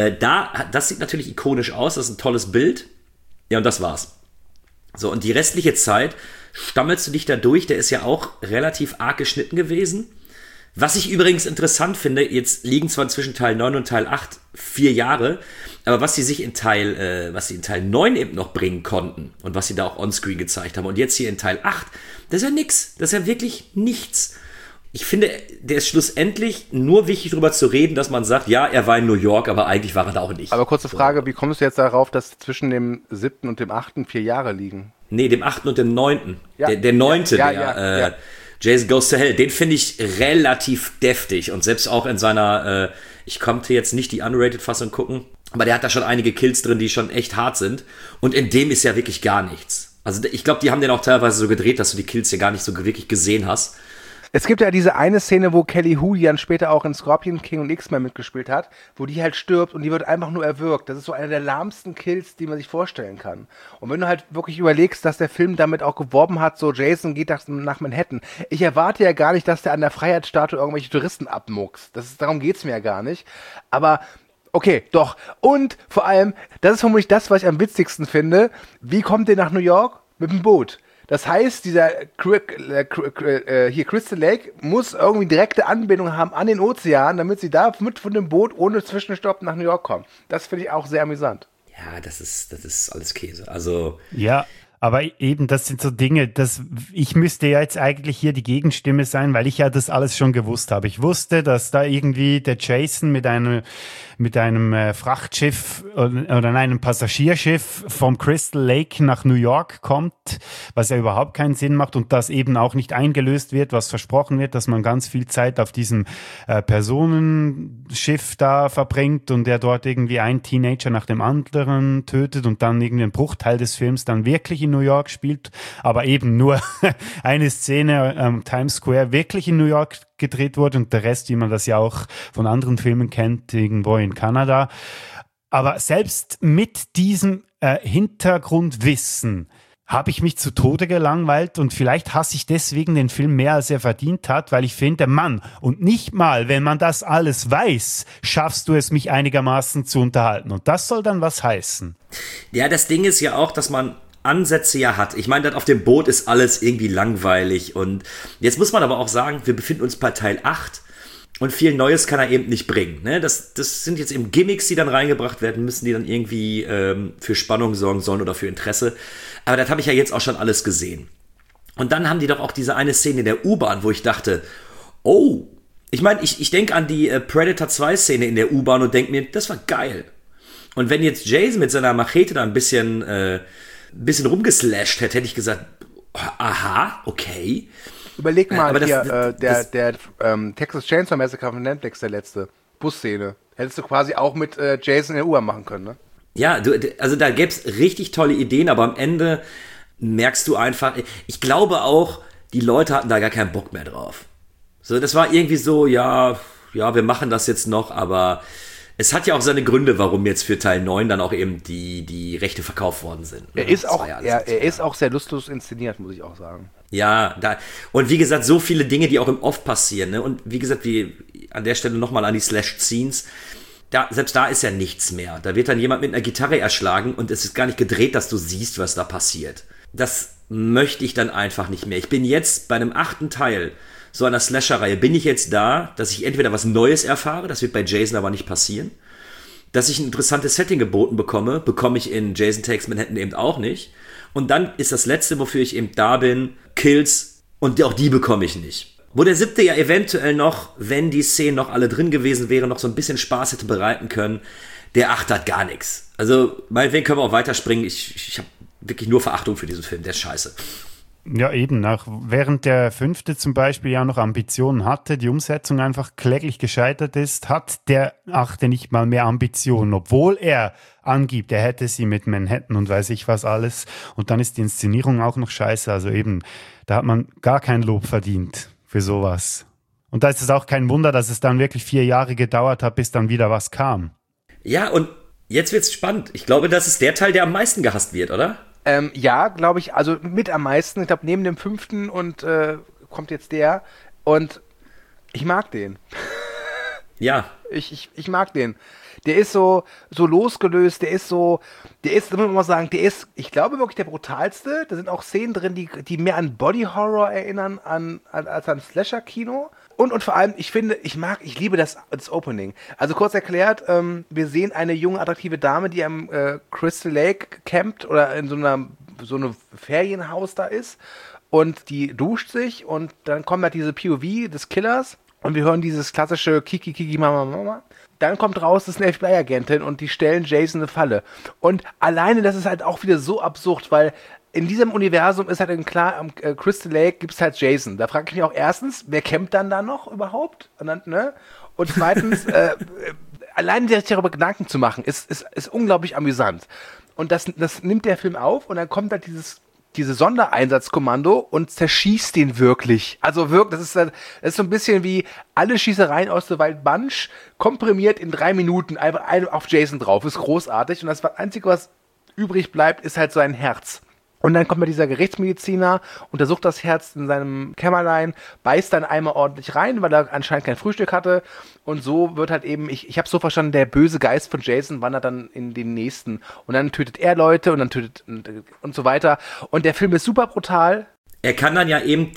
Das sieht natürlich ikonisch aus, das ist ein tolles Bild. Ja, und das war's. So, und die restliche Zeit stammelst du dich da durch, der ist ja auch relativ arg geschnitten gewesen. Was ich übrigens interessant finde, jetzt liegen zwar zwischen Teil 9 und Teil 8 4 Jahre, aber was sie in Teil 9 eben noch bringen konnten und was sie da auch onscreen gezeigt haben und jetzt hier in Teil 8, das ist ja nix, das ist ja wirklich nichts. Ich finde, der ist schlussendlich nur wichtig, darüber zu reden, dass man sagt, ja, er war in New York, aber eigentlich war er da auch nicht. Aber kurze Frage, wie kommst du jetzt darauf, dass zwischen dem 7. und dem 8. 4 Jahre liegen? Nee, dem 8. und dem 9. Ja. Der 9. Ja. Jason Goes to Hell, den finde ich relativ deftig und selbst auch in seiner, ich konnte jetzt nicht die Unrated-Fassung gucken, aber der hat da schon einige Kills drin, die schon echt hart sind und in dem ist ja wirklich gar nichts. Also ich glaube, die haben den auch teilweise so gedreht, dass du die Kills ja gar nicht so wirklich gesehen hast. Es gibt ja diese eine Szene, wo Kelly Hu, die dann später auch in Scorpion King und X-Men mitgespielt hat, wo die halt stirbt und die wird einfach nur erwürgt. Das ist so einer der lahmsten Kills, die man sich vorstellen kann. Und wenn du halt wirklich überlegst, dass der Film damit auch geworben hat, so Jason geht nach Manhattan. Ich erwarte ja gar nicht, dass der an der Freiheitsstatue irgendwelche Touristen abmuckst. Darum geht's mir ja gar nicht. Aber okay, doch. Und vor allem, das ist vermutlich das, was ich am witzigsten finde. Wie kommt der nach New York? Mit dem Boot. Das heißt, dieser Crystal Lake muss irgendwie direkte Anbindung haben an den Ozean, damit sie da mit von dem Boot ohne Zwischenstopp nach New York kommen. Das finde ich auch sehr amüsant. Ja, das ist alles Käse. Also ja. Aber eben, das sind so Dinge, ich müsste ja jetzt eigentlich hier die Gegenstimme sein, weil ich ja das alles schon gewusst habe. Ich wusste, dass da irgendwie der Jason mit einem Frachtschiff oder einem Passagierschiff vom Crystal Lake nach New York kommt, was ja überhaupt keinen Sinn macht und das eben auch nicht eingelöst wird, was versprochen wird, dass man ganz viel Zeit auf diesem Personenschiff da verbringt und der dort irgendwie einen Teenager nach dem anderen tötet und dann irgendwie ein Bruchteil des Films dann wirklich in New York spielt, aber eben nur eine Szene Times Square wirklich in New York gedreht wurde und der Rest, wie man das ja auch von anderen Filmen kennt, irgendwo in Kanada. Aber selbst mit diesem Hintergrundwissen habe ich mich zu Tode gelangweilt und vielleicht hasse ich deswegen den Film mehr, als er verdient hat, weil ich finde, Mann, und nicht mal, wenn man das alles weiß, schaffst du es, mich einigermaßen zu unterhalten. Und das soll dann was heißen. Ja, das Ding ist ja auch, dass man Ansätze ja hat. Ich meine, auf dem Boot ist alles irgendwie langweilig und jetzt muss man aber auch sagen, wir befinden uns bei Teil 8 und viel Neues kann er eben nicht bringen. Ne? Das sind jetzt eben Gimmicks, die dann reingebracht werden müssen, die dann irgendwie für Spannung sorgen sollen oder für Interesse. Aber das habe ich ja jetzt auch schon alles gesehen. Und dann haben die doch auch diese eine Szene in der U-Bahn, wo ich dachte, oh, ich meine, ich denke an die Predator 2 Szene in der U-Bahn und denke mir, das war geil. Und wenn jetzt Jason mit seiner Machete da ein bisschen rumgeslasht hätte ich gesagt, aha, okay. Überleg mal, der Texas Chainsaw Massacre von Netflix, der letzte Busszene. Hättest du quasi auch mit Jason in der U-Bahn machen können, ne? Ja, also da gäbe es richtig tolle Ideen, aber am Ende merkst du einfach, ich glaube auch, die Leute hatten da gar keinen Bock mehr drauf. So, das war irgendwie so, ja, wir machen das jetzt noch, aber es hat ja auch seine Gründe, warum jetzt für Teil 9 dann auch eben die Rechte verkauft worden sind. Er ist auch sehr lustlos inszeniert, muss ich auch sagen. Ja, und wie gesagt, so viele Dinge, die auch im Off passieren. Ne? Und wie gesagt, wie an der Stelle nochmal an die Slash-Scenes, selbst da ist ja nichts mehr. Da wird dann jemand mit einer Gitarre erschlagen und es ist gar nicht gedreht, dass du siehst, was da passiert. Das möchte ich dann einfach nicht mehr. Ich bin jetzt bei einem 8. Teil so einer Slasher-Reihe, bin ich jetzt da, dass ich entweder was Neues erfahre, das wird bei Jason aber nicht passieren, dass ich ein interessantes Setting geboten bekomme ich in Jason Takes Manhattan eben auch nicht. Und dann ist das Letzte, wofür ich eben da bin, Kills, und auch die bekomme ich nicht. Wo der 7. ja eventuell noch, wenn die Szenen noch alle drin gewesen wären, noch so ein bisschen Spaß hätte bereiten können, der 8. hat gar nichts. Also meinetwegen können wir auch weiterspringen. Ich habe wirklich nur Verachtung für diesen Film, der ist scheiße. Ja, eben. Auch während der 5. zum Beispiel ja noch Ambitionen hatte, die Umsetzung einfach kläglich gescheitert ist, hat der 8. nicht mal mehr Ambitionen, obwohl er angibt, er hätte sie mit Manhattan und weiß ich was alles. Und dann ist die Inszenierung auch noch scheiße. Also eben, da hat man gar kein Lob verdient für sowas. Und da ist es auch kein Wunder, dass es dann wirklich 4 Jahre gedauert hat, bis dann wieder was kam. Ja, und jetzt wird's spannend. Ich glaube, das ist der Teil, der am meisten gehasst wird, oder? Ja, glaube ich, also mit am meisten. Ich glaube, neben dem 5. und kommt jetzt der. Und ich mag den. Ja. Ich mag den. Der ist so losgelöst, das muss man mal sagen, ich glaube, wirklich der brutalste. Da sind auch Szenen drin, die mehr an Body Horror erinnern als an Slasher-Kino. Und vor allem, ich liebe das Opening. Also kurz erklärt, wir sehen eine junge, attraktive Dame, die am Crystal Lake campt oder in so einem Ferienhaus da ist. Und die duscht sich und dann kommt halt diese POV des Killers und wir hören dieses klassische Kiki, Kiki, Mama, Mama. Dann kommt raus, das ist eine FBI-Agentin und die stellen Jason eine Falle. Und alleine, das ist halt auch wieder so absurd, weil in diesem Universum ist halt klar, am Crystal Lake gibt es halt Jason. Da frage ich mich auch erstens, wer campt dann da noch überhaupt? Und zweitens, alleine sich darüber Gedanken zu machen, ist unglaublich amüsant. Und das nimmt der Film auf und dann kommt halt diese Sondereinsatzkommando und zerschießt den wirklich. Also wirklich, das ist so ein bisschen wie alle Schießereien aus der Wild Bunch komprimiert in 3 Minuten einfach auf Jason drauf. Ist großartig und das Einzige, was übrig bleibt, ist halt sein Herz. Und dann kommt mal dieser Gerichtsmediziner, untersucht das Herz in seinem Kämmerlein, beißt dann einmal ordentlich rein, weil er anscheinend kein Frühstück hatte. Und so wird halt eben, ich habe so verstanden, der böse Geist von Jason wandert dann in den nächsten. Und dann tötet er Leute und dann tötet und so weiter. Und der Film ist super brutal. Er kann dann ja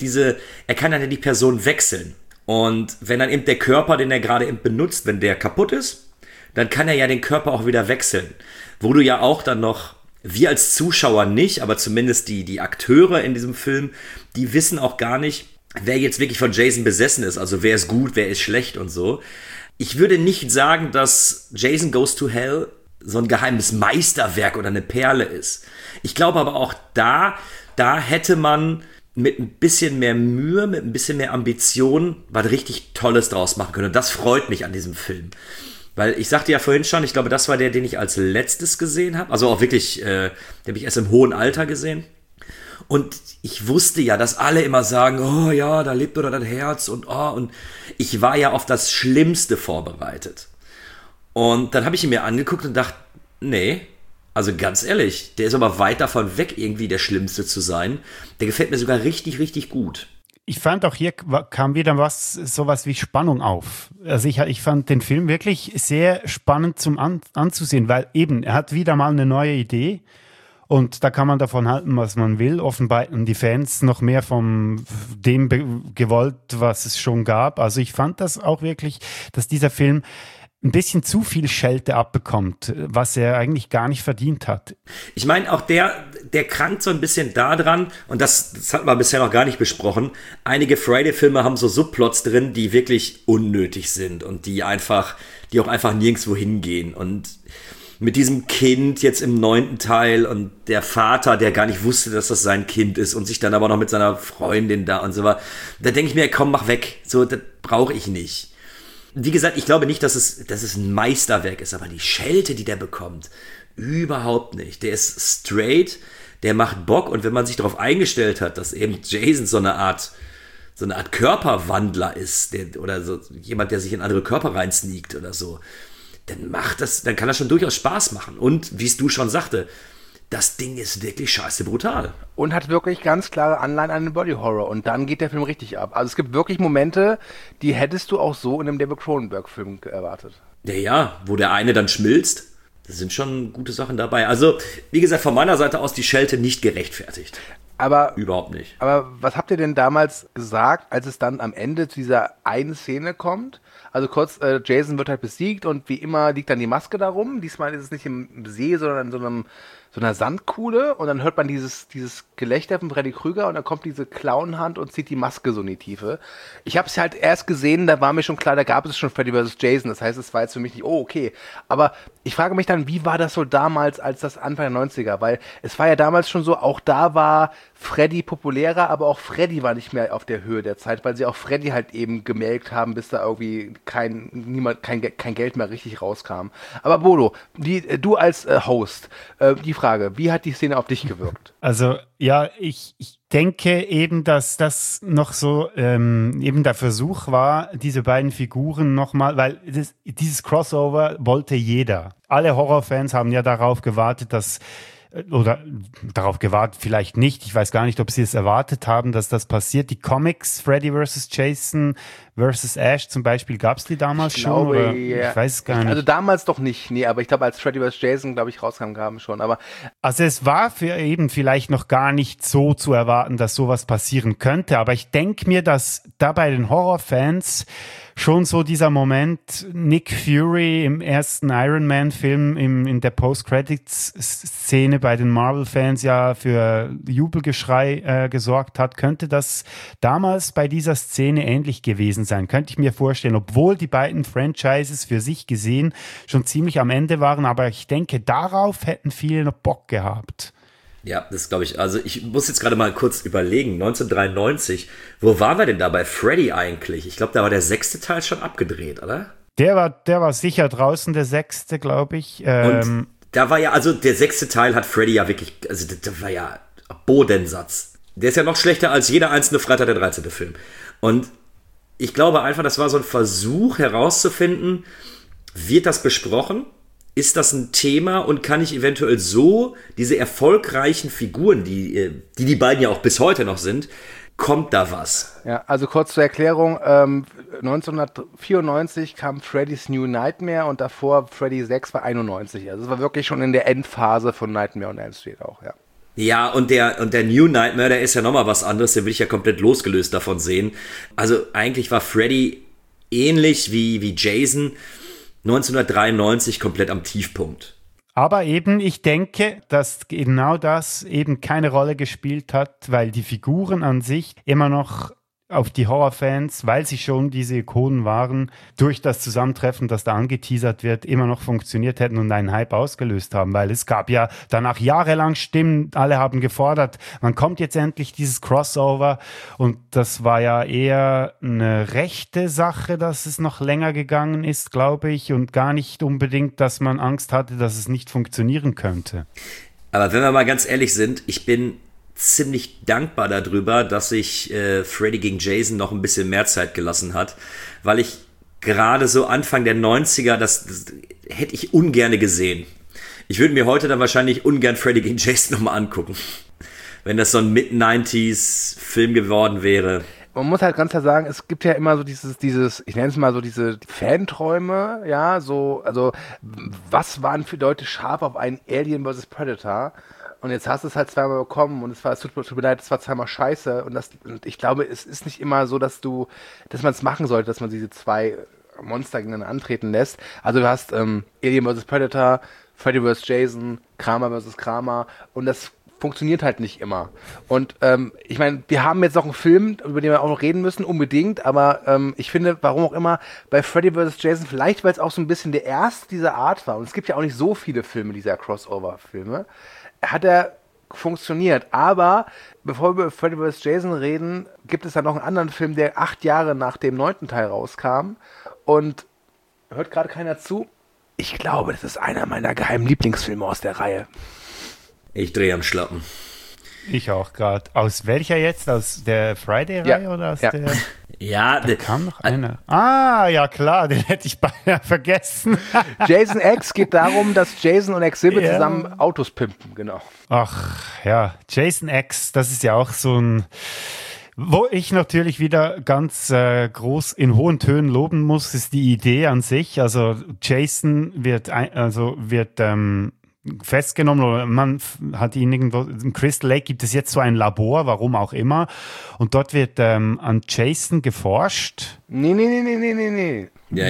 die Person wechseln. Und wenn dann eben der Körper, den er gerade eben benutzt, wenn der kaputt ist, dann kann er ja den Körper auch wieder wechseln. Wo du ja auch dann noch, wir als Zuschauer nicht, aber zumindest die Akteure in diesem Film, die wissen auch gar nicht, wer jetzt wirklich von Jason besessen ist. Also wer ist gut, wer ist schlecht und so. Ich würde nicht sagen, dass Jason Goes to Hell so ein geheimes Meisterwerk oder eine Perle ist. Ich glaube aber auch da hätte man mit ein bisschen mehr Mühe, mit ein bisschen mehr Ambition was richtig Tolles draus machen können. Und das freut mich an diesem Film. Weil ich sagte ja vorhin schon, ich glaube, das war der, den ich als letztes gesehen habe. Also auch wirklich, den habe ich erst im hohen Alter gesehen. Und ich wusste ja, dass alle immer sagen, oh ja, da lebt oder das Herz und ich war ja auf das Schlimmste vorbereitet. Und dann habe ich ihn mir angeguckt und dachte, nee, also ganz ehrlich, der ist aber weit davon weg, irgendwie der Schlimmste zu sein. Der gefällt mir sogar richtig, richtig gut. Ich fand auch hier kam wieder sowas wie Spannung auf. Also ich fand den Film wirklich sehr spannend zum anzusehen, weil eben, er hat wieder mal eine neue Idee und da kann man davon halten, was man will. Offenbar hätten die Fans noch mehr von dem gewollt, was es schon gab. Also ich fand das auch wirklich, dass dieser Film ein bisschen zu viel Schelte abbekommt, was er eigentlich gar nicht verdient hat. Ich meine, auch der krankt so ein bisschen daran, und das hat man bisher noch gar nicht besprochen, einige Friday-Filme haben so Subplots drin, die wirklich unnötig sind und die auch einfach nirgendwo hingehen. Und mit diesem Kind jetzt im 9. Teil und der Vater, der gar nicht wusste, dass das sein Kind ist und sich dann aber noch mit seiner Freundin da und so war, da denke ich mir, komm, mach weg, so, das brauche ich nicht. Wie gesagt, ich glaube nicht, dass es ein Meisterwerk ist, aber die Schelte, die der bekommt, überhaupt nicht. Der ist straight, der macht Bock, und wenn man sich darauf eingestellt hat, dass eben Jason so eine Art Körperwandler ist, oder so jemand, der sich in andere Körper reinsneakt oder so, dann kann das schon durchaus Spaß machen. Und wie es du schon sagte, das Ding ist wirklich scheiße brutal. Und hat wirklich ganz klare Anleihen an den Body Horror. Und dann geht der Film richtig ab. Also es gibt wirklich Momente, die hättest du auch so in einem David Cronenberg-Film erwartet. Ja, wo der eine dann schmilzt. Da sind schon gute Sachen dabei. Also, wie gesagt, von meiner Seite aus die Schelte nicht gerechtfertigt. Aber überhaupt nicht. Aber was habt ihr denn damals gesagt, als es dann am Ende zu dieser einen Szene kommt? Also kurz, Jason wird halt besiegt und wie immer liegt dann die Maske darum. Diesmal ist es nicht im See, sondern in so einer Sandkuhle und dann hört man dieses Gelächter von Freddy Krüger und dann kommt diese Clownhand und zieht die Maske so in die Tiefe. Ich habe es halt erst gesehen, da war mir schon klar, da gab es schon Freddy vs. Jason. Das heißt, es war jetzt für mich nicht, oh, okay. Aber ich frage mich dann, wie war das so damals als das Anfang der 90er? Weil es war ja damals schon so, auch da war Freddy populärer, aber auch Freddy war nicht mehr auf der Höhe der Zeit, weil sie auch Freddy halt eben gemelkt haben, bis da irgendwie kein Geld mehr richtig rauskam. Aber Bodo, du als Host, die Frage, wie hat die Szene auf dich gewirkt? Also ja, ich denke eben, dass das noch so eben der Versuch war, diese beiden Figuren nochmal, weil dieses Crossover wollte jeder. Alle Horrorfans haben ja darauf gewartet, vielleicht nicht. Ich weiß gar nicht, ob sie es erwartet haben, dass das passiert. Die Comics, Freddy vs. Jason vs. Ash zum Beispiel, gab es die damals schon? Oder? Ja. Ich weiß es gar nicht. Also damals doch nicht, nee, aber ich glaube, als Freddy vs. Jason, glaube ich, rauskam, gaben schon. Aber also es war für eben vielleicht noch gar nicht so zu erwarten, dass sowas passieren könnte. Aber ich denke mir, dass da bei den Horrorfans schon so dieser Moment, Nick Fury im ersten Iron Man-Film in der Post-Credits-Szene bei den Marvel-Fans ja für Jubelgeschrei gesorgt hat, könnte das damals bei dieser Szene ähnlich gewesen sein. Könnte ich mir vorstellen, obwohl die beiden Franchises für sich gesehen schon ziemlich am Ende waren, aber ich denke, darauf hätten viele noch Bock gehabt. Ja, das glaube ich. Also ich muss jetzt gerade mal kurz überlegen. 1993, wo waren wir denn da bei Freddy eigentlich? Ich glaube, da war der 6. Teil schon abgedreht, oder? Der war sicher draußen, der 6., glaube ich. Und da war ja, also der 6. Teil hat Freddy ja wirklich, also das war ja Bodensatz. Der ist ja noch schlechter als jeder einzelne Freitag der 13. Film. Und ich glaube einfach, das war so ein Versuch herauszufinden, wird das besprochen? Ist das ein Thema und kann ich eventuell so diese erfolgreichen Figuren, die beiden ja auch bis heute noch sind, kommt da was? Ja, also kurz zur Erklärung, 1994 kam Freddy's New Nightmare und davor Freddy 6 war 91. Also es war wirklich schon in der Endphase von Nightmare on Elm Street auch, ja. Ja, und der New Nightmare, der ist ja nochmal was anderes, den will ich ja komplett losgelöst davon sehen. Also eigentlich war Freddy ähnlich wie Jason 1993 komplett am Tiefpunkt. Aber eben, ich denke, dass genau das eben keine Rolle gespielt hat, weil die Figuren an sich immer noch auf die Horrorfans, weil sie schon diese Ikonen waren, durch das Zusammentreffen, das da angeteasert wird, immer noch funktioniert hätten und einen Hype ausgelöst haben, weil es gab ja danach jahrelang Stimmen, alle haben gefordert, man kommt jetzt endlich dieses Crossover und das war ja eher eine rechte Sache, dass es noch länger gegangen ist, glaube ich, und gar nicht unbedingt, dass man Angst hatte, dass es nicht funktionieren könnte. Aber wenn wir mal ganz ehrlich sind, ich bin ziemlich dankbar darüber, dass sich Freddy gegen Jason noch ein bisschen mehr Zeit gelassen hat, weil ich gerade so Anfang der 90er, das hätte ich ungerne gesehen. Ich würde mir heute dann wahrscheinlich ungern Freddy gegen Jason nochmal angucken, wenn das so ein Mid-90s-Film geworden wäre. Man muss halt ganz klar sagen, es gibt ja immer so dieses, ich nenne es mal so diese Fanträume, ja, so, also was waren für Leute scharf auf einen Alien vs. Predator? Und jetzt hast du es halt zweimal bekommen und es tut mir leid, es war zweimal scheiße. Und ich glaube, es ist nicht immer so, dass man es machen sollte, dass man diese zwei Monster gegeneinander antreten lässt. Also du hast Alien vs. Predator, Freddy vs. Jason, Kramer vs. Kramer und das funktioniert halt nicht immer. Und ich meine, wir haben jetzt noch einen Film, über den wir auch noch reden müssen, unbedingt, aber ich finde, warum auch immer, bei Freddy vs. Jason, vielleicht weil es auch so ein bisschen der erste dieser Art war und es gibt ja auch nicht so viele Filme, dieser Crossover-Filme, hat er funktioniert. Aber bevor wir über Freddy vs. Jason reden, gibt es dann noch einen anderen Film, der 8 Jahre nach dem 9. Teil rauskam. Und hört gerade keiner zu? Ich glaube, das ist einer meiner geheimen Lieblingsfilme aus der Reihe. Ich drehe am Schlappen. Ich auch gerade. Aus welcher jetzt? Aus der Friday-Reihe oder aus der... Ja, da kam noch einer. Ah, ja klar, den hätte ich beinahe vergessen. Jason X geht darum, dass Jason und Exhibit zusammen Autos pimpen, genau. Ach, ja, Jason X, das ist ja auch so ein... Wo ich natürlich wieder ganz groß in hohen Tönen loben muss, ist die Idee an sich. Also Jason wird festgenommen oder man hat ihn irgendwo, in Crystal Lake gibt es jetzt so ein Labor, warum auch immer, und dort wird an Jason geforscht. Nee.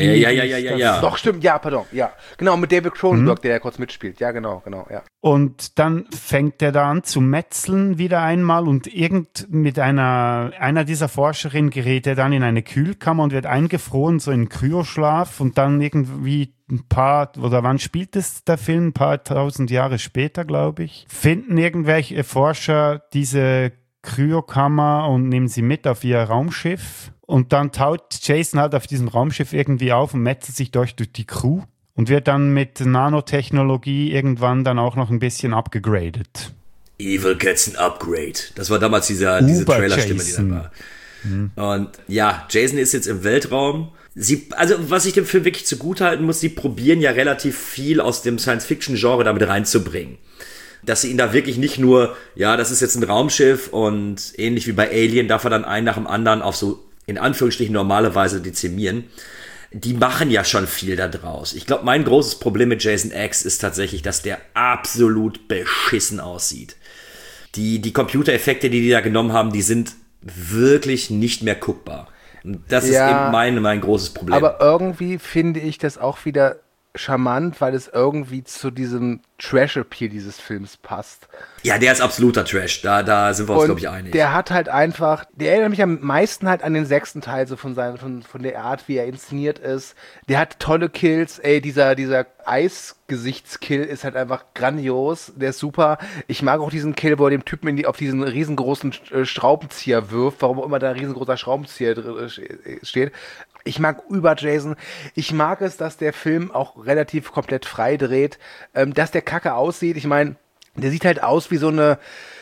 Ja. Doch, stimmt, ja, pardon, ja. Genau, mit David Cronenberg, der ja kurz mitspielt. Ja, genau, ja. Und dann fängt er da an zu metzeln wieder einmal und mit einer dieser Forscherinnen gerät er dann in eine Kühlkammer und wird eingefroren, so in Kryoschlaf, und dann irgendwie oder wann spielt es der Film? Ein paar tausend Jahre später, glaube ich. Finden irgendwelche Forscher diese Kryokammer und nehmen sie mit auf ihr Raumschiff. Und dann taut Jason halt auf diesem Raumschiff irgendwie auf und metzelt sich durch die Crew und wird dann mit Nanotechnologie irgendwann dann auch noch ein bisschen abgegradet. Evil gets an upgrade. Das war damals diese Trailerstimme, die da war. Und ja, Jason ist jetzt im Weltraum. Also was ich dem Film wirklich zugutehalten muss, sie probieren ja relativ viel aus dem Science-Fiction-Genre damit reinzubringen. Dass sie ihn da wirklich nicht nur, ja, das ist jetzt ein Raumschiff und ähnlich wie bei Alien darf er dann einen nach dem anderen auf so, in Anführungsstrichen, normale Weise dezimieren. Die machen ja schon viel da draus. Ich glaube, mein großes Problem mit Jason X ist tatsächlich, dass der absolut beschissen aussieht. Die Computereffekte, die da genommen haben, die sind wirklich nicht mehr guckbar. Und das ist eben mein großes Problem. Aber irgendwie finde ich das auch wieder charmant, weil es irgendwie zu diesem Trash-Appeal dieses Films passt. Ja, der ist absoluter Trash. Da sind wir uns, glaube ich, einig. Der hat halt einfach, der erinnert mich am meisten halt an den 6. Teil, so von der Art, wie er inszeniert ist. Der hat tolle Kills. Dieser Eisgesichtskill ist halt einfach grandios. Der ist super. Ich mag auch diesen Kill, wo er dem Typen auf diesen riesengroßen Schraubenzieher wirft, warum auch immer da ein riesengroßer Schraubenzieher steht. Ich mag Jason. Ich mag es, dass der Film auch relativ komplett frei dreht, dass der Kacke aussieht. Ich meine, der sieht halt aus wie so eine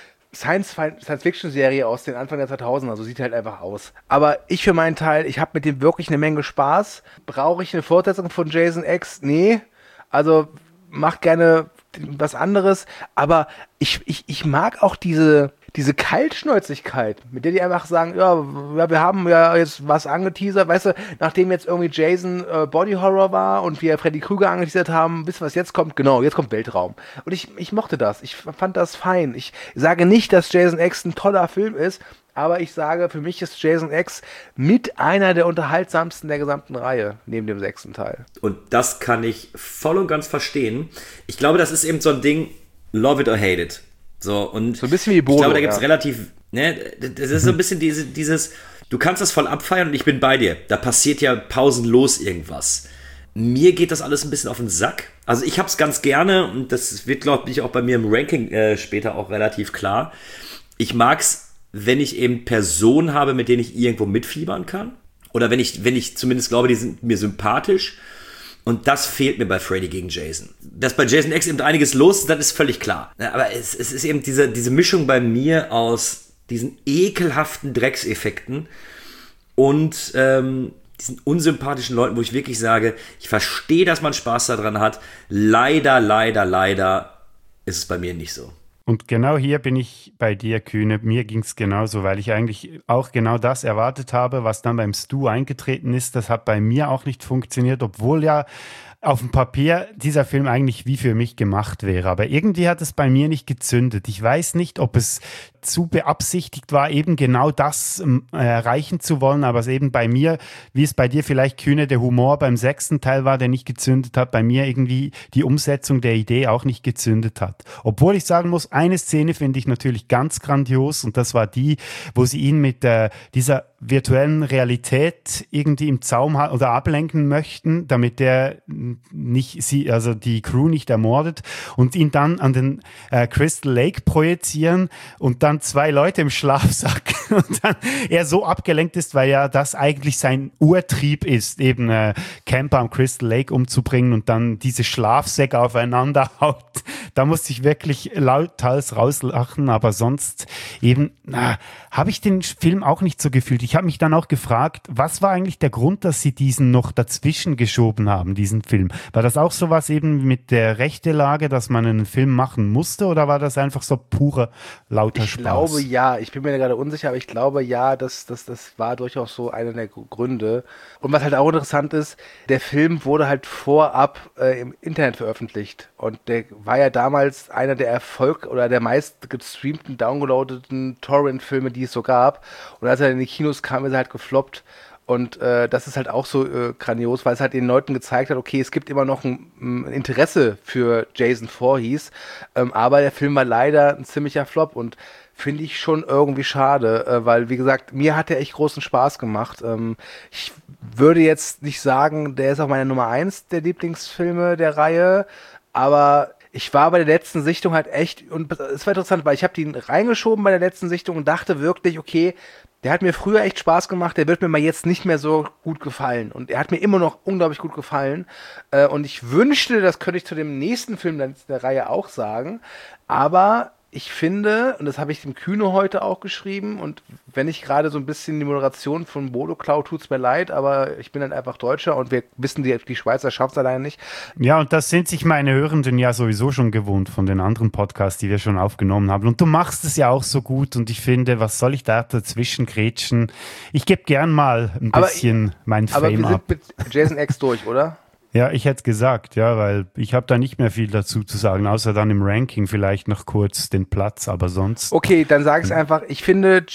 Science-Fiction-Serie aus den Anfang der 2000er. Also sieht halt einfach aus. Aber ich für meinen Teil, ich habe mit dem wirklich eine Menge Spaß. Brauche ich eine Fortsetzung von Jason X? Nee. Also mach gerne was anderes. Aber ich mag auch diese Kaltschnäuzigkeit, mit der die einfach sagen, ja, wir haben ja jetzt was angeteasert, weißt du, nachdem jetzt irgendwie Jason Body Horror war und wir Freddy Krüger angeteasert haben, wisst ihr, was jetzt kommt? Genau, jetzt kommt Weltraum. Und ich mochte das, ich fand das fein. Ich sage nicht, dass Jason X ein toller Film ist, aber ich sage, für mich ist Jason X mit einer der unterhaltsamsten der gesamten Reihe, neben dem 6. Teil. Und das kann ich voll und ganz verstehen. Ich glaube, das ist eben so ein Ding, love it or hate it. So, und so ein bisschen wie Bodo, ich glaube, da gibt es relativ, ne, das ist so ein bisschen dieses, du kannst das voll abfeiern und ich bin bei dir. Da passiert ja pausenlos irgendwas. Mir geht das alles ein bisschen auf den Sack. Also ich hab's ganz gerne und das wird, glaube ich, auch bei mir im Ranking später auch relativ klar. Ich mag's, wenn ich eben Personen habe, mit denen ich irgendwo mitfiebern kann. Oder wenn ich zumindest glaube, die sind mir sympathisch. Und das fehlt mir bei Freddy gegen Jason. Dass bei Jason X eben einiges los ist, das ist völlig klar. Aber es ist eben diese Mischung bei mir aus diesen ekelhaften Dreckseffekten und diesen unsympathischen Leuten, wo ich wirklich sage, ich verstehe, dass man Spaß daran hat. Leider ist es bei mir nicht so. Und genau hier bin ich bei dir, Kühne. Mir ging es genauso, weil ich eigentlich auch genau das erwartet habe, was dann beim Stu eingetreten ist. Das hat bei mir auch nicht funktioniert, obwohl ja auf dem Papier dieser Film eigentlich wie für mich gemacht wäre. Aber irgendwie hat es bei mir nicht gezündet. Ich weiß nicht, ob es zu beabsichtigt war, eben genau das erreichen zu wollen, aber es eben bei mir, wie es bei dir vielleicht, Kühne, der Humor beim 6. Teil war, der nicht gezündet hat, bei mir irgendwie die Umsetzung der Idee auch nicht gezündet hat. Obwohl ich sagen muss, eine Szene finde ich natürlich ganz grandios und das war die, wo sie ihn mit dieser virtuellen Realität irgendwie im Zaum oder ablenken möchten, damit der also die Crew nicht ermordet und ihn dann an den Crystal Lake projizieren und dann 2 Leute im Schlafsack und dann er so abgelenkt ist, weil ja das eigentlich sein Urtrieb ist, eben Camper am Crystal Lake umzubringen und dann diese Schlafsäcke aufeinander haut. Da musste ich wirklich lauthals rauslachen, aber sonst eben habe ich den Film auch nicht so gefühlt. Ich habe mich dann auch gefragt, was war eigentlich der Grund, dass sie diesen noch dazwischen geschoben haben, diesen Film? War das auch sowas eben mit der Rechtelage, dass man einen Film machen musste oder war das einfach so purer lauter Spaß? glaube ja, ich bin mir gerade unsicher, aber ich glaube ja, das war durchaus so einer der Gründe. Und was halt auch interessant ist, der Film wurde halt vorab im Internet veröffentlicht und der war ja damals einer der oder der meist gestreamten, downgeloadeten Torrent-Filme, die es so gab. Und als er in die Kinos kam, ist er halt gefloppt. Und das ist halt auch so grandios, weil es halt den Leuten gezeigt hat, okay, es gibt immer noch ein Interesse für Jason Voorhees, aber der Film war leider ein ziemlicher Flop und finde ich schon irgendwie schade, weil, wie gesagt, mir hat der echt großen Spaß gemacht. Ich würde jetzt nicht sagen, der ist auch meine Nummer 1 der Lieblingsfilme der Reihe, aber ich war bei der letzten Sichtung halt echt, und es war interessant, weil ich habe den reingeschoben bei der letzten Sichtung und dachte wirklich, okay, der hat mir früher echt Spaß gemacht, der wird mir mal jetzt nicht mehr so gut gefallen. Und er hat mir immer noch unglaublich gut gefallen. Und ich wünschte, das könnte ich zu dem nächsten Film der Reihe auch sagen. Aber ich finde, und das habe ich dem Kühne heute auch geschrieben, und wenn ich gerade so ein bisschen die Moderation von Bodo klau, tut's mir leid, aber ich bin halt einfach Deutscher und wir wissen, die Schweizer schaffen es alleine nicht. Ja, und das sind sich meine Hörenden ja sowieso schon gewohnt von den anderen Podcasts, die wir schon aufgenommen haben. Und du machst es ja auch so gut und ich finde, was soll ich da dazwischen grätschen? Ich gebe gern mal ein bisschen mein Fame ab. Aber wir sind mit Jason X durch, oder? Ja, ich hätte es gesagt, ja, weil ich habe da nicht mehr viel dazu zu sagen, außer dann im Ranking vielleicht noch kurz den Platz, aber sonst... Okay, dann sag ich es einfach, ich finde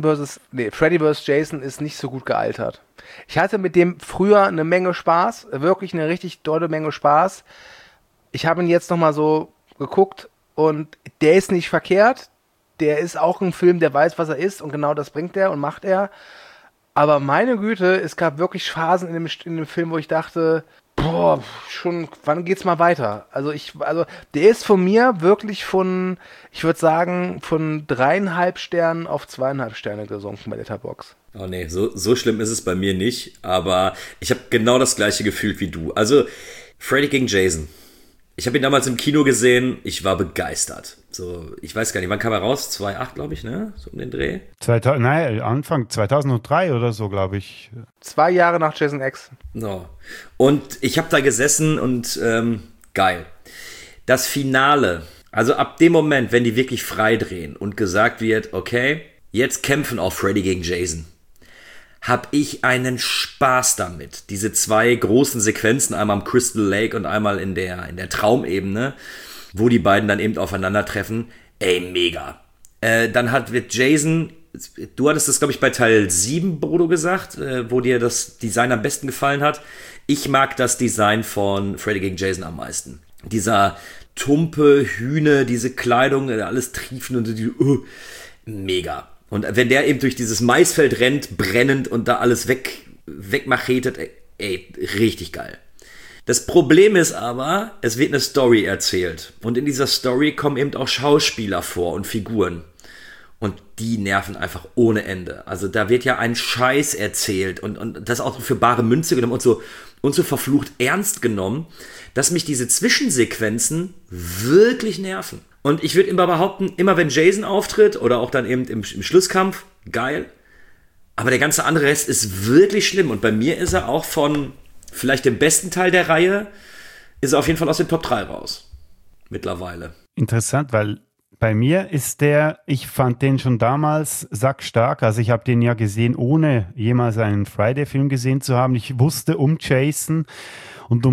Freddy vs. Jason ist nicht so gut gealtert. Ich hatte mit dem früher eine Menge Spaß, wirklich eine richtig dolle Menge Spaß. Ich habe ihn jetzt nochmal so geguckt und der ist nicht verkehrt, der ist auch ein Film, der weiß, was er ist und genau das bringt er und macht er. Aber meine Güte, es gab wirklich Phasen in dem Film, wo ich dachte... Boah, wann geht's mal weiter? Also der ist von mir wirklich ich würde sagen, von 3,5 Sternen auf 2,5 Sterne gesunken bei Letterboxd. Oh nee, so schlimm ist es bei mir nicht, aber ich habe genau das gleiche Gefühl wie du. Also, Freddy gegen Jason. Ich habe ihn damals im Kino gesehen, ich war begeistert. So, ich weiß gar nicht, wann kam er raus? 2008, glaube ich, ne? So um den Dreh. Anfang 2003 oder so, glaube ich. 2 Jahre nach Jason X. So. Und ich habe da gesessen und geil. Das Finale, also ab dem Moment, wenn die wirklich frei drehen und gesagt wird, okay, jetzt kämpfen auch Freddy gegen Jason, habe ich einen Spaß damit. Diese 2 großen Sequenzen, einmal am Crystal Lake und einmal in der Traumebene, wo die beiden dann eben aufeinandertreffen. Ey, mega. Dann wird Jason, du hattest das, glaube ich, bei Teil 7, Bodo, gesagt, wo dir das Design am besten gefallen hat. Ich mag das Design von Freddy gegen Jason am meisten. Dieser tumpe Hühne, diese Kleidung, alles triefen und mega. Und wenn der eben durch dieses Maisfeld rennt, brennend und da alles wegmachetet, ey, richtig geil. Das Problem ist aber, es wird eine Story erzählt. Und in dieser Story kommen eben auch Schauspieler vor und Figuren. Und die nerven einfach ohne Ende. Also da wird ja ein Scheiß erzählt und das auch für bare Münze genommen und so verflucht ernst genommen, dass mich diese Zwischensequenzen wirklich nerven. Und ich würde immer behaupten, immer wenn Jason auftritt oder auch dann eben im Schlusskampf, geil. Aber der ganze andere Rest ist wirklich schlimm. Und bei mir ist er auch von vielleicht dem besten Teil der Reihe, ist er auf jeden Fall aus den Top 3 raus. Mittlerweile. Interessant, weil bei mir ist ich fand den schon damals sackstark. Also ich habe den ja gesehen, ohne jemals einen Friday-Film gesehen zu haben. Ich wusste um Jason und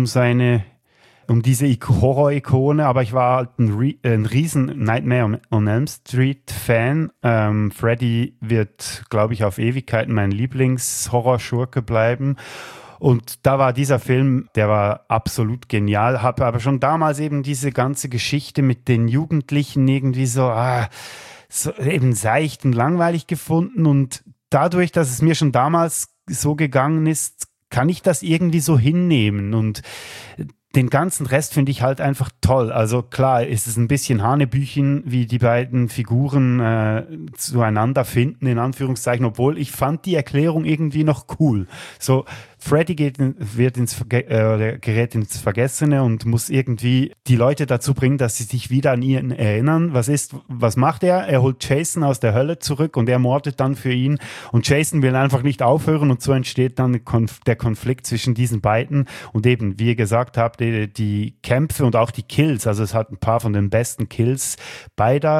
um diese Horror-Ikone, aber ich war halt ein riesen Nightmare on Elm Street-Fan. Freddy wird, glaube ich, auf Ewigkeiten mein Lieblings-Horrorschurke bleiben. Und da war dieser Film, der war absolut genial. Habe aber schon damals eben diese ganze Geschichte mit den Jugendlichen irgendwie so eben seicht und langweilig gefunden. Und dadurch, dass es mir schon damals so gegangen ist, kann ich das irgendwie so hinnehmen. Und den ganzen Rest finde ich halt einfach toll. Also klar ist es ein bisschen Hanebüchen, wie die beiden Figuren zueinander finden, in Anführungszeichen, obwohl ich fand die Erklärung irgendwie noch cool. So, Freddy gerät ins Vergessene und muss irgendwie die Leute dazu bringen, dass sie sich wieder an ihn erinnern. Was macht er? Er holt Jason aus der Hölle zurück und er mordet dann für ihn. Und Jason will einfach nicht aufhören und so entsteht dann der Konflikt zwischen diesen beiden. Und eben, wie ihr gesagt habt, die Kämpfe und auch die Kills. Also es hat ein paar von den besten Kills beider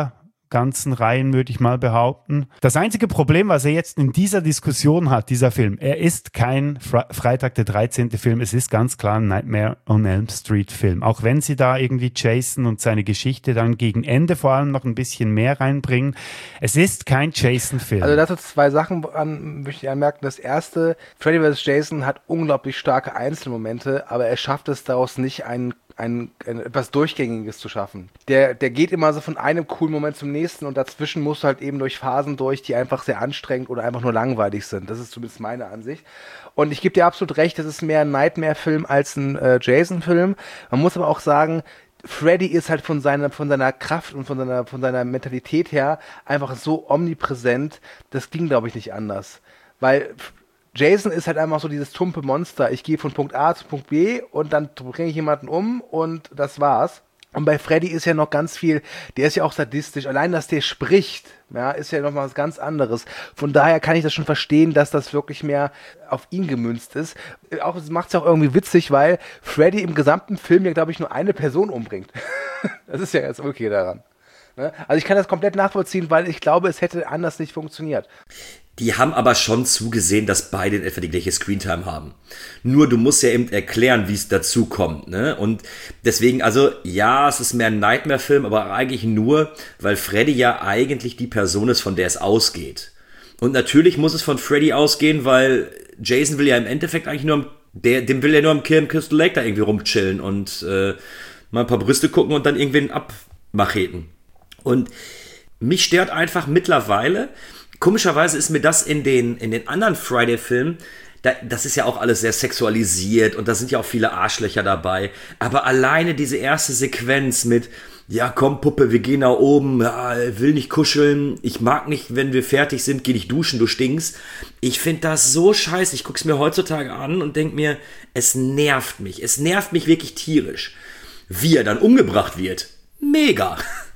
ganzen Reihen, würde ich mal behaupten. Das einzige Problem, was er jetzt in dieser Diskussion hat, dieser Film, er ist kein Freitag der 13. Film, es ist ganz klar ein Nightmare on Elm Street Film. Auch wenn sie da irgendwie Jason und seine Geschichte dann gegen Ende vor allem noch ein bisschen mehr reinbringen, es ist kein Jason-Film. Also dazu zwei Sachen möchte ich anmerken. Das erste, Freddy vs. Jason hat unglaublich starke Einzelmomente, aber er schafft es daraus nicht, ein etwas Durchgängiges zu schaffen. Der geht immer so von einem coolen Moment zum nächsten und dazwischen musst du halt eben durch Phasen durch, die einfach sehr anstrengend oder einfach nur langweilig sind. Das ist zumindest meine Ansicht. Und ich gebe dir absolut recht, das ist mehr ein Nightmare-Film als ein Jason-Film. Man muss aber auch sagen, Freddy ist halt von seiner Kraft und von seiner Mentalität her einfach so omnipräsent, das ging, glaube ich, nicht anders. Weil Jason ist halt einfach so dieses tumpe Monster. Ich gehe von Punkt A zu Punkt B und dann bringe ich jemanden um und das war's. Und bei Freddy ist ja noch ganz viel, der ist ja auch sadistisch. Allein, dass der spricht, ja, ist ja noch mal was ganz anderes. Von daher kann ich das schon verstehen, dass das wirklich mehr auf ihn gemünzt ist. Auch, es macht es auch irgendwie witzig, weil Freddy im gesamten Film ja, glaube ich, nur eine Person umbringt. Das ist ja jetzt okay daran. Also ich kann das komplett nachvollziehen, weil ich glaube, es hätte anders nicht funktioniert. Die haben aber schon zugesehen, dass beide in etwa die gleiche Screentime haben. Nur du musst ja eben erklären, wie es dazu kommt, ne? Und deswegen, also ja, es ist mehr ein Nightmare-Film, aber eigentlich nur, weil Freddy ja eigentlich die Person ist, von der es ausgeht. Und natürlich muss es von Freddy ausgehen, weil Jason will ja im Endeffekt eigentlich nur, dem will ja nur am Crystal Lake da irgendwie rumchillen und mal ein paar Brüste gucken und dann irgendwen abmacheten. Und mich stört einfach mittlerweile, komischerweise ist mir das in den anderen Friday-Filmen, das ist ja auch alles sehr sexualisiert und da sind ja auch viele Arschlöcher dabei. Aber alleine diese erste Sequenz mit, ja komm Puppe, wir gehen nach oben, ja, will nicht kuscheln, ich mag nicht, wenn wir fertig sind, geh nicht duschen, du stinkst. Ich finde das so scheiße, ich guck's mir heutzutage an und denk mir, es nervt mich wirklich tierisch. Wie er dann umgebracht wird, mega.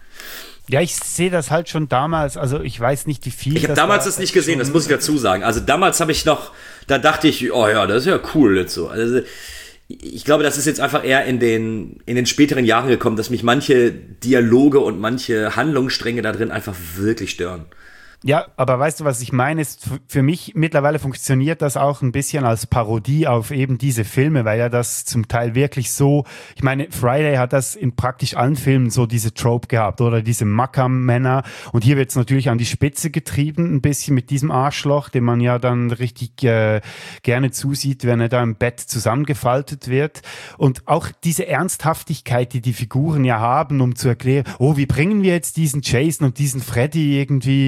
Ja, ich sehe das halt schon damals, also ich weiß nicht, wie viel. Ich habe damals das nicht gesehen, das muss ich dazu sagen. Also damals habe ich noch, da dachte ich, oh ja, das ist ja cool jetzt so. Also ich glaube, das ist jetzt einfach eher in den späteren Jahren gekommen, dass mich manche Dialoge und manche Handlungsstränge da drin einfach wirklich stören. Ja, aber weißt du, was ich meine, ist, für mich mittlerweile funktioniert das auch ein bisschen als Parodie auf eben diese Filme, weil ja das zum Teil wirklich so, ich meine, Friday hat das in praktisch allen Filmen so diese Trope gehabt, oder diese Makam-Männer, und hier wird es natürlich an die Spitze getrieben, ein bisschen mit diesem Arschloch, dem man ja dann richtig gerne zusieht, wenn er da im Bett zusammengefaltet wird, und auch diese Ernsthaftigkeit, die die Figuren ja haben, um zu erklären, oh, wie bringen wir jetzt diesen Jason und diesen Freddy irgendwie,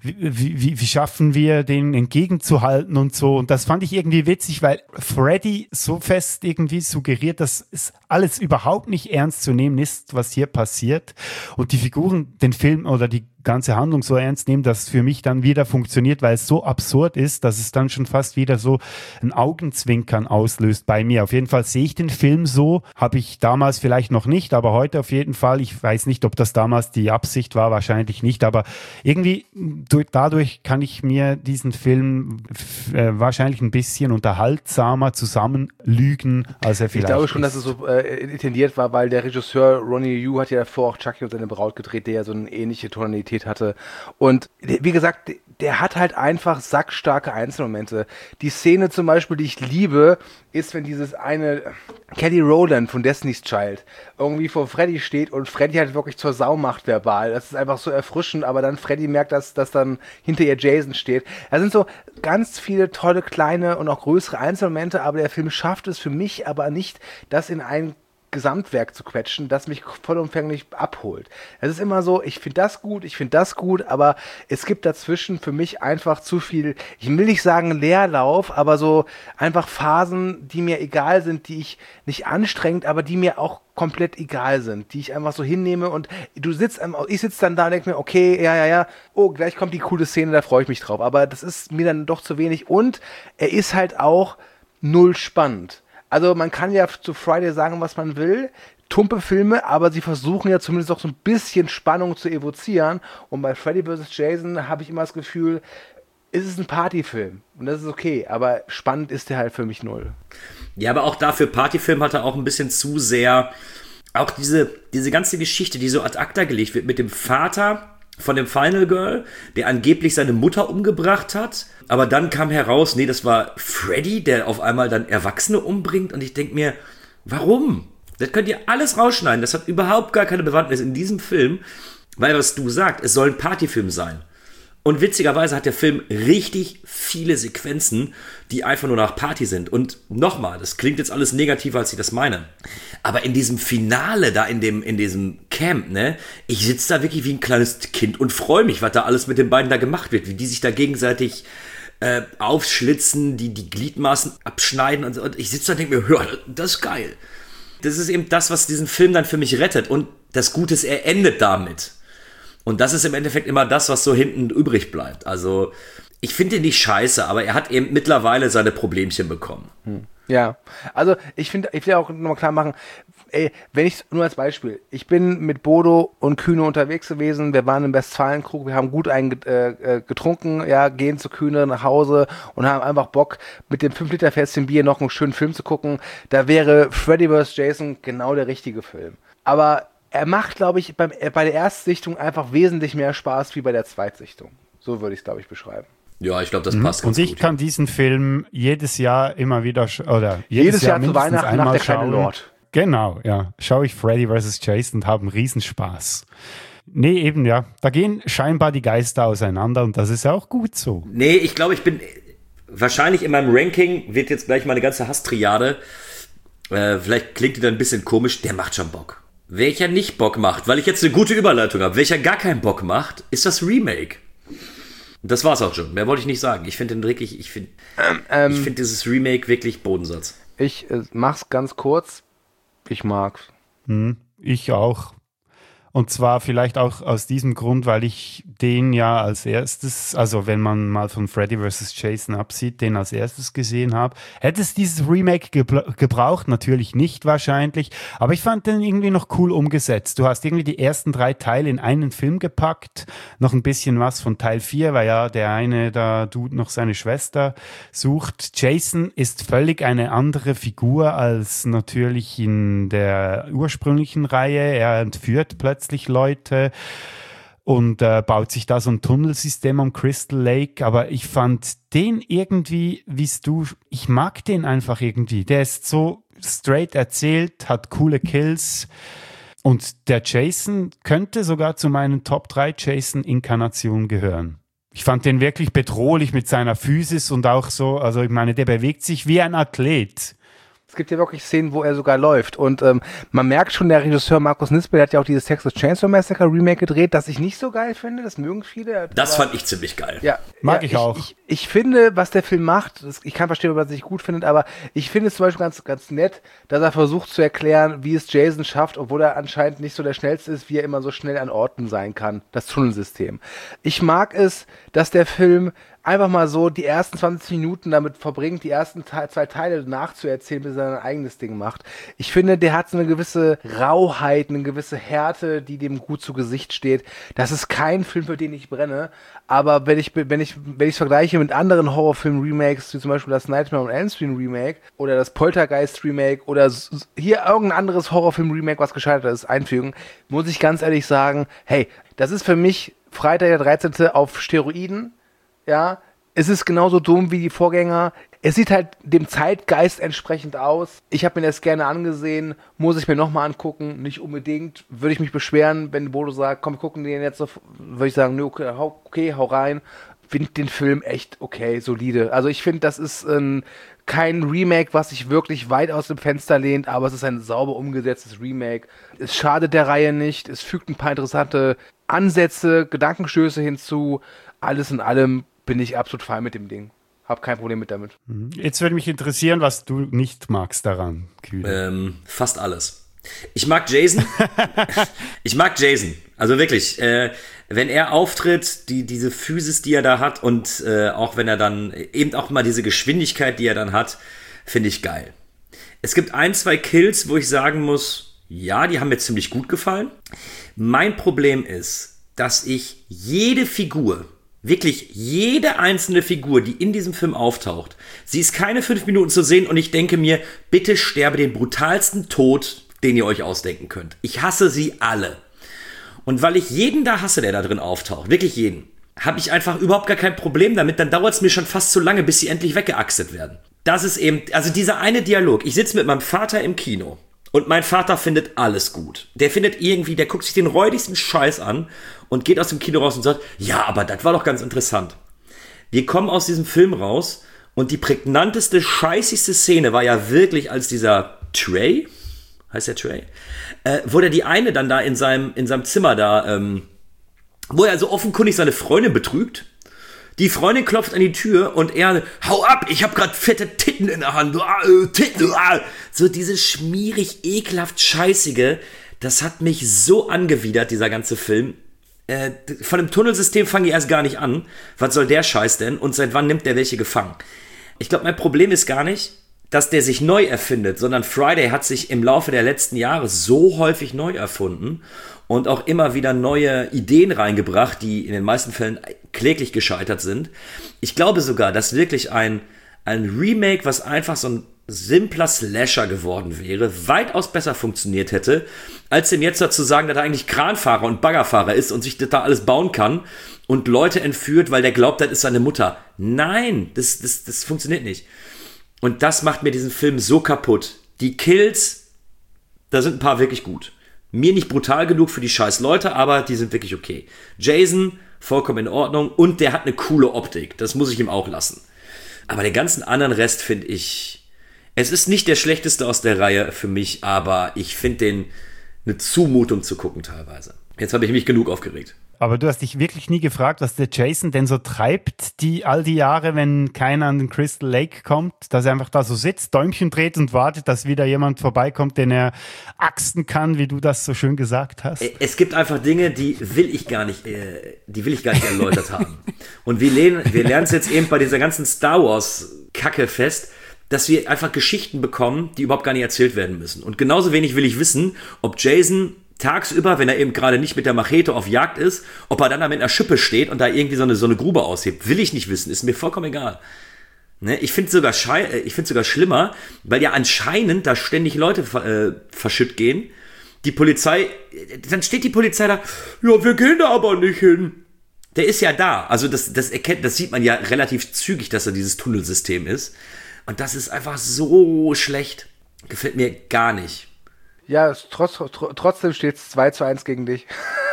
wie schaffen wir, den entgegenzuhalten und so. Und das fand ich irgendwie witzig, weil Freddy so fest irgendwie suggeriert, dass es alles überhaupt nicht ernst zu nehmen ist, was hier passiert. Und die Figuren den Film oder die ganze Handlung so ernst nehmen, dass es für mich dann wieder funktioniert, weil es so absurd ist, dass es dann schon fast wieder so ein Augenzwinkern auslöst bei mir. Auf jeden Fall sehe ich den Film so, habe ich damals vielleicht noch nicht, aber heute auf jeden Fall. Ich weiß nicht, ob das damals die Absicht war, wahrscheinlich nicht, aber irgendwie dadurch kann ich mir diesen Film wahrscheinlich ein bisschen unterhaltsamer zusammenlügen, als er vielleicht Ich glaube schon, ist. dass es so intendiert war, weil der Regisseur Ronnie Yu hat ja davor auch Chucky und seine Braut gedreht, der ja so eine ähnliche Tonalität hatte. Und wie gesagt, der hat halt einfach sackstarke Einzelmomente. Die Szene zum Beispiel, die ich liebe, ist, wenn dieses eine Kelly Rowland von Destiny's Child irgendwie vor Freddy steht und Freddy halt wirklich zur Sau macht verbal. Das ist einfach so erfrischend, aber dann Freddy merkt, dass dann hinter ihr Jason steht. Da sind so ganz viele tolle kleine und auch größere Einzelmomente, aber der Film schafft es für mich aber nicht, das in ein Gesamtwerk zu quetschen, das mich vollumfänglich abholt. Es ist immer so, ich finde das gut, aber es gibt dazwischen für mich einfach zu viel, ich will nicht sagen Leerlauf, aber so einfach Phasen, die mir egal sind, die ich nicht anstrengend, aber die mir auch komplett egal sind, die ich einfach so hinnehme, und ich sitze dann da und denke mir, okay, ja, oh, gleich kommt die coole Szene, da freue ich mich drauf, aber das ist mir dann doch zu wenig, und er ist halt auch null spannend. Also man kann ja zu Friday sagen, was man will, tumpe Filme, aber sie versuchen ja zumindest auch so ein bisschen Spannung zu evozieren, und bei Freddy vs. Jason habe ich immer das Gefühl, es ist ein Partyfilm und das ist okay, aber spannend ist der halt für mich null. Ja, aber auch dafür Partyfilm hat er auch ein bisschen zu sehr, auch diese ganze Geschichte, die so ad acta gelegt wird mit dem Vater von dem Final Girl, der angeblich seine Mutter umgebracht hat. Aber dann kam heraus, nee, das war Freddy, der auf einmal dann Erwachsene umbringt. Und ich denke mir, warum? Das könnt ihr alles rausschneiden. Das hat überhaupt gar keine Bewandtnis in diesem Film. Weil, was du sagst, es soll ein Partyfilm sein. Und witzigerweise hat der Film richtig viele Sequenzen, die einfach nur nach Party sind. Und nochmal, das klingt jetzt alles negativer, als ich das meine. Aber in diesem Finale, da in diesem Camp, ne, ich sitze da wirklich wie ein kleines Kind und freue mich, was da alles mit den beiden da gemacht wird. Wie die sich da gegenseitig aufschlitzen, die Gliedmaßen abschneiden und so. Und ich sitze da und denke mir, ja, das ist geil. Das ist eben das, was diesen Film dann für mich rettet. Und das Gute ist, er endet damit. Und das ist im Endeffekt immer das, was so hinten übrig bleibt. Also ich finde ihn nicht scheiße, aber er hat eben mittlerweile seine Problemchen bekommen. Ja, also ich will auch nochmal klar machen, wenn ich, nur als Beispiel, ich bin mit Bodo und Kühne unterwegs gewesen, wir waren im Westfalenkrug, wir haben gut getrunken, ja, gehen zu Kühne nach Hause und haben einfach Bock, mit dem 5-Liter-Fässchen Bier noch einen schönen Film zu gucken. Da wäre Freddy vs. Jason genau der richtige Film. Aber er macht, glaube ich, bei der Erstsichtung einfach wesentlich mehr Spaß wie bei der Zweitsichtung. So würde ich es, glaube ich, beschreiben. Ja, ich glaube, das passt ganz gut. Und ich kann diesen film jedes Jahr immer wieder, oder jedes Jahr zu Weihnachten nach der kleine Lord. Genau, ja. Schaue ich Freddy vs. Jason und habe einen Riesenspaß. Nee, eben, ja. Da gehen scheinbar die Geister auseinander und das ist auch gut so. Nee, ich glaube, ich bin wahrscheinlich in meinem Ranking, wird jetzt gleich meine ganze Hasstriade, vielleicht klingt die dann ein bisschen komisch, der macht schon Bock. Welcher nicht Bock macht, weil ich jetzt eine gute Überleitung habe, welcher gar keinen Bock macht, ist das Remake. Das war's auch schon. Mehr wollte ich nicht sagen. Ich finde den wirklich, ich finde dieses Remake wirklich Bodensatz. Ich mach's ganz kurz. Ich mag's. Ich auch. Und zwar vielleicht auch aus diesem Grund, weil ich den ja als erstes, also wenn man mal von Freddy vs. Jason absieht, den als erstes gesehen habe. Hätte es dieses Remake gebraucht? Natürlich nicht wahrscheinlich, aber ich fand den irgendwie noch cool umgesetzt. Du hast irgendwie die ersten 3 Teile in einen Film gepackt, noch ein bisschen was von Teil 4, weil ja der eine da Dude noch seine Schwester sucht. Jason ist völlig eine andere Figur als natürlich in der ursprünglichen Reihe. Er entführt plötzlich Leute und baut sich da so ein Tunnelsystem am Crystal Lake, aber ich fand den irgendwie, ich mag den einfach irgendwie. Der ist so straight erzählt, hat coole Kills und der Jason könnte sogar zu meinen Top 3 Jason-Inkarnationen gehören. Ich fand den wirklich bedrohlich mit seiner Physis und auch so, also ich meine, der bewegt sich wie ein Athlet. Es gibt ja wirklich Szenen, wo er sogar läuft. Und man merkt schon, der Regisseur Markus Nispel hat ja auch dieses Texas Chainsaw Massacre Remake gedreht, das ich nicht so geil finde. Das mögen viele. Das fand ich ziemlich geil. Ja, mag ich auch. Ich finde, was der Film macht, ich kann verstehen, was er nicht gut findet, aber ich finde es zum Beispiel ganz, ganz nett, dass er versucht zu erklären, wie es Jason schafft, obwohl er anscheinend nicht so der Schnellste ist, wie er immer so schnell an Orten sein kann. Das Tunnelsystem. Ich mag es, dass der Film einfach mal so die ersten 20 Minuten damit verbringt, die ersten 2 Teile nachzuerzählen, bis er sein eigenes Ding macht. Ich finde, der hat so eine gewisse Rauheit, eine gewisse Härte, die dem gut zu Gesicht steht. Das ist kein Film, für den ich brenne, aber wenn ich es vergleiche mit anderen Horrorfilm-Remakes, wie zum Beispiel das Nightmare on Elm Street Remake oder das Poltergeist Remake oder hier irgendein anderes Horrorfilm-Remake, was gescheitert ist, einfügen, muss ich ganz ehrlich sagen, hey, das ist für mich Freitag der 13. auf Steroiden. Ja, es ist genauso dumm wie die Vorgänger. Es sieht halt dem Zeitgeist entsprechend aus. Ich habe mir das gerne angesehen, muss ich mir nochmal angucken, nicht unbedingt. Würde ich mich beschweren, wenn Bodo sagt, komm, wir gucken den jetzt, würde ich sagen, nö, okay, hau rein. Finde den Film echt okay, solide. Also ich finde, das ist kein Remake, was sich wirklich weit aus dem Fenster lehnt, aber es ist ein sauber umgesetztes Remake. Es schadet der Reihe nicht, es fügt ein paar interessante Ansätze, Gedankenstöße hinzu. Alles in allem bin ich absolut fein mit dem Ding. Hab kein Problem mit damit. Jetzt würde mich interessieren, was du nicht magst daran, Kühne. Fast alles. Ich mag Jason. Also wirklich, wenn er auftritt, diese Physis, die er da hat und auch wenn er dann eben auch mal diese Geschwindigkeit, die er dann hat, finde ich geil. Es gibt 1, 2 Kills, wo ich sagen muss, ja, die haben mir ziemlich gut gefallen. Mein Problem ist, dass ich jede Figur, wirklich jede einzelne Figur, die in diesem Film auftaucht, sie ist keine 5 Minuten zu sehen und ich denke mir, bitte sterbe den brutalsten Tod, den ihr euch ausdenken könnt. Ich hasse sie alle. Und weil ich jeden da hasse, der da drin auftaucht, wirklich jeden, habe ich einfach überhaupt gar kein Problem damit. Dann dauert es mir schon fast zu lange, bis sie endlich weggeaxtet werden. Das ist eben, also dieser eine Dialog. Ich sitze mit meinem Vater im Kino und mein Vater findet alles gut. Der guckt sich den räudigsten Scheiß an und geht aus dem Kino raus und sagt, ja, aber das war doch ganz interessant. Wir kommen aus diesem Film raus und die prägnanteste, scheißigste Szene war ja wirklich, als dieser Trey, heißt der Trey, wo der die eine dann da in seinem Zimmer da, wo er so offenkundig seine Freundin betrügt. Die Freundin klopft an die Tür und er, hau ab, ich hab grad fette Titten in der Hand. Titten, so dieses schmierig, ekelhaft Scheißige, das hat mich so angewidert, dieser ganze Film. Von dem Tunnelsystem fange ich erst gar nicht an. Was soll der Scheiß denn? Und seit wann nimmt der welche gefangen? Ich glaube, mein Problem ist gar nicht, dass der sich neu erfindet, sondern Friday hat sich im Laufe der letzten Jahre so häufig neu erfunden und auch immer wieder neue Ideen reingebracht, die in den meisten Fällen kläglich gescheitert sind. Ich glaube sogar, dass wirklich ein Remake, was einfach so ein simpler Slasher geworden wäre, weitaus besser funktioniert hätte, als dem jetzt dazu sagen, dass er eigentlich Kranfahrer und Baggerfahrer ist und sich das da alles bauen kann und Leute entführt, weil der glaubt, das ist seine Mutter. Nein, das funktioniert nicht. Und das macht mir diesen Film so kaputt. Die Kills, da sind ein paar wirklich gut. Mir nicht brutal genug für die scheiß Leute, aber die sind wirklich okay. Jason, vollkommen in Ordnung und der hat eine coole Optik. Das muss ich ihm auch lassen. Aber den ganzen anderen Rest finde ich, es ist nicht der schlechteste aus der Reihe für mich, aber ich finde den eine Zumutung zu gucken teilweise. Jetzt habe ich mich genug aufgeregt. Aber du hast dich wirklich nie gefragt, was der Jason denn so treibt, all die Jahre, wenn keiner an den Crystal Lake kommt, dass er einfach da so sitzt, Däumchen dreht und wartet, dass wieder jemand vorbeikommt, den er axten kann, wie du das so schön gesagt hast. Es gibt einfach Dinge, die will ich gar nicht erläutert haben. Und wir lernen es jetzt eben bei dieser ganzen Star Wars Kacke fest, dass wir einfach Geschichten bekommen, die überhaupt gar nicht erzählt werden müssen. Und genauso wenig will ich wissen, ob Jason tagsüber, wenn er eben gerade nicht mit der Machete auf Jagd ist, ob er dann da mit einer Schippe steht und da irgendwie so eine Grube aushebt. Will ich nicht wissen, ist mir vollkommen egal. Ne? Ich finde sogar schlimmer, weil ja anscheinend da ständig Leute verschütt gehen. Die Polizei, dann steht die Polizei da, ja, wir gehen da aber nicht hin. Der ist ja da. Also das sieht man ja relativ zügig, dass er dieses Tunnelsystem ist. Und das ist einfach so schlecht. Gefällt mir gar nicht. Ja, trotzdem steht es 2:1 gegen dich.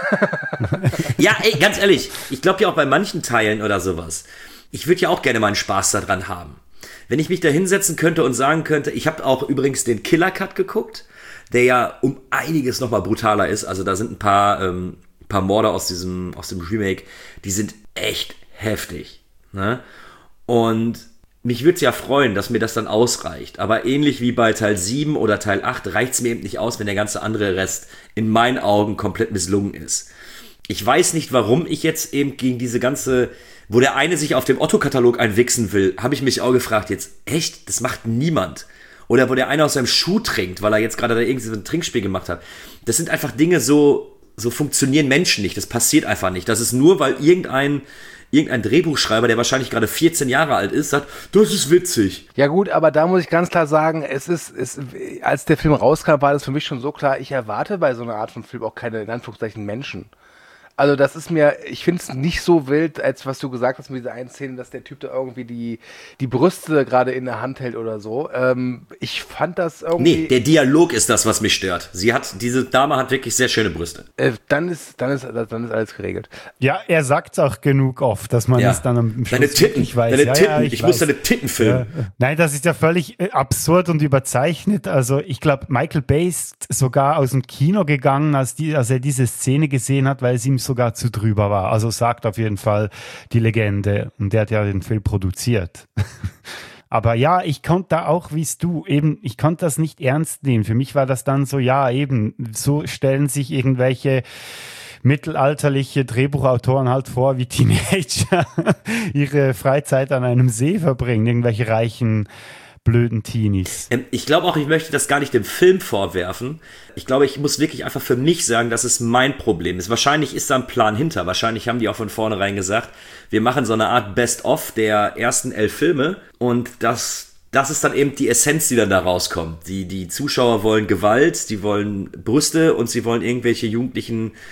Ja, ey, ganz ehrlich, ich glaube ja auch bei manchen Teilen oder sowas, ich würde ja auch gerne mal einen Spaß daran haben. Wenn ich mich da hinsetzen könnte und sagen könnte, ich habe auch übrigens den Killer Cut geguckt, der ja um einiges nochmal brutaler ist. Also da sind ein paar Morde aus dem Remake, die sind echt heftig. Ne? Und mich würde es ja freuen, dass mir das dann ausreicht. Aber ähnlich wie bei Teil 7 oder Teil 8 reicht es mir eben nicht aus, wenn der ganze andere Rest in meinen Augen komplett misslungen ist. Ich weiß nicht, warum ich jetzt eben gegen diese ganze, wo der eine sich auf dem Otto-Katalog einwichsen will, habe ich mich auch gefragt, jetzt echt, das macht niemand. Oder wo der eine aus seinem Schuh trinkt, weil er jetzt gerade da irgendwie so ein Trinkspiel gemacht hat. Das sind einfach Dinge, so funktionieren Menschen nicht. Das passiert einfach nicht. Das ist nur, weil irgendein Drehbuchschreiber, der wahrscheinlich gerade 14 Jahre alt ist, sagt, das ist witzig. Ja gut, aber da muss ich ganz klar sagen, als der Film rauskam, war das für mich schon so klar, ich erwarte bei so einer Art von Film auch keine, in Anführungszeichen, Menschen. Also das ist mir, ich finde es nicht so wild, als was du gesagt hast mit dieser einen Szene, dass der Typ da irgendwie die Brüste gerade in der Hand hält oder so. Ich fand das irgendwie... Nee, der Dialog ist das, was mich stört. Diese Dame hat wirklich sehr schöne Brüste. Dann ist alles geregelt. Ja, er sagt es auch genug oft, dass man es dann am Schluss deine Titten, wirklich weiß. Deine Titten, ich muss deine Titten filmen. Ja. Nein, das ist ja völlig absurd und überzeichnet. Also ich glaube, Michael Bay ist sogar aus dem Kino gegangen, als er diese Szene gesehen hat, weil es ihm sogar zu drüber war. Also sagt auf jeden Fall die Legende. Und der hat ja den Film produziert. Aber ja, ich konnte da auch, wie es du, eben, ich konnte das nicht ernst nehmen. Für mich war das dann so, ja, eben, so stellen sich irgendwelche mittelalterliche Drehbuchautoren halt vor, wie Teenager ihre Freizeit an einem See verbringen. Irgendwelche reichen blöden Teenies. Ich glaube auch, ich möchte das gar nicht dem Film vorwerfen. Ich glaube, ich muss wirklich einfach für mich sagen, dass es mein Problem ist. Wahrscheinlich ist da ein Plan hinter. Wahrscheinlich haben die auch von vornherein gesagt, wir machen so eine Art Best-of der ersten 11 Filme und das ist dann eben die Essenz, die dann da rauskommt. Die Zuschauer wollen Gewalt, die wollen Brüste und sie wollen irgendwelche jugendlichen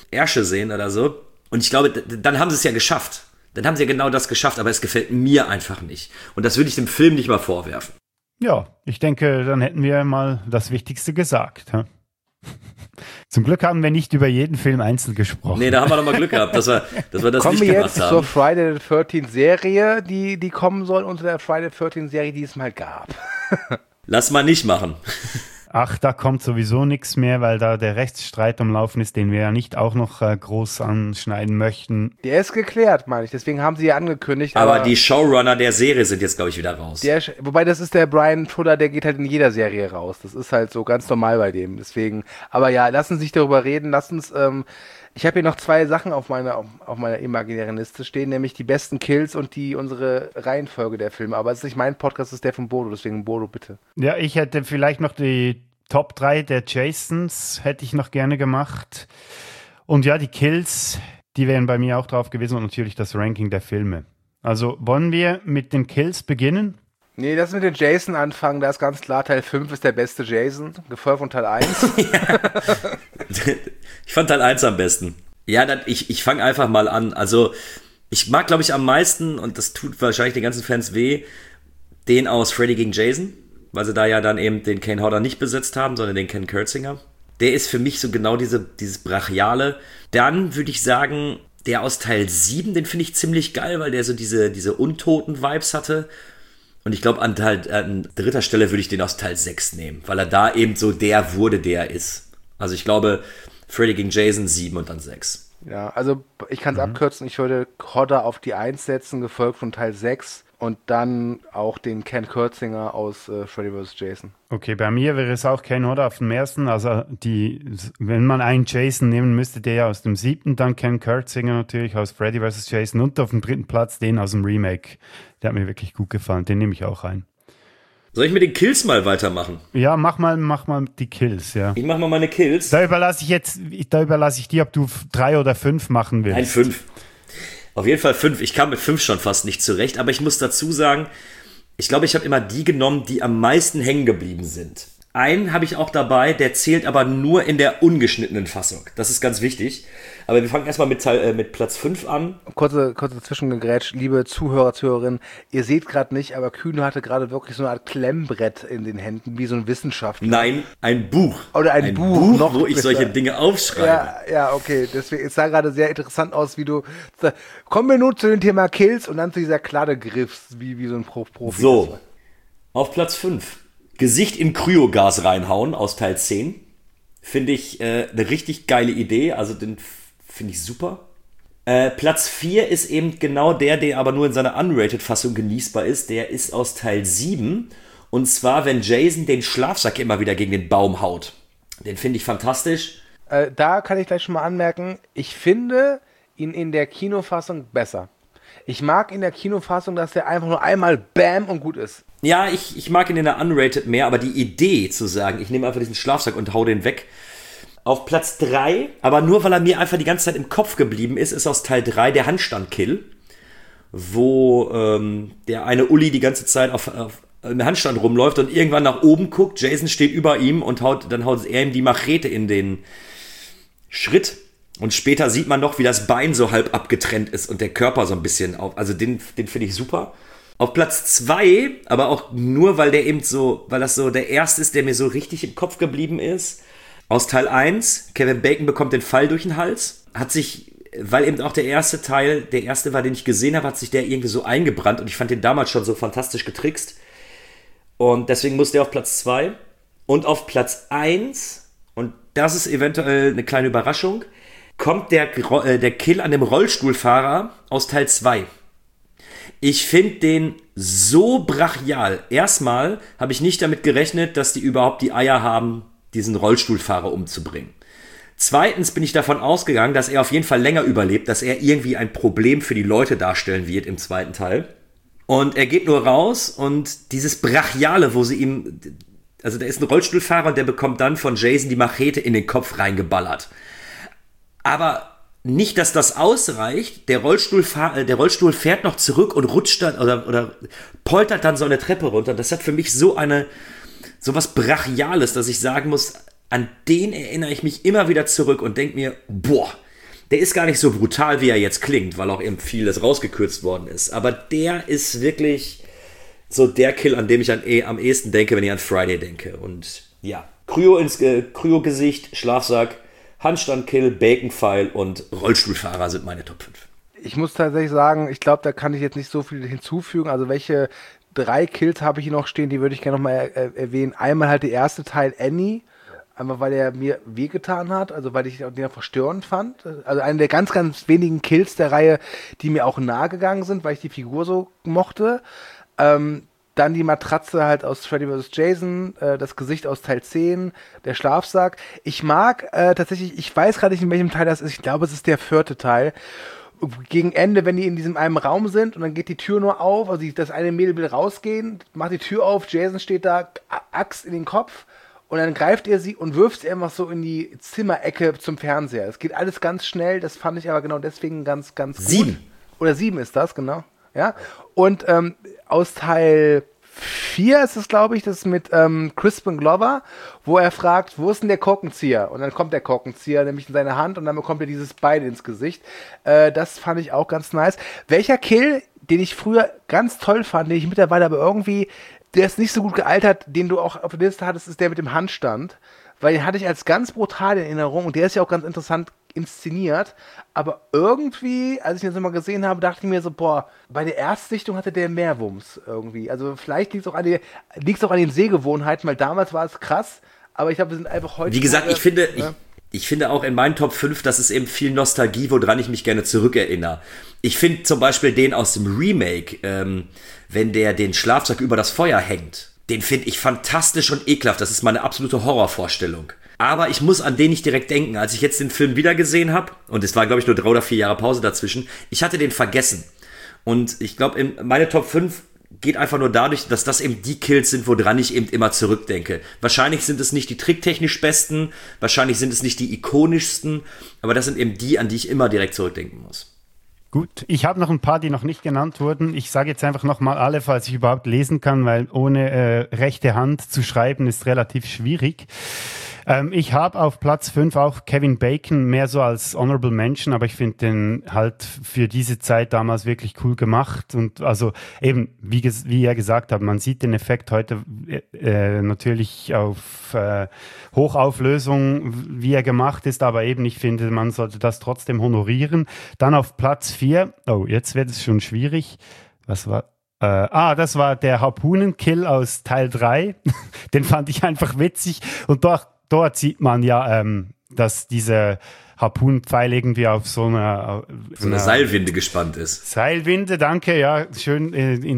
Ärsche sehen oder so. Und ich glaube, dann haben sie es ja geschafft. Dann haben sie ja genau das geschafft, aber es gefällt mir einfach nicht. Und das würde ich dem Film nicht mal vorwerfen. Ja, ich denke, dann hätten wir mal das Wichtigste gesagt. Hm? Zum Glück haben wir nicht über jeden Film einzeln gesprochen. Nee, da haben wir doch mal Glück gehabt, dass wir das kommen nicht wir gemacht jetzt haben. zur Friday the 13th Serie, die kommen soll unter der Friday the 13th Serie, die es mal gab. Lass mal nicht machen. Ach, da kommt sowieso nichts mehr, weil da der Rechtsstreit am Laufen ist, den wir ja nicht auch noch groß anschneiden möchten. Der ist geklärt, meine ich. Deswegen haben sie ja angekündigt. Aber die Showrunner der Serie sind jetzt, glaube ich, wieder raus. Wobei, das ist der Brian Fuller, der geht halt in jeder Serie raus. Das ist halt so ganz normal bei dem. Deswegen, aber ja, lassen Sie sich darüber reden. Ich habe hier noch 2 Sachen auf meiner imaginären Liste stehen, nämlich die besten Kills und unsere Reihenfolge der Filme. Aber es ist nicht mein Podcast, es ist der von Bodo, deswegen Bodo, bitte. Ja, ich hätte vielleicht noch die Top 3 der Jasons, hätte ich noch gerne gemacht. Und ja, die Kills, die wären bei mir auch drauf gewesen und natürlich das Ranking der Filme. Also wollen wir mit den Kills beginnen? Nee, lass mit den Jason anfangen, da ist ganz klar, Teil 5 ist der beste Jason, gefolgt von Teil 1. Ich fand Teil 1 am besten. Ja, ich fange einfach mal an. Also, ich mag, glaube ich, am meisten, und das tut wahrscheinlich den ganzen Fans weh, den aus Freddy gegen Jason, weil sie da ja dann eben den Kane Hodder nicht besetzt haben, sondern den Ken Kurtzinger. Der ist für mich so genau dieses Brachiale. Dann würde ich sagen, der aus Teil 7, den finde ich ziemlich geil, weil der so diese Untoten-Vibes hatte. Und ich glaube, an dritter Stelle würde ich den aus Teil 6 nehmen, weil er da eben so der wurde, der ist. Also ich glaube, Freddy gegen Jason 7 und dann 6. Ja, also ich kann es abkürzen, ich würde Hodder auf die 1 setzen, gefolgt von Teil 6 und dann auch den Ken Kurtzinger aus Freddy vs. Jason. Okay, bei mir wäre es auch Ken Hodder auf dem ersten. Also wenn man einen Jason nehmen müsste, der ja aus dem 7., dann Ken Kurtzinger natürlich aus Freddy vs. Jason und auf dem 3. Platz den aus dem Remake. Der hat mir wirklich gut gefallen, den nehme ich auch ein. Soll ich mit den Kills mal weitermachen? Ja, mach mal die Kills, ja. Ich mach mal meine Kills. Da überlasse ich dir, ob du 3 oder 5 machen willst. Nein, 5. Auf jeden Fall 5. Ich kam mit 5 schon fast nicht zurecht, aber ich muss dazu sagen, ich glaube, ich habe immer die genommen, die am meisten hängen geblieben sind. Einen habe ich auch dabei, der zählt aber nur in der ungeschnittenen Fassung. Das ist ganz wichtig. Aber wir fangen erstmal mit Platz 5 an. Kurze Zwischengegrätscht, liebe Zuhörer, Zuhörerinnen. Ihr seht gerade nicht, aber Kühne hatte gerade wirklich so eine Art Klemmbrett in den Händen, wie so ein Wissenschaftler. Nein, ein Buch. Oder ein Buch noch wo ich besser. solche Dinge aufschreibe. Ja, okay. Deswegen, es sah gerade sehr interessant aus, wie du... Kommen wir nun zu dem Thema Kills und dann zu dieser Kladegriffs, wie so ein Profi. So, auf Platz 5. Gesicht in Kryogas reinhauen aus Teil 10. Finde ich eine richtig geile Idee. Also den finde ich super. Platz 4 ist eben genau der aber nur in seiner Unrated-Fassung genießbar ist. Der ist aus Teil 7. Und zwar, wenn Jason den Schlafsack immer wieder gegen den Baum haut. Den finde ich fantastisch. Da kann ich gleich schon mal anmerken, ich finde ihn in der Kinofassung besser. Ich mag in der Kinofassung, dass der einfach nur einmal Bam und gut ist. Ja, ich mag ihn in der Unrated mehr, aber die Idee zu sagen, ich nehme einfach diesen Schlafsack und hau den weg. Auf Platz 3, aber nur weil er mir einfach die ganze Zeit im Kopf geblieben ist aus Teil 3 der Handstand-Kill, wo der eine Uli die ganze Zeit auf im Handstand rumläuft und irgendwann nach oben guckt, Jason steht über ihm und dann haut er ihm die Machete in den Schritt. Und später sieht man noch, wie das Bein so halb abgetrennt ist und der Körper so ein bisschen auf. Also den finde ich super. Auf Platz 2, aber auch nur, weil das so der erste ist, der mir so richtig im Kopf geblieben ist. Aus Teil 1, Kevin Bacon bekommt den Pfeil durch den Hals. Hat sich, weil eben auch der erste war, den ich gesehen habe, hat sich der irgendwie so eingebrannt. Und ich fand den damals schon so fantastisch getrickst. Und deswegen musste er auf Platz 2. Und auf Platz 1, und das ist eventuell eine kleine Überraschung, kommt der Kill an dem Rollstuhlfahrer aus Teil 2. Ich finde den so brachial. Erstmal habe ich nicht damit gerechnet, dass die überhaupt die Eier haben, diesen Rollstuhlfahrer umzubringen. Zweitens bin ich davon ausgegangen, dass er auf jeden Fall länger überlebt, dass er irgendwie ein Problem für die Leute darstellen wird im zweiten Teil. Und er geht nur raus und dieses Brachiale, wo sie ihm... Also da ist ein Rollstuhlfahrer und der bekommt dann von Jason die Machete in den Kopf reingeballert. Aber nicht, dass das ausreicht. Der Rollstuhl fährt noch zurück und rutscht dann oder poltert dann so eine Treppe runter. Das hat für mich so was Brachiales, dass ich sagen muss, an den erinnere ich mich immer wieder zurück und denke mir, boah, Der ist gar nicht so brutal, wie er jetzt klingt, weil auch eben vieles rausgekürzt worden ist. Aber der ist wirklich so der Kill, an dem ich am ehesten denke, wenn ich an Friday denke. Und ja, Kryo-Gesicht, Schlafsack, Handstand-Kill, Bacon-Pfeil und Rollstuhlfahrer sind meine Top 5. Ich muss tatsächlich sagen, ich glaube, da kann ich jetzt nicht so viel hinzufügen. Also welche 3 Kills habe ich hier noch stehen, die würde ich gerne nochmal erwähnen. Einmal halt der erste Teil, Annie, einfach weil er mir wehgetan hat, also weil ich den verstörend fand. Also einer der ganz, ganz wenigen Kills der Reihe, die mir auch nahe gegangen sind, weil ich die Figur so mochte. Dann die Matratze halt aus Freddy vs. Jason, das Gesicht aus Teil 10, der Schlafsack. Ich mag tatsächlich, ich weiß gerade nicht, in welchem Teil das ist, ich glaube, es ist der 4. Teil. Gegen Ende, wenn die in diesem einen Raum sind und dann geht die Tür nur auf, also das eine Mädel will rausgehen, macht die Tür auf, Jason steht da, Axt in den Kopf und dann greift er sie und wirft sie einfach so in die Zimmerecke zum Fernseher. Das geht alles ganz schnell, das fand ich aber genau deswegen ganz, ganz gut. 7. Oder 7 ist das, genau. Ja. Und aus Teil 4 ist es, glaube ich, das mit Crispin Glover, wo er fragt, wo ist denn der Korkenzieher? Und dann kommt der Korkenzieher nämlich in seine Hand und dann bekommt er dieses Beil ins Gesicht. Das fand ich auch ganz nice. Welcher Kill, den ich früher ganz toll fand, den ich mittlerweile aber irgendwie, der ist nicht so gut gealtert, den du auch auf der Liste hattest, ist der mit dem Handstand. Weil den hatte ich als ganz brutal in Erinnerung und der ist ja auch ganz interessant inszeniert, aber irgendwie, als ich den so mal gesehen habe, dachte ich mir so, boah, bei der Erstsichtung hatte der mehr Wumms irgendwie. Also vielleicht liegt es auch an den Sehgewohnheiten, weil damals war es krass, aber ich glaube, wir sind einfach heute... Wie gesagt, ich finde auch in meinen Top 5, das ist eben viel Nostalgie, woran ich mich gerne zurückerinnere. Ich finde zum Beispiel den aus dem Remake, wenn der den Schlafsack über das Feuer hängt, den finde ich fantastisch und ekelhaft. Das ist meine absolute Horrorvorstellung. Aber ich muss an den nicht direkt denken. Als ich jetzt den Film wieder gesehen habe, und es war, glaube ich, nur 3 oder 4 Jahre Pause dazwischen, ich hatte den vergessen. Und ich glaube, meine Top 5 geht einfach nur dadurch, dass das eben die Kills sind, woran ich eben immer zurückdenke. Wahrscheinlich sind es nicht die tricktechnisch besten, wahrscheinlich sind es nicht die ikonischsten, aber das sind eben die, an die ich immer direkt zurückdenken muss. Gut, ich habe noch ein paar, die noch nicht genannt wurden. Ich sage jetzt einfach nochmal alle, falls ich überhaupt lesen kann, weil ohne rechte Hand zu schreiben ist relativ schwierig. Ich habe auf Platz 5 auch Kevin Bacon, mehr so als Honorable Mention, aber ich finde den halt für diese Zeit damals wirklich cool gemacht. Und also eben, wie er gesagt hat, man sieht den Effekt heute natürlich auf Hochauflösung, wie er gemacht ist, aber eben, ich finde, man sollte das trotzdem honorieren. Dann auf Platz 4, oh, jetzt wird es schon schwierig. Was war... das war der Harpunenkill aus Teil 3. Den fand ich einfach witzig. Und dort sieht man ja, dass dieser Harpunenpfeil irgendwie auf so einer Seilwinde gespannt ist. Seilwinde, danke, ja, schön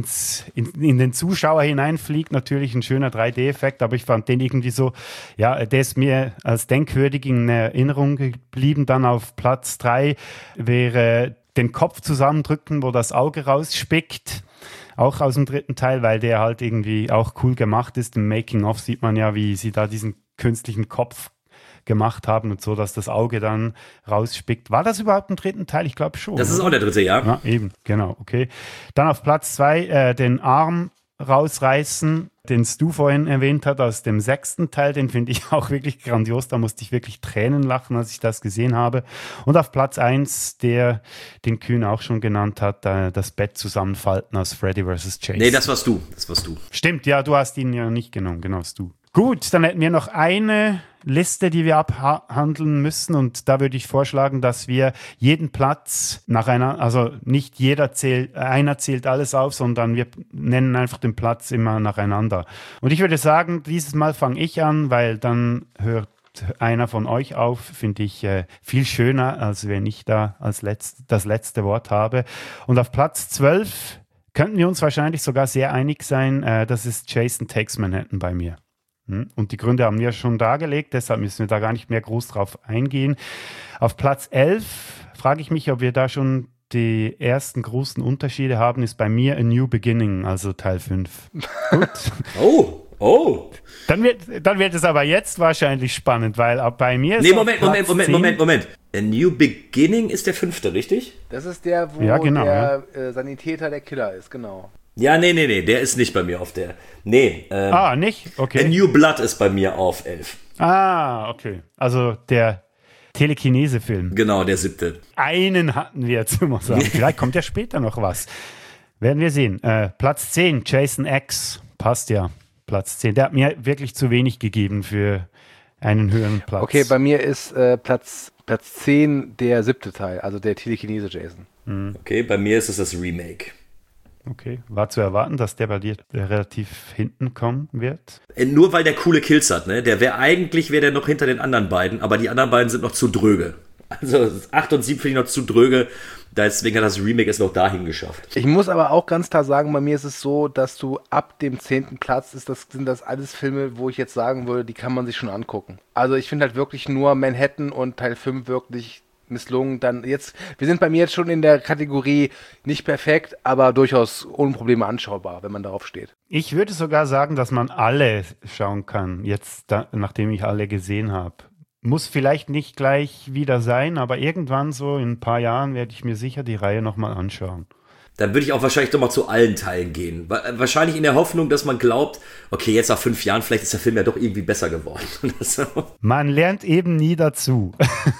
in den Zuschauer hineinfliegt. Natürlich ein schöner 3D-Effekt, aber ich fand den irgendwie so, ja, der ist mir als denkwürdig in Erinnerung geblieben. Dann auf Platz 3 wäre den Kopf zusammendrücken, wo das Auge rausspickt. Auch aus dem 3. Teil, weil der halt irgendwie auch cool gemacht ist. Im Making-of sieht man ja, wie sie da diesen künstlichen Kopf gemacht haben und so, dass das Auge dann rausspickt. War das überhaupt im 3. Teil? Ich glaube schon. Das ist auch der 3., ja. Ja, eben, genau, okay. Dann auf Platz 2 den Arm rausreißen, den Stu vorhin erwähnt hat, aus dem 6. Teil, den finde ich auch wirklich grandios, da musste ich wirklich Tränen lachen, als ich das gesehen habe. Und auf Platz 1, der den Kühn auch schon genannt hat, das Bett zusammenfalten aus Freddy vs. Jason. Nee, das warst du. Stimmt, ja, du hast ihn ja nicht genommen, genau, Stu. Gut, dann hätten wir noch eine Liste, die wir abhandeln müssen, und da würde ich vorschlagen, dass wir jeden Platz nacheinander, also nicht einer zählt alles auf, sondern wir nennen einfach den Platz immer nacheinander. Und ich würde sagen, dieses Mal fange ich an, weil dann hört einer von euch auf, finde ich viel schöner, als wenn ich da das letzte Wort habe. Und auf Platz 12 könnten wir uns wahrscheinlich sogar sehr einig sein, das ist Jason Takes Manhattan bei mir. Und die Gründe haben wir schon dargelegt, deshalb müssen wir da gar nicht mehr groß drauf eingehen. Auf Platz 11 frage ich mich, ob wir da schon die ersten großen Unterschiede haben, ist bei mir A New Beginning, also Teil 5. Gut. Oh. Dann wird es aber jetzt wahrscheinlich spannend, weil auch bei mir ist Moment. A New Beginning ist der 5., richtig? Das ist der, wo ja, genau, der Sanitäter der Killer ist, genau. Ja, nee, der ist nicht bei mir auf der. Nee. Nicht? Okay. A New Blood ist bei mir auf 11. Okay. Also der Telekinese-Film. Genau, der 7. Einen hatten wir jetzt immer sagen. Vielleicht kommt ja später noch was. Werden wir sehen. Platz 10, Jason X. Passt ja. Platz 10. Der hat mir wirklich zu wenig gegeben für einen höheren Platz. Okay, bei mir ist Platz 10 der 7. Teil, also der Telekinese Jason. Okay, bei mir ist es das Remake. Okay, war zu erwarten, dass der bei dir relativ hinten kommen wird? Nur weil der coole Kills hat, ne? Eigentlich wäre der noch hinter den anderen beiden, aber die anderen beiden sind noch zu dröge. Also 8 und 7 finde ich noch zu dröge, deswegen hat das Remake es noch dahin geschafft. Ich muss aber auch ganz klar sagen, bei mir ist es so, dass du ab dem 10. Platz, sind das alles Filme, wo ich jetzt sagen würde, die kann man sich schon angucken. Also ich finde halt wirklich nur Manhattan und Teil 5 wirklich misslungen. Dann jetzt, wir sind bei mir jetzt schon in der Kategorie nicht perfekt, aber durchaus ohne Probleme anschaubar, wenn man darauf steht. Ich würde sogar sagen, dass man alle schauen kann, jetzt nachdem ich alle gesehen habe. Muss vielleicht nicht gleich wieder sein, aber irgendwann so in ein paar Jahren werde ich mir sicher die Reihe nochmal anschauen. Dann würde ich auch wahrscheinlich doch mal zu allen Teilen gehen. Wahrscheinlich in der Hoffnung, dass man glaubt, okay, jetzt nach 5 Jahren, vielleicht ist der Film ja doch irgendwie besser geworden. Man lernt eben nie dazu.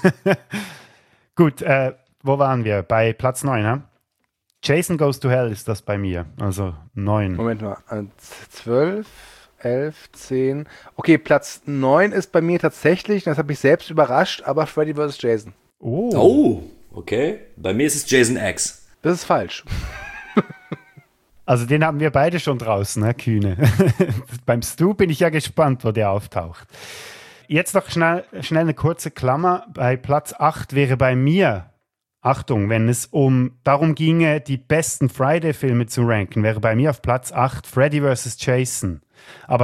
Gut, wo waren wir? Bei Platz 9, ne? Jason Goes to Hell ist das bei mir, also 9. Moment mal, 12, 11, 10. Okay, Platz 9 ist bei mir tatsächlich, das habe ich selbst überrascht, aber Freddy vs. Jason. Oh, okay. Bei mir ist es Jason X. Das ist falsch. Also den haben wir beide schon draußen, ne, Kühne? Beim Stu bin ich ja gespannt, wo der auftaucht. Jetzt noch schnell eine kurze Klammer. Bei Platz 8 wäre bei mir, Achtung, wenn es darum ginge, die besten Friday-Filme zu ranken, wäre bei mir auf Platz 8 Freddy vs. Jason. Aber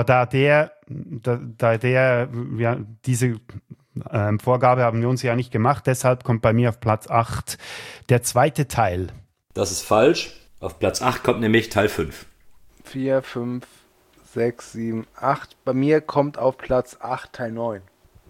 diese Vorgabe haben wir uns ja nicht gemacht, deshalb kommt bei mir auf Platz 8 der zweite Teil. Das ist falsch. Auf Platz 8 kommt nämlich Teil 5. 4, 5, 6, 7, 8. Bei mir kommt auf Platz 8 Teil 9.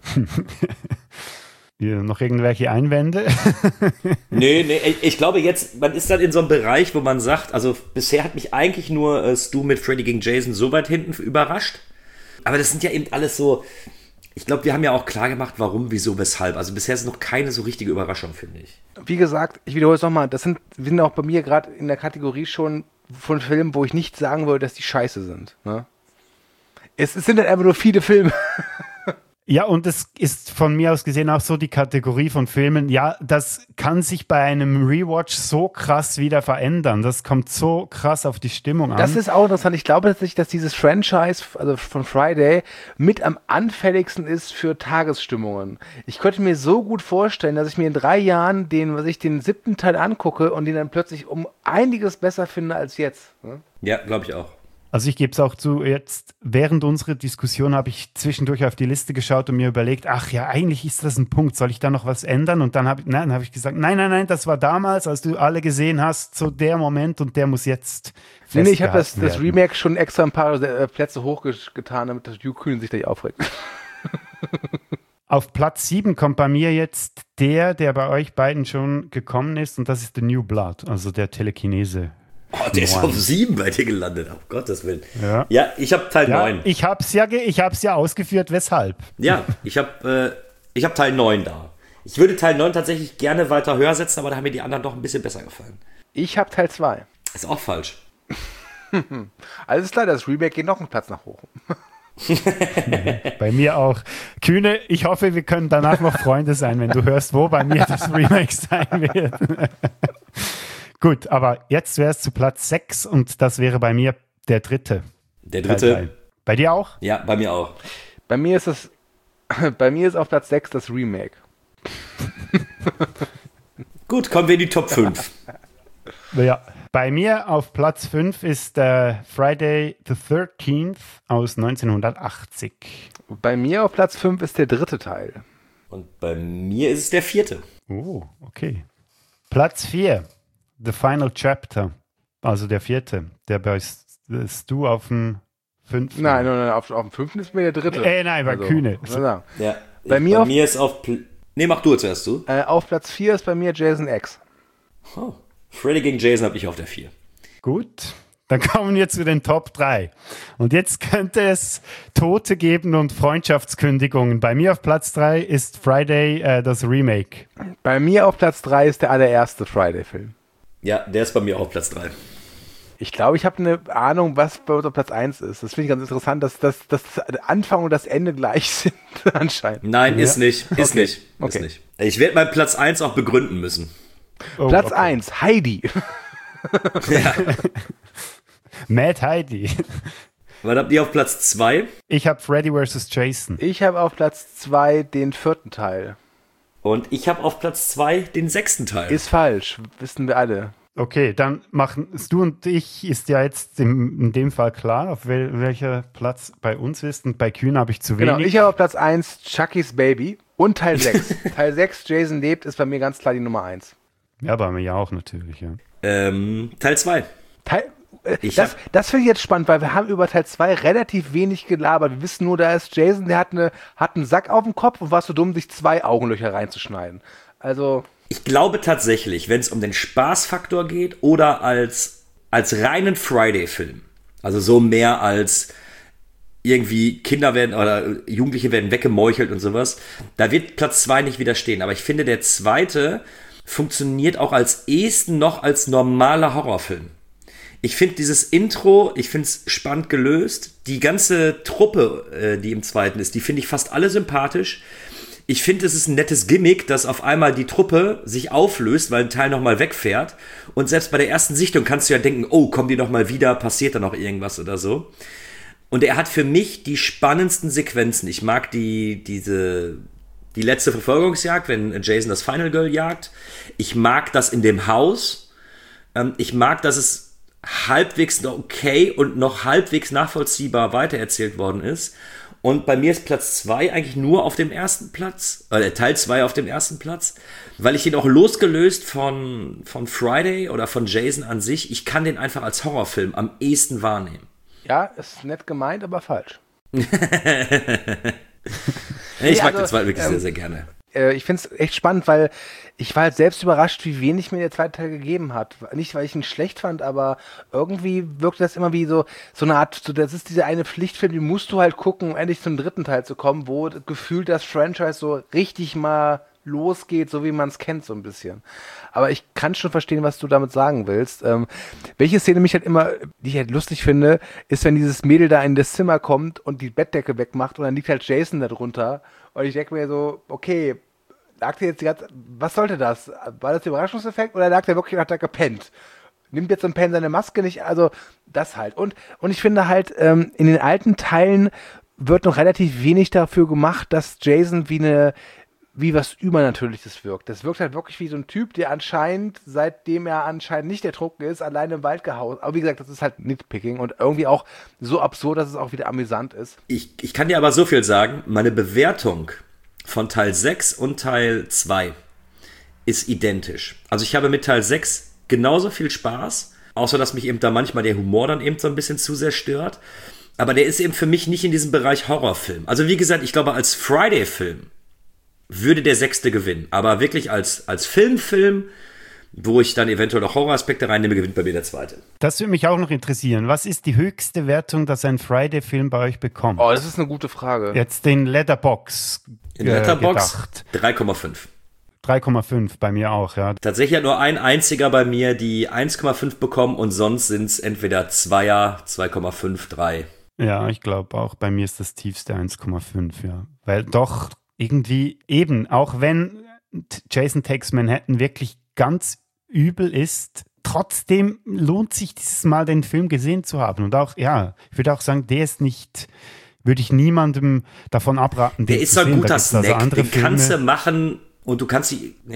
Hier, noch irgendwelche Einwände? Nee, ich glaube jetzt, man ist dann in so einem Bereich, wo man sagt, also bisher hat mich eigentlich nur Stu mit Freddy gegen Jason so weit hinten überrascht. Aber das sind ja eben alles so, ich glaube, wir haben ja auch klar gemacht, warum, wieso, weshalb. Also bisher ist noch keine so richtige Überraschung, finde ich. Wie gesagt, ich wiederhole es nochmal, wir sind auch bei mir gerade in der Kategorie schon von Filmen, wo ich nicht sagen würde, dass die scheiße sind. Ne? Es sind halt einfach nur viele Filme. Ja, und es ist von mir aus gesehen auch so die Kategorie von Filmen, ja, das kann sich bei einem Rewatch so krass wieder verändern. Das kommt so krass auf die Stimmung an. Das ist auch interessant. Ich glaube tatsächlich, dass dieses Franchise, also von Friday, mit am anfälligsten ist für Tagesstimmungen. Ich könnte mir so gut vorstellen, dass ich mir in 3 Jahren den 7. Teil angucke und den dann plötzlich um einiges besser finde als jetzt. Ne? Ja, glaube ich auch. Also ich gebe es auch zu, jetzt während unserer Diskussion habe ich zwischendurch auf die Liste geschaut und mir überlegt, ach ja, eigentlich ist das ein Punkt, soll ich da noch was ändern? Und dann habe ich gesagt, nein, das war damals, als du alle gesehen hast, so der Moment und der muss jetzt Nee, ich habe das Remake schon extra ein paar Plätze hochgetan, damit das Hugh Kühn sich da nicht aufregt. Auf Platz 7 kommt bei mir jetzt der bei euch beiden schon gekommen ist und das ist The New Blood, also der Telekinese. Oh, der ist auf 7 bei dir gelandet, um Gottes Willen. Ja, ich habe Teil 9. Ich hab's ja ausgeführt, weshalb. Ja, ich hab Teil 9 da. Ich würde Teil 9 tatsächlich gerne weiter höher setzen, aber da haben mir die anderen doch ein bisschen besser gefallen. Ich habe Teil 2. Ist auch falsch. Alles klar, das Remake geht noch einen Platz nach oben. Bei mir auch. Kühne, ich hoffe, wir können danach noch Freunde sein, wenn du hörst, wo bei mir das Remake sein wird. Gut, aber jetzt wäre es zu Platz 6 und das wäre bei mir der dritte. Der dritte? Teil. Bei dir auch? Ja, bei mir auch. Bei mir ist auf Platz 6 das Remake. Gut, kommen wir in die Top 5. Ja. Bei mir auf Platz 5 ist Friday the 13th aus 1980. Bei mir auf Platz 5 ist der dritte Teil. Und bei mir ist es der 4. Oh, okay. Platz 4, The Final Chapter, also der 4. Der bist du auf dem 5. Nein, auf dem 5. ist mir der dritte. Nein, bei Kühne. Ja, bei mir ist auf... Nee, mach du zuerst, du. Auf Platz 4 ist bei mir Jason X. Oh. Freddy gegen Jason habe ich auf der 4. Gut, Dann kommen wir zu den Top 3. Und jetzt könnte es Tote geben und Freundschaftskündigungen. Bei mir auf Platz 3 ist Friday das Remake. Bei mir auf Platz 3 ist der allererste Friday-Film. Ja, der ist bei mir auch auf Platz 3. Ich glaube, ich habe eine Ahnung, was bei uns auf Platz 1 ist. Das finde ich ganz interessant, dass der Anfang und das Ende gleich sind anscheinend. Nein, ist nicht. Ist Okay. nicht. Okay. Ist nicht. Ich werde meinen Platz 1 auch begründen müssen. Oh, Platz okay. 1, Heidi. Ja. Mad Heidi. Was habt ihr auf Platz 2? Ich habe Freddy vs. Jason. Ich habe auf Platz 2 den 4. Teil. Und ich habe auf Platz 2 den 6. Teil. Ist falsch, wissen wir alle. Okay, dann machen du und ich, ist ja jetzt in dem Fall klar, auf welcher Platz bei uns ist. Und bei Kühn habe ich zu wenig. Genau, ich habe auf Platz 1 Chucky's Baby und Teil 6. Teil 6, Jason lebt, ist bei mir ganz klar die Nummer 1. Ja, bei mir auch natürlich, ja. Teil 2. Das finde ich jetzt spannend, weil wir haben über Teil 2 relativ wenig gelabert. Wir wissen nur, da ist Jason, der hat einen Sack auf dem Kopf und war so dumm, sich 2 Augenlöcher reinzuschneiden. Also... Ich glaube tatsächlich, wenn es um den Spaßfaktor geht oder als reinen Friday-Film, also so mehr als irgendwie Kinder werden oder Jugendliche werden weggemeuchelt und sowas, da wird Platz 2 nicht widerstehen. Aber ich finde, der zweite funktioniert auch als ehesten noch als normaler Horrorfilm. Ich finde dieses Intro, ich finde es spannend gelöst. Die ganze Truppe, die im zweiten ist, die finde ich fast alle sympathisch. Ich finde, es ist ein nettes Gimmick, dass auf einmal die Truppe sich auflöst, weil ein Teil nochmal wegfährt. Und selbst bei der ersten Sichtung kannst du ja denken, oh, kommen die nochmal wieder, passiert da noch irgendwas oder so. Und er hat für mich die spannendsten Sequenzen. Ich mag die letzte Verfolgungsjagd, wenn Jason das Final Girl jagt. Ich mag das in dem Haus. Ich mag, dass es halbwegs okay und noch halbwegs nachvollziehbar weitererzählt worden ist. Und bei mir ist Platz 2 eigentlich nur auf dem ersten Platz, Teil 2 auf dem ersten Platz, weil ich den auch losgelöst von Friday oder von Jason an sich, ich kann den einfach als Horrorfilm am ehesten wahrnehmen. Ja, ist nett gemeint, aber falsch. Ich mag den zweiten wirklich sehr, sehr gerne. Ich finde es echt spannend, weil ich war halt selbst überrascht, wie wenig mir der zweite Teil gegeben hat. Nicht, weil ich ihn schlecht fand, aber irgendwie wirkte das immer wie so eine Art, das ist dieser eine Pflichtfilm, den musst du halt gucken, um endlich zum 3. Teil zu kommen, wo gefühlt das Franchise so richtig mal losgeht, so wie man es kennt, so ein bisschen. Aber ich kann schon verstehen, was du damit sagen willst. Welche Szene mich halt immer, die ich halt lustig finde, ist, wenn dieses Mädel da in das Zimmer kommt und die Bettdecke wegmacht und dann liegt halt Jason da drunter. Und ich denke mir so, okay, lag der jetzt was sollte das? War das der Überraschungseffekt oder lag der wirklich und hat da gepennt? Nimmt jetzt so ein Pen seine Maske nicht? Also, das halt. Und ich finde halt, in den alten Teilen wird noch relativ wenig dafür gemacht, dass Jason wie was Übernatürliches wirkt. Das wirkt halt wirklich wie so ein Typ, der anscheinend, seitdem er anscheinend nicht ertrunken ist, alleine im Wald gehauen. Aber wie gesagt, das ist halt Nitpicking und irgendwie auch so absurd, dass es auch wieder amüsant ist. Ich kann dir aber so viel sagen, meine Bewertung von Teil 6 und Teil 2 ist identisch. Also ich habe mit Teil 6 genauso viel Spaß, außer dass mich eben da manchmal der Humor dann eben so ein bisschen zu sehr stört. Aber der ist eben für mich nicht in diesem Bereich Horrorfilm. Also wie gesagt, ich glaube, als Friday-Film würde der 6. gewinnen. Aber wirklich als Film, wo ich dann eventuell auch Horroraspekte reinnehme, gewinnt bei mir der 2. Das würde mich auch noch interessieren. Was ist die höchste Wertung, dass ein Friday-Film bei euch bekommt? Oh, das ist eine gute Frage. Jetzt den Letterboxd. In Letterboxd 3,5. 3,5 bei mir auch, ja. Tatsächlich hat nur ein einziger bei mir die 1,5 bekommen und sonst sind es entweder 2er, 2,5, 3. Ja, ich glaube auch, bei mir ist das tiefste 1,5, ja. Weil doch irgendwie eben, auch wenn Jason Takes Manhattan wirklich ganz übel ist, trotzdem lohnt sich dieses Mal den Film gesehen zu haben. Und auch, ja, ich würde auch sagen, der ist nicht, würde ich niemandem davon abraten. Der ist so ein guter Snack, also den kannst du machen und du kannst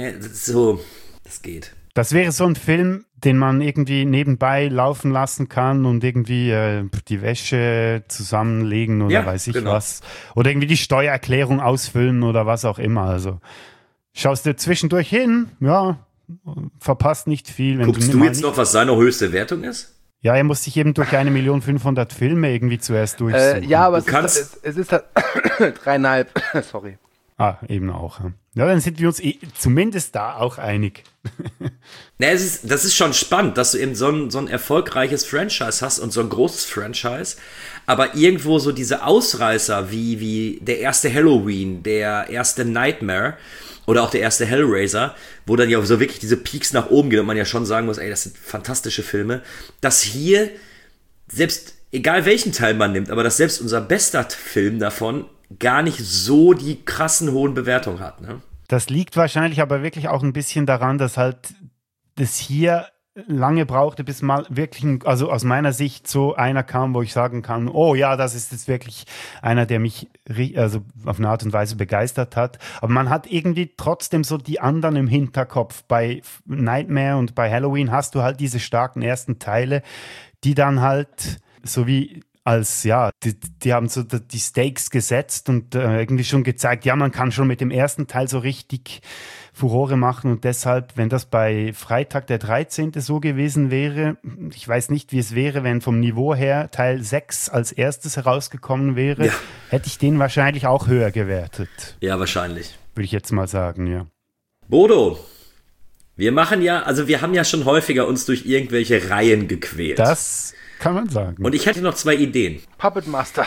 das geht. Das wäre so ein Film, den man irgendwie nebenbei laufen lassen kann und irgendwie die Wäsche zusammenlegen oder weiß ich was. Oder irgendwie die Steuererklärung ausfüllen oder was auch immer. Also schaust du zwischendurch hin, ja, verpasst nicht viel. Wenn Guckst du jetzt noch, was seine höchste Wertung ist? Ja, er muss sich eben durch 1.500.000 Filme irgendwie zuerst durchsuchen. Ja, aber es ist halt 3,5, sorry. Ah, eben auch. Ja, dann sind wir uns zumindest da auch einig. Das ist schon spannend, dass du eben so ein erfolgreiches Franchise hast und so ein großes Franchise, aber irgendwo so diese Ausreißer wie der erste Halloween, der erste Nightmare oder auch der erste Hellraiser, wo dann ja so wirklich diese Peaks nach oben gehen und man ja schon sagen muss, ey, das sind fantastische Filme, dass hier selbst, egal welchen Teil man nimmt, aber dass selbst unser bester Film davon gar nicht so die krassen hohen Bewertungen hat, ne? Das liegt wahrscheinlich aber wirklich auch ein bisschen daran, dass halt das hier lange brauchte, bis mal wirklich, also aus meiner Sicht so einer kam, wo ich sagen kann, oh ja, das ist jetzt wirklich einer, der mich also auf eine Art und Weise begeistert hat. Aber man hat irgendwie trotzdem so die anderen im Hinterkopf. Bei Nightmare und bei Halloween hast du halt diese starken ersten Teile, die dann halt so wie als, ja, die haben so die Stakes gesetzt und irgendwie schon gezeigt, ja, man kann schon mit dem ersten Teil so richtig Furore machen und deshalb, wenn das bei Freitag der 13. so gewesen wäre, ich weiß nicht, wie es wäre, wenn vom Niveau her Teil 6 als erstes herausgekommen wäre, ja, hätte ich den wahrscheinlich auch höher gewertet. Ja, wahrscheinlich. Würde ich jetzt mal sagen, ja. Bodo, wir haben ja schon häufiger uns durch irgendwelche Reihen gequält. Das kann man sagen. Und ich hätte noch 2 Ideen. Puppet Master.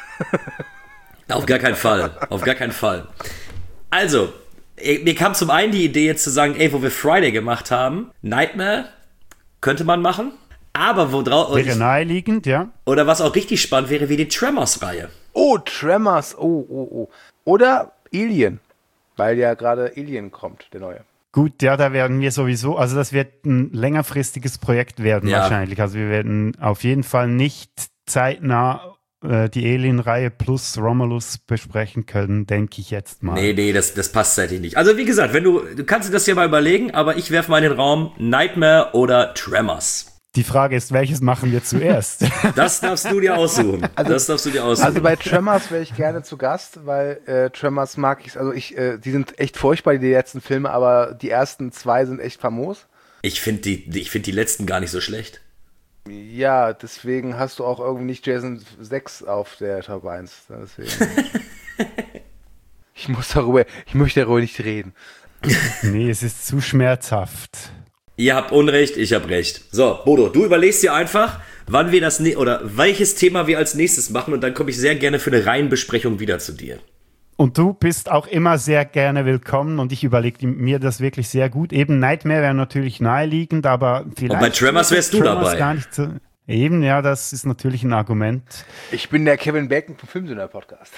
Auf gar keinen Fall. Auf gar keinen Fall. Also, mir kam zum einen die Idee jetzt zu sagen, ey, wo wir Friday gemacht haben, Nightmare könnte man machen, aber wäre naheliegend, ja. Oder was auch richtig spannend wäre, wie die Tremors-Reihe. Oh, Tremors, oh. Oder Alien, weil ja gerade Alien kommt, der neue. Gut, ja, da werden wir sowieso, also das wird ein längerfristiges Projekt werden wahrscheinlich. Also wir werden auf jeden Fall nicht zeitnah die Alien-Reihe plus Romulus besprechen können, denke ich jetzt mal. Nee, das passt zeitlich nicht. Also wie gesagt, du kannst dir das ja mal überlegen, aber ich werfe mal in den Raum Nightmare oder Tremors. Die Frage ist, welches machen wir zuerst? Das darfst du dir aussuchen. Also bei Tremors wäre ich gerne zu Gast, weil Tremors mag ich, die sind echt furchtbar, die letzten Filme, aber die ersten 2 sind echt famos. Ich finde die letzten gar nicht so schlecht. Ja, deswegen hast du auch irgendwie nicht Jason 6 auf der Top 1. Deswegen. Ich möchte darüber nicht reden. Nee, es ist zu schmerzhaft. Ihr habt Unrecht, ich hab Recht. So, Bodo, du überlegst dir einfach, wann wir oder welches Thema wir als nächstes machen und dann komme ich sehr gerne für eine Reihenbesprechung wieder zu dir. Und du bist auch immer sehr gerne willkommen und ich überlege mir das wirklich sehr gut. Eben Nightmare wäre natürlich naheliegend, aber vielleicht... Und bei Tremors wärst du dabei. Gar nicht so, eben, ja, das ist natürlich ein Argument. Ich bin der Kevin Bacon vom Filmsünder-Podcast.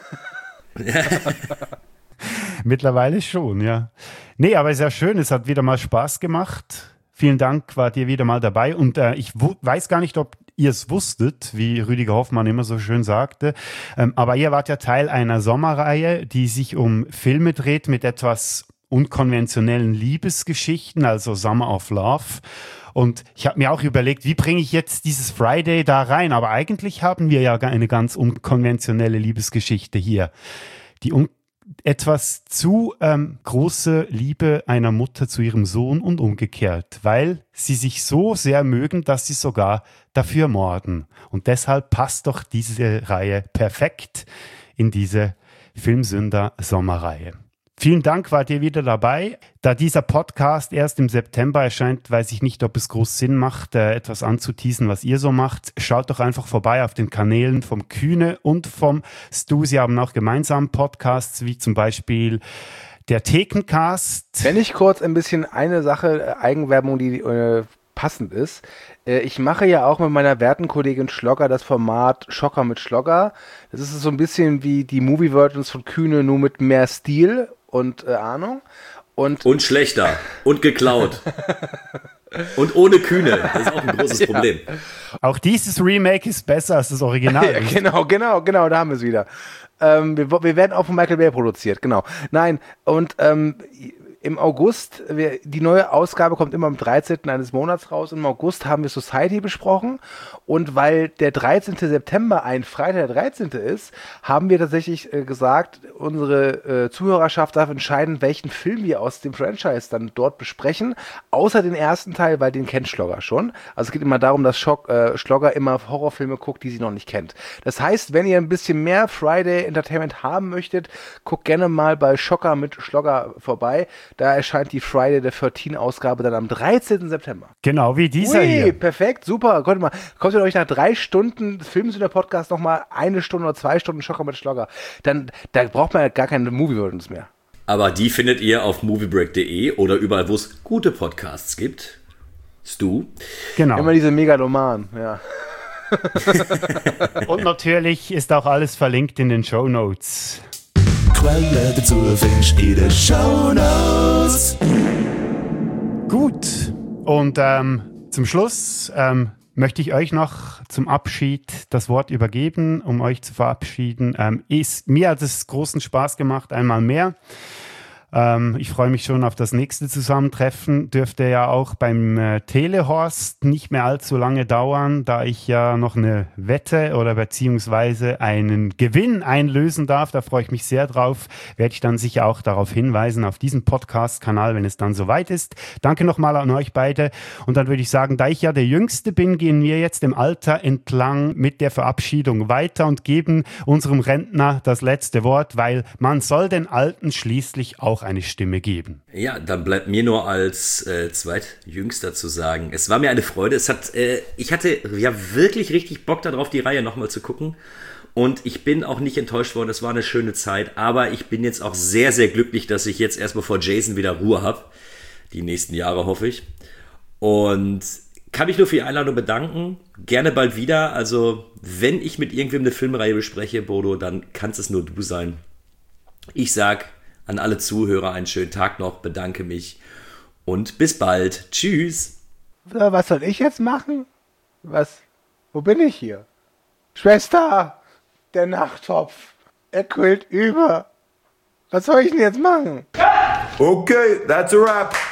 Mittlerweile schon, ja. Nee, aber ist ja schön, es hat wieder mal Spaß gemacht. Vielen Dank, wart ihr wieder mal dabei. Und ich weiß gar nicht, ob ihr es wusstet, wie Rüdiger Hoffmann immer so schön sagte, aber ihr wart ja Teil einer Sommerreihe, die sich um Filme dreht mit etwas unkonventionellen Liebesgeschichten, also Summer of Love. Und ich habe mir auch überlegt, wie bringe ich jetzt dieses Friday da rein? Aber eigentlich haben wir ja eine ganz unkonventionelle Liebesgeschichte hier. Die etwas zu große Liebe einer Mutter zu ihrem Sohn und umgekehrt, weil sie sich so sehr mögen, dass sie sogar dafür morden. Und deshalb passt doch diese Reihe perfekt in diese Filmsünder-Sommerreihe. Vielen Dank, wart ihr wieder dabei. Da dieser Podcast erst im September erscheint, weiß ich nicht, ob es groß Sinn macht, etwas anzuteasen, was ihr so macht. Schaut doch einfach vorbei auf den Kanälen vom Kühne und vom Stu. Sie haben auch gemeinsam Podcasts, wie zum Beispiel der Thekencast. Wenn ich kurz ein bisschen eine Sache, Eigenwerbung, die passend ist. Ich mache ja auch mit meiner werten Kollegin Schlogger das Format Schocker mit Schlogger. Das ist so ein bisschen wie die Movie-Versions von Kühne, nur mit mehr Stil und Ahnung. Und schlechter und geklaut. Und ohne Kühne. Das ist auch ein großes Problem. Auch dieses Remake ist besser als das Original. Ja, genau, da haben wir es wieder. Wir werden auch von Michael Bay produziert, genau. Nein, und im August, die neue Ausgabe kommt immer am 13. eines Monats raus. Im August haben wir Society besprochen. Und weil der 13. September ein Freitag der 13. ist, haben wir tatsächlich gesagt, unsere Zuhörerschaft darf entscheiden, welchen Film wir aus dem Franchise dann dort besprechen. Außer den ersten Teil, weil den kennt Schlogger schon. Also es geht immer darum, dass Schlogger immer Horrorfilme guckt, die sie noch nicht kennt. Das heißt, wenn ihr ein bisschen mehr Friday Entertainment haben möchtet, guckt gerne mal bei Schocker mit Schlogger vorbei. Da erscheint die Friday the 13 Ausgabe dann am 13. September. Genau, wie dieser hier. Perfekt, super. Kommt ihr euch nach 3 Stunden Filmsünder-Podcast nochmal 1 Stunde oder 2 Stunden Schocker mit Schlogger. Dann da braucht man ja gar keine Movie-Versions mehr. Aber die findet ihr auf moviebreak.de oder überall, wo es gute Podcasts gibt. Stu. Genau. Immer diese Megaloman, ja. Und natürlich ist auch alles verlinkt in den Shownotes. Quelle dazu findest du in den Shownotes. Gut, und zum Schluss möchte ich euch noch zum Abschied das Wort übergeben, um euch zu verabschieden. Mir hat es großen Spaß gemacht, einmal mehr. Ich freue mich schon auf das nächste Zusammentreffen. Dürfte ja auch beim Telehorst nicht mehr allzu lange dauern, da ich ja noch eine Wette oder beziehungsweise einen Gewinn einlösen darf. Da freue ich mich sehr drauf. Werde ich dann sicher auch darauf hinweisen, auf diesem Podcast-Kanal, wenn es dann soweit ist. Danke nochmal an euch beide. Und dann würde ich sagen, da ich ja der Jüngste bin, gehen wir jetzt dem Alter entlang mit der Verabschiedung weiter und geben unserem Rentner das letzte Wort, weil man soll den Alten schließlich auch eine Stimme geben. Ja, dann bleibt mir nur als Zweitjüngster zu sagen, es war mir eine Freude. Ich hatte ja wirklich richtig Bock darauf, die Reihe nochmal zu gucken. Und ich bin auch nicht enttäuscht worden. Es war eine schöne Zeit. Aber ich bin jetzt auch sehr, sehr glücklich, dass ich jetzt erstmal vor Jason wieder Ruhe habe. Die nächsten Jahre, hoffe ich. Und kann mich nur für die Einladung bedanken. Gerne bald wieder. Also, wenn ich mit irgendwem eine Filmreihe bespreche, Bodo, dann kannst es nur du sein. Ich sag an alle Zuhörer einen schönen Tag noch, bedanke mich und bis bald. Tschüss. Was soll ich jetzt machen? Wo bin ich hier? Schwester, der Nachttopf, er quillt über. Was soll ich denn jetzt machen? Okay, that's a wrap.